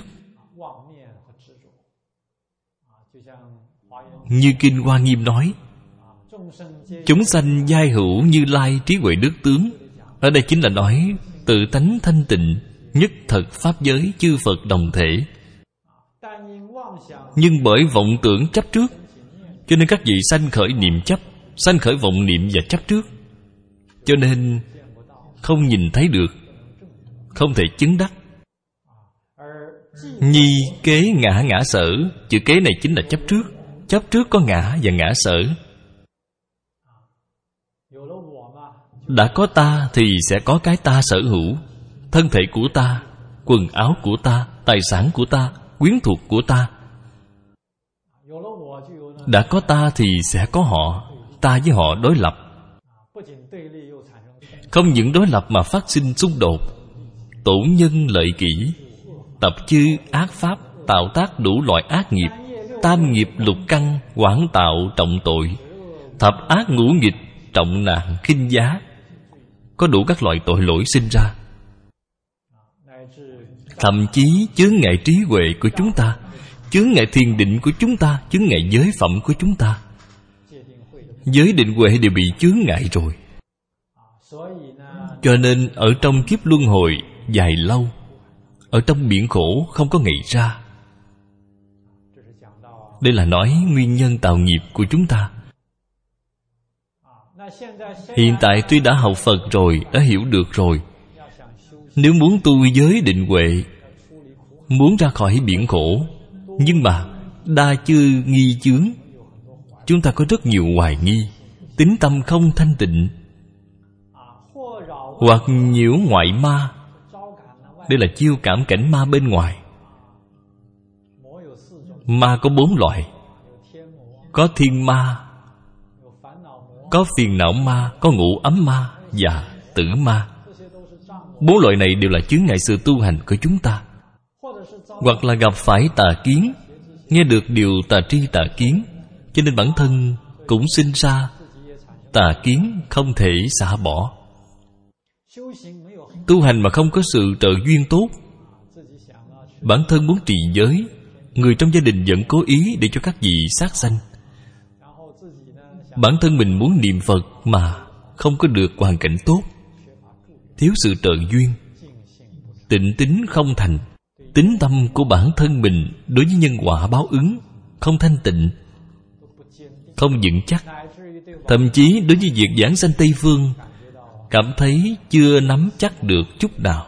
Như Kinh Hoa Nghiêm nói, chúng sanh giai hữu Như Lai trí huệ đức tướng. Ở đây chính là nói tự tánh thanh tịnh, nhất thật pháp giới chư Phật đồng thể. Nhưng bởi vọng tưởng chấp trước, cho nên các vị sanh khởi niệm chấp, sanh khởi vọng niệm và chấp trước, cho nên không nhìn thấy được, không thể chứng đắc. Nhi kế ngã ngã sở. Chữ kế này chính là chấp trước. Chấp trước có ngã và ngã sở. Đã có ta thì sẽ có cái ta sở hữu. Thân thể của ta, quần áo của ta, tài sản của ta, quyến thuộc của ta. Đã có ta thì sẽ có họ. Ta với họ đối lập. Không những đối lập mà phát sinh xung đột, tổ nhân lợi kỷ, tập chư ác pháp, tạo tác đủ loại ác nghiệp, tam nghiệp lục căn, quảng tạo trọng tội, thập ác ngũ nghịch, trọng nạn khinh giá. Có đủ các loại tội lỗi sinh ra. Thậm chí chướng ngại trí huệ của chúng ta, chướng ngại thiền định của chúng ta, chướng ngại giới phẩm của chúng ta. Giới định huệ đều bị chướng ngại rồi. Cho nên ở trong kiếp luân hồi dài lâu, ở trong biển khổ không có ngày ra. Đây là nói nguyên nhân tạo nghiệp của chúng ta. Hiện tại tuy đã học Phật rồi, đã hiểu được rồi, nếu muốn tu giới định huệ, muốn ra khỏi biển khổ, nhưng mà đa chư nghi chướng, chúng ta có rất nhiều hoài nghi, tín tâm không thanh tịnh, hoặc nhiễu ngoại ma. Đây là chiêu cảm cảnh ma bên ngoài. Ma có bốn loại. Có thiên ma, có phiền não ma, có ngũ ấm ma và tử ma. Bốn loại này đều là chướng ngại sự tu hành của chúng ta. Hoặc là gặp phải tà kiến, nghe được điều tà tri tà kiến, cho nên bản thân cũng sinh ra tà kiến không thể xả bỏ. Tu hành mà không có sự trợ duyên tốt, bản thân muốn trì giới, người trong gia đình vẫn cố ý để cho các vị sát sanh. Bản thân mình muốn niệm Phật mà không có được hoàn cảnh tốt, thiếu sự trợ duyên, tịnh tín không thành, tín tâm của bản thân mình đối với nhân quả báo ứng không thanh tịnh, không vững chắc. Thậm chí đối với việc giảng sanh Tây Phương, cảm thấy chưa nắm chắc được chút nào.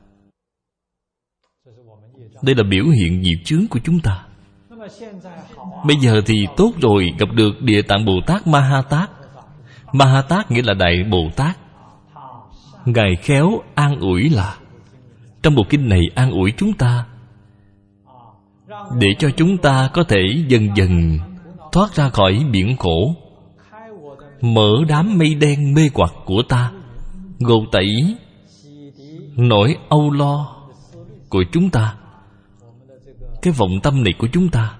Đây là biểu hiện nghiệp chướng của chúng ta. Bây giờ thì tốt rồi, gặp được Địa Tạng Bồ Tát Ma Ha Tát. Ma Ha Tát nghĩa là Đại Bồ Tát. Ngài khéo an ủi là, trong bộ kinh này an ủi chúng ta, để cho chúng ta có thể dần dần thoát ra khỏi biển khổ, mở đám mây đen mê hoặc của ta, gột tẩy nỗi âu lo của chúng ta, cái vọng tâm này của chúng ta.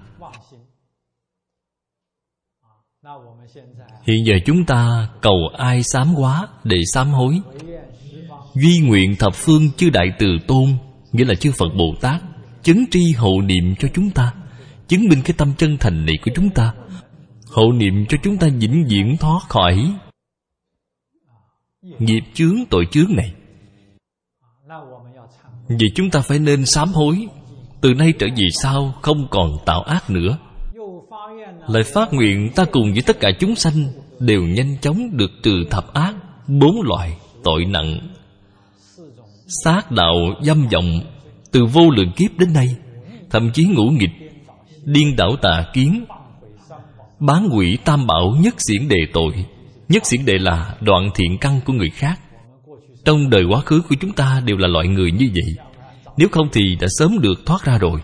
Hiện giờ chúng ta cầu ai sám hóa để sám hối. Duy nguyện thập phương chư Đại Từ Tôn, nghĩa là chư Phật Bồ Tát, chấn tri hộ niệm cho chúng ta, chứng minh cái tâm chân thành này của chúng ta, hộ niệm cho chúng ta vĩnh viễn thoát khỏi nghiệp chướng tội chướng này. Vì chúng ta phải nên sám hối, từ nay trở về sau không còn tạo ác nữa. Lại phát nguyện ta cùng với tất cả chúng sanh đều nhanh chóng được trừ thập ác, bốn loại tội nặng, sát đạo dâm vọng, từ vô lượng kiếp đến nay, thậm chí ngũ nghịch, điên đảo tà kiến, bán quỷ tam bảo, nhất xiển đề tội. Nhất xiển đề là đoạn thiện căn của người khác. Trong đời quá khứ của chúng ta đều là loại người như vậy, nếu không thì đã sớm được thoát ra rồi.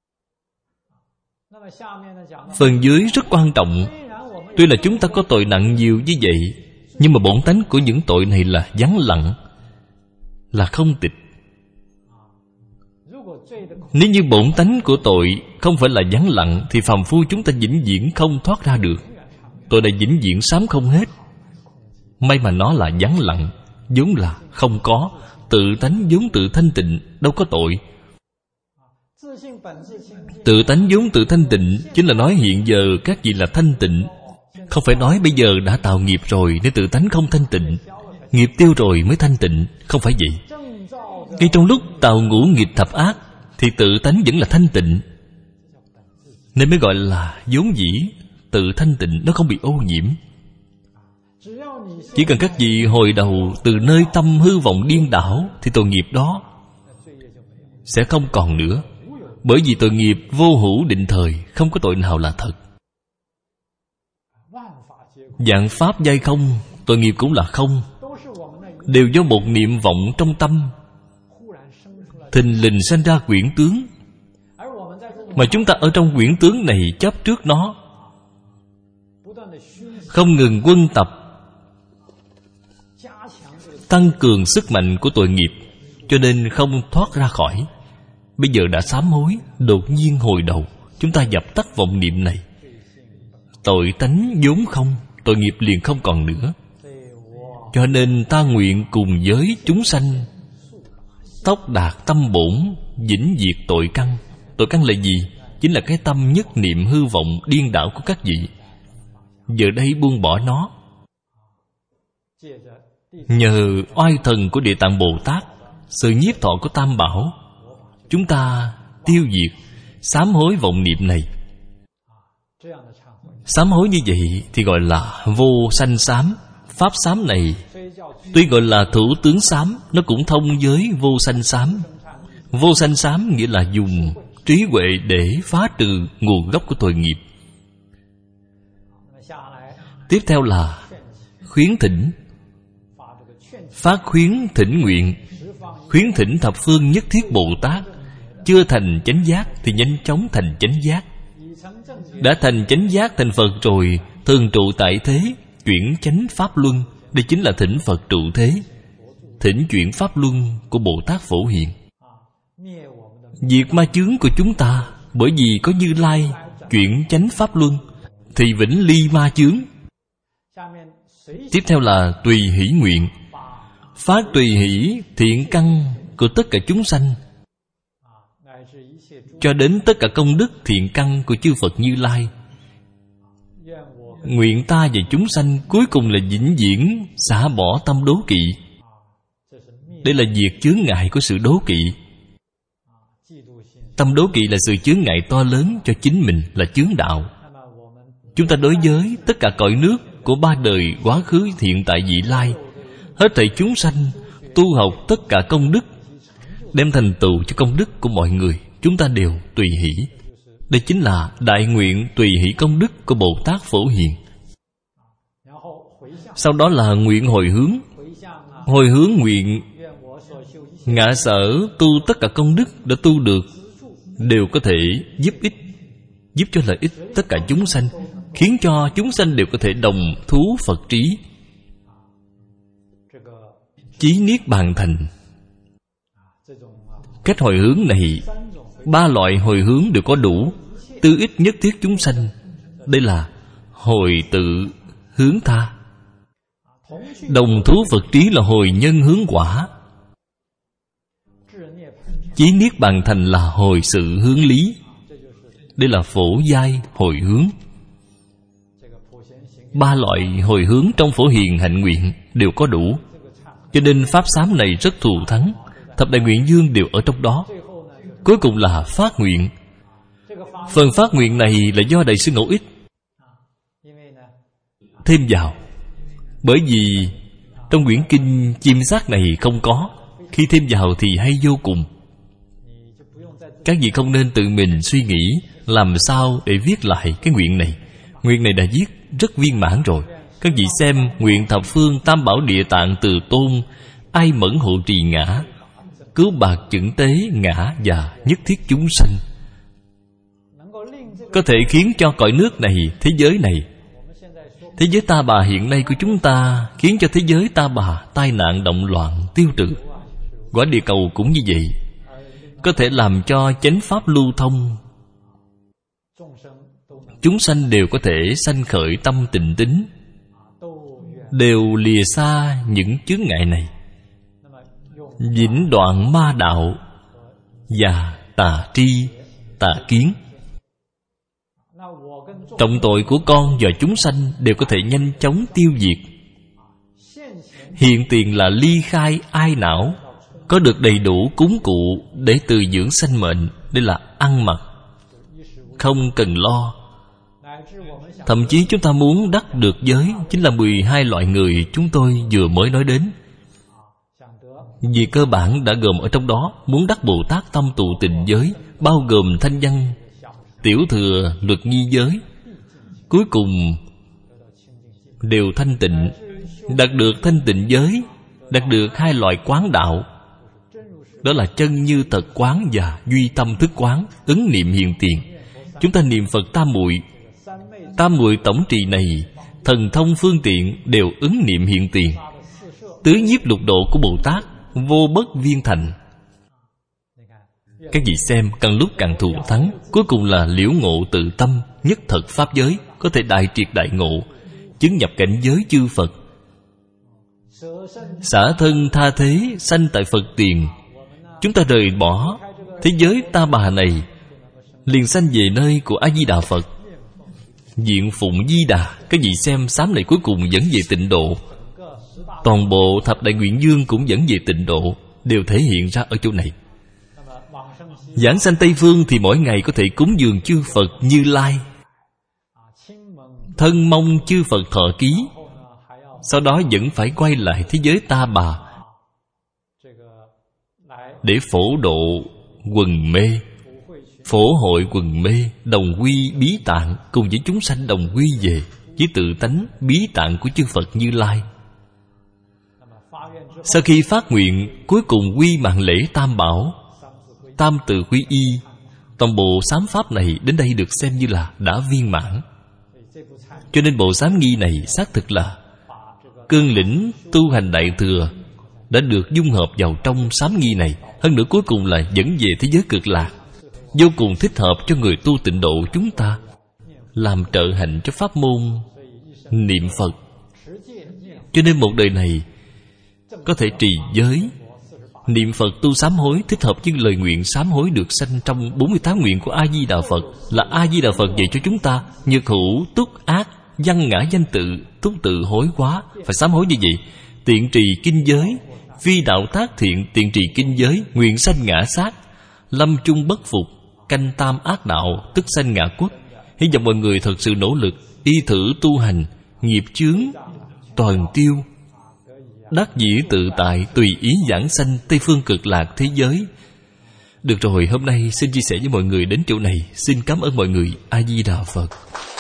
Phần dưới rất quan trọng. Tuy là chúng ta có tội nặng nhiều như vậy, nhưng mà bổn tánh của những tội này là vắng lặng, là không tịch. Nếu như bổn tánh của tội không phải là vắng lặng, thì phàm phu chúng ta vĩnh viễn không thoát ra được. Tội này vĩnh viễn sám không hết. May mà nó là vắng lặng, vốn là không có. Tự tánh vốn tự thanh tịnh, đâu có tội. Tự tánh vốn tự thanh tịnh chính là nói hiện giờ các vị là thanh tịnh, không phải nói bây giờ đã tạo nghiệp rồi nên tự tánh không thanh tịnh, nghiệp tiêu rồi mới thanh tịnh. Không phải vậy. Ngay trong lúc tạo ngũ nghiệp thập ác thì tự tánh vẫn là thanh tịnh, nên mới gọi là vốn dĩ tự thanh tịnh, nó không bị ô nhiễm. Chỉ cần các vị hồi đầu từ nơi tâm hư vọng điên đảo thì tội nghiệp đó sẽ không còn nữa. Bởi vì tội nghiệp vô hữu định thời, không có tội nào là thật. Vạn pháp giai không, tội nghiệp cũng là không, đều do một niệm vọng trong tâm thình lình sanh ra quyển tướng. Mà chúng ta ở trong quyển tướng này chấp trước nó, không ngừng quân tập tăng cường sức mạnh của tội nghiệp, cho nên không thoát ra khỏi. Bây giờ đã sám hối, đột nhiên hồi đầu, chúng ta dập tắt vọng niệm này, tội tánh vốn không, tội nghiệp liền không còn nữa. Cho nên ta nguyện cùng với chúng sanh tốc đạt tâm bổn, vĩnh diệt tội căn. Tội căn là gì? Chính là cái tâm nhất niệm hư vọng điên đảo của các vị. Giờ đây buông bỏ nó. Nhờ oai thần của Địa Tạng Bồ Tát, sự nhiếp thọ của Tam Bảo, chúng ta tiêu diệt sám hối vọng niệm này. Sám hối như vậy thì gọi là vô sanh sám. Pháp sám này tuy gọi là thủ tướng sám, nó cũng thông với vô sanh sám. Vô sanh sám nghĩa là dùng trí huệ để phá trừ nguồn gốc của tội nghiệp. Tiếp theo là khuyến thỉnh. Phát khuyến thỉnh nguyện. Khuyến thỉnh thập phương nhất thiết Bồ Tát, chưa thành chánh giác thì nhanh chóng thành chánh giác. Đã thành chánh giác thành Phật rồi, thường trụ tại thế, chuyển chánh pháp luân. Đây chính là thỉnh Phật trụ thế, thỉnh chuyển pháp luân của Bồ Tát Phổ Hiền. Diệt ma chướng của chúng ta, bởi vì có Như Lai chuyển chánh pháp luân thì vĩnh ly ma chướng. Tiếp theo là tùy hỷ nguyện. Phát tùy hỷ thiện căn của tất cả chúng sanh, cho đến tất cả công đức thiện căn của chư Phật Như Lai. Nguyện ta và chúng sanh cuối cùng là vĩnh viễn xả bỏ tâm đố kỵ. Đây là diệt chướng ngại của sự đố kỵ. Tâm đố kỵ là sự chướng ngại to lớn cho chính mình, là chướng đạo. Chúng ta đối với tất cả cõi nước của ba đời quá khứ hiện tại vị lai hết thảy chúng sanh tu học tất cả công đức, đem thành tựu cho công đức của mọi người, chúng ta đều tùy hỷ. Đây chính là đại nguyện tùy hỷ công đức của Bồ Tát Phổ Hiền. Sau đó là nguyện hồi hướng. Hồi hướng nguyện ngã sở tu tất cả công đức đã tu được đều có thể giúp ích, giúp cho lợi ích tất cả chúng sanh, khiến cho chúng sanh đều có thể đồng thú Phật trí, chí niết bàn thành. Cách hồi hướng này, ba loại hồi hướng đều có đủ, tư ích nhất thiết chúng sanh. Đây là hồi tự hướng tha. Đồng thú Phật trí là hồi nhân hướng quả. Chí niết bàn thành là hồi sự hướng lý. Đây là phổ giai hồi hướng. Ba loại hồi hướng trong Phổ Hiền hạnh nguyện đều có đủ, cho nên pháp xám này rất thù thắng. Thập đại nguyện dương đều ở trong đó. Cuối cùng là phát nguyện. Phần phát nguyện này là do Đại sư Ngẫu Ích thêm vào, bởi vì trong quyển kinh Chiêm Sát này không có. Khi thêm vào thì hay vô cùng. Các vị không nên tự mình suy nghĩ làm sao để viết lại cái nguyện này. Nguyện này đã viết rất viên mãn rồi. Các vị xem: nguyện thập phương tam bảo địa tạng từ tôn, ai mẫn hộ trì ngã, cứu bạc chững tế ngã và nhất thiết chúng sanh. Có thể khiến cho cõi nước này, thế giới này, thế giới ta bà hiện nay của chúng ta, khiến cho thế giới ta bà tai nạn động loạn tiêu trừ. Quả địa cầu cũng như vậy, có thể làm cho chánh pháp lưu thông. Chúng sanh đều có thể sanh khởi tâm tịnh tín, đều lìa xa những chướng ngại này, vĩnh đoạn ma đạo và tà tri tà kiến. Trọng tội của con và chúng sanh đều có thể nhanh chóng tiêu diệt. Hiện tiền là ly khai ai não, có được đầy đủ cúng cụ để từ dưỡng sanh mệnh. Đây là ăn mặc không cần lo. Thậm chí chúng ta muốn đắc được giới, chính là mười hai loại người chúng tôi vừa mới nói đến. Vì cơ bản đã gồm ở trong đó. Muốn đắc Bồ Tát tâm tụ tịnh giới, bao gồm thanh văn, tiểu thừa, luật nhi giới, cuối cùng đều thanh tịnh. Đạt được thanh tịnh giới, đạt được hai loại quán đạo, đó là chân như thật quán và duy tâm thức quán, ứng niệm hiện tiền. Chúng ta niệm Phật tam muội, tam muội tổng trì này, thần thông phương tiện đều ứng niệm hiện tiền. Tứ nhiếp lục độ của Bồ Tát vô bất viên thành. Các vị xem, càng lúc càng thù thắng. Cuối cùng là liễu ngộ tự tâm, nhất thật pháp giới, có thể đại triệt đại ngộ, chứng nhập cảnh giới chư Phật. Xả thân tha thế, sanh tại Phật tiền. Chúng ta rời bỏ thế giới ta bà này, liền sanh về nơi của A Di Đà Phật, diện phụng Di Đà. Các vị xem, sám này cuối cùng dẫn về tịnh độ. Toàn bộ thập đại nguyện dương cũng dẫn về tịnh độ, đều thể hiện ra ở chỗ này. Giảng sanh Tây Phương thì mỗi ngày có thể cúng dường chư Phật Như Lai, thân mong chư Phật thọ ký. Sau đó vẫn phải quay lại thế giới ta bà để phổ độ quần mê, phổ hội quần mê, đồng quy bí tạng, cùng với chúng sanh đồng quy về với tự tánh bí tạng của chư Phật Như Lai. Sau khi phát nguyện, cuối cùng quy mạng lễ tam bảo, tam tự quy y, toàn bộ sám pháp này đến đây được xem như là đã viên mãn. Cho nên bộ sám nghi này xác thực là cương lĩnh tu hành đại thừa đã được dung hợp vào trong sám nghi này. Hơn nữa cuối cùng là dẫn về thế giới cực lạc, vô cùng thích hợp cho người tu tịnh độ chúng ta, làm trợ hạnh cho pháp môn niệm Phật. Cho nên một đời này có thể trì giới, niệm Phật, tu sám hối, thích hợp với lời nguyện sám hối được sanh trong bốn mươi tám nguyện của A Di Đà Phật. Là A Di Đà Phật dạy cho chúng ta nhược hữu túc ác, văn ngã danh tự, túc tự hối quá, phải sám hối như vậy. Tiện trì kinh giới, phi đạo tác thiện, tiện trì kinh giới, nguyện sanh ngã sát, lâm chung bất phục, canh tam ác đạo, tức sanh ngạ quốc. Hy vọng mọi người thật sự nỗ lực y thử tu hành, nghiệp chướng toàn tiêu. đắc dĩ tự tại, tùy ý giảng sanh Tây phương cực lạc thế giới. Được rồi, hôm nay xin chia sẻ với mọi người đến chỗ này. Xin cảm ơn mọi người. A Di Đà Phật.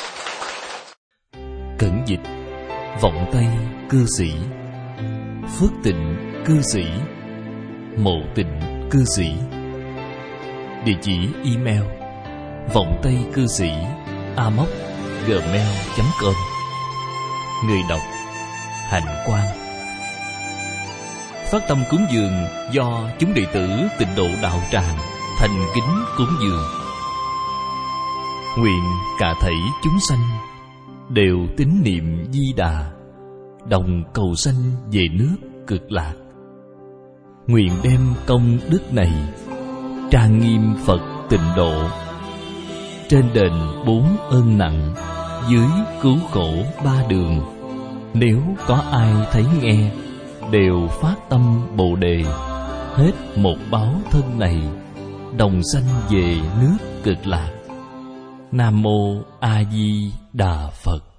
Cẩn dịch: Vọng Tây cư sĩ, Phước Tịnh cư sĩ, Mộ Tịnh cư sĩ. Địa chỉ email: vọng tây cư sĩ a m o c gmail chấm com. Người đọc: Hạnh Quang. Phát tâm cúng dường do chúng đệ tử Tịnh Độ Đạo Tràng thành kính cúng dường. Nguyện cả thảy chúng sanh đều tín niệm Di Đà, đồng cầu sanh về nước Cực Lạc. Nguyện đem công đức này trang nghiêm Phật Tịnh Độ, trên đền bốn ơn nặng, dưới cứu khổ ba đường. Nếu có ai thấy nghe, đều phát tâm Bồ Đề, hết một báo thân này, đồng sanh về nước Cực Lạc. Nam Mô A Di Đà Phật.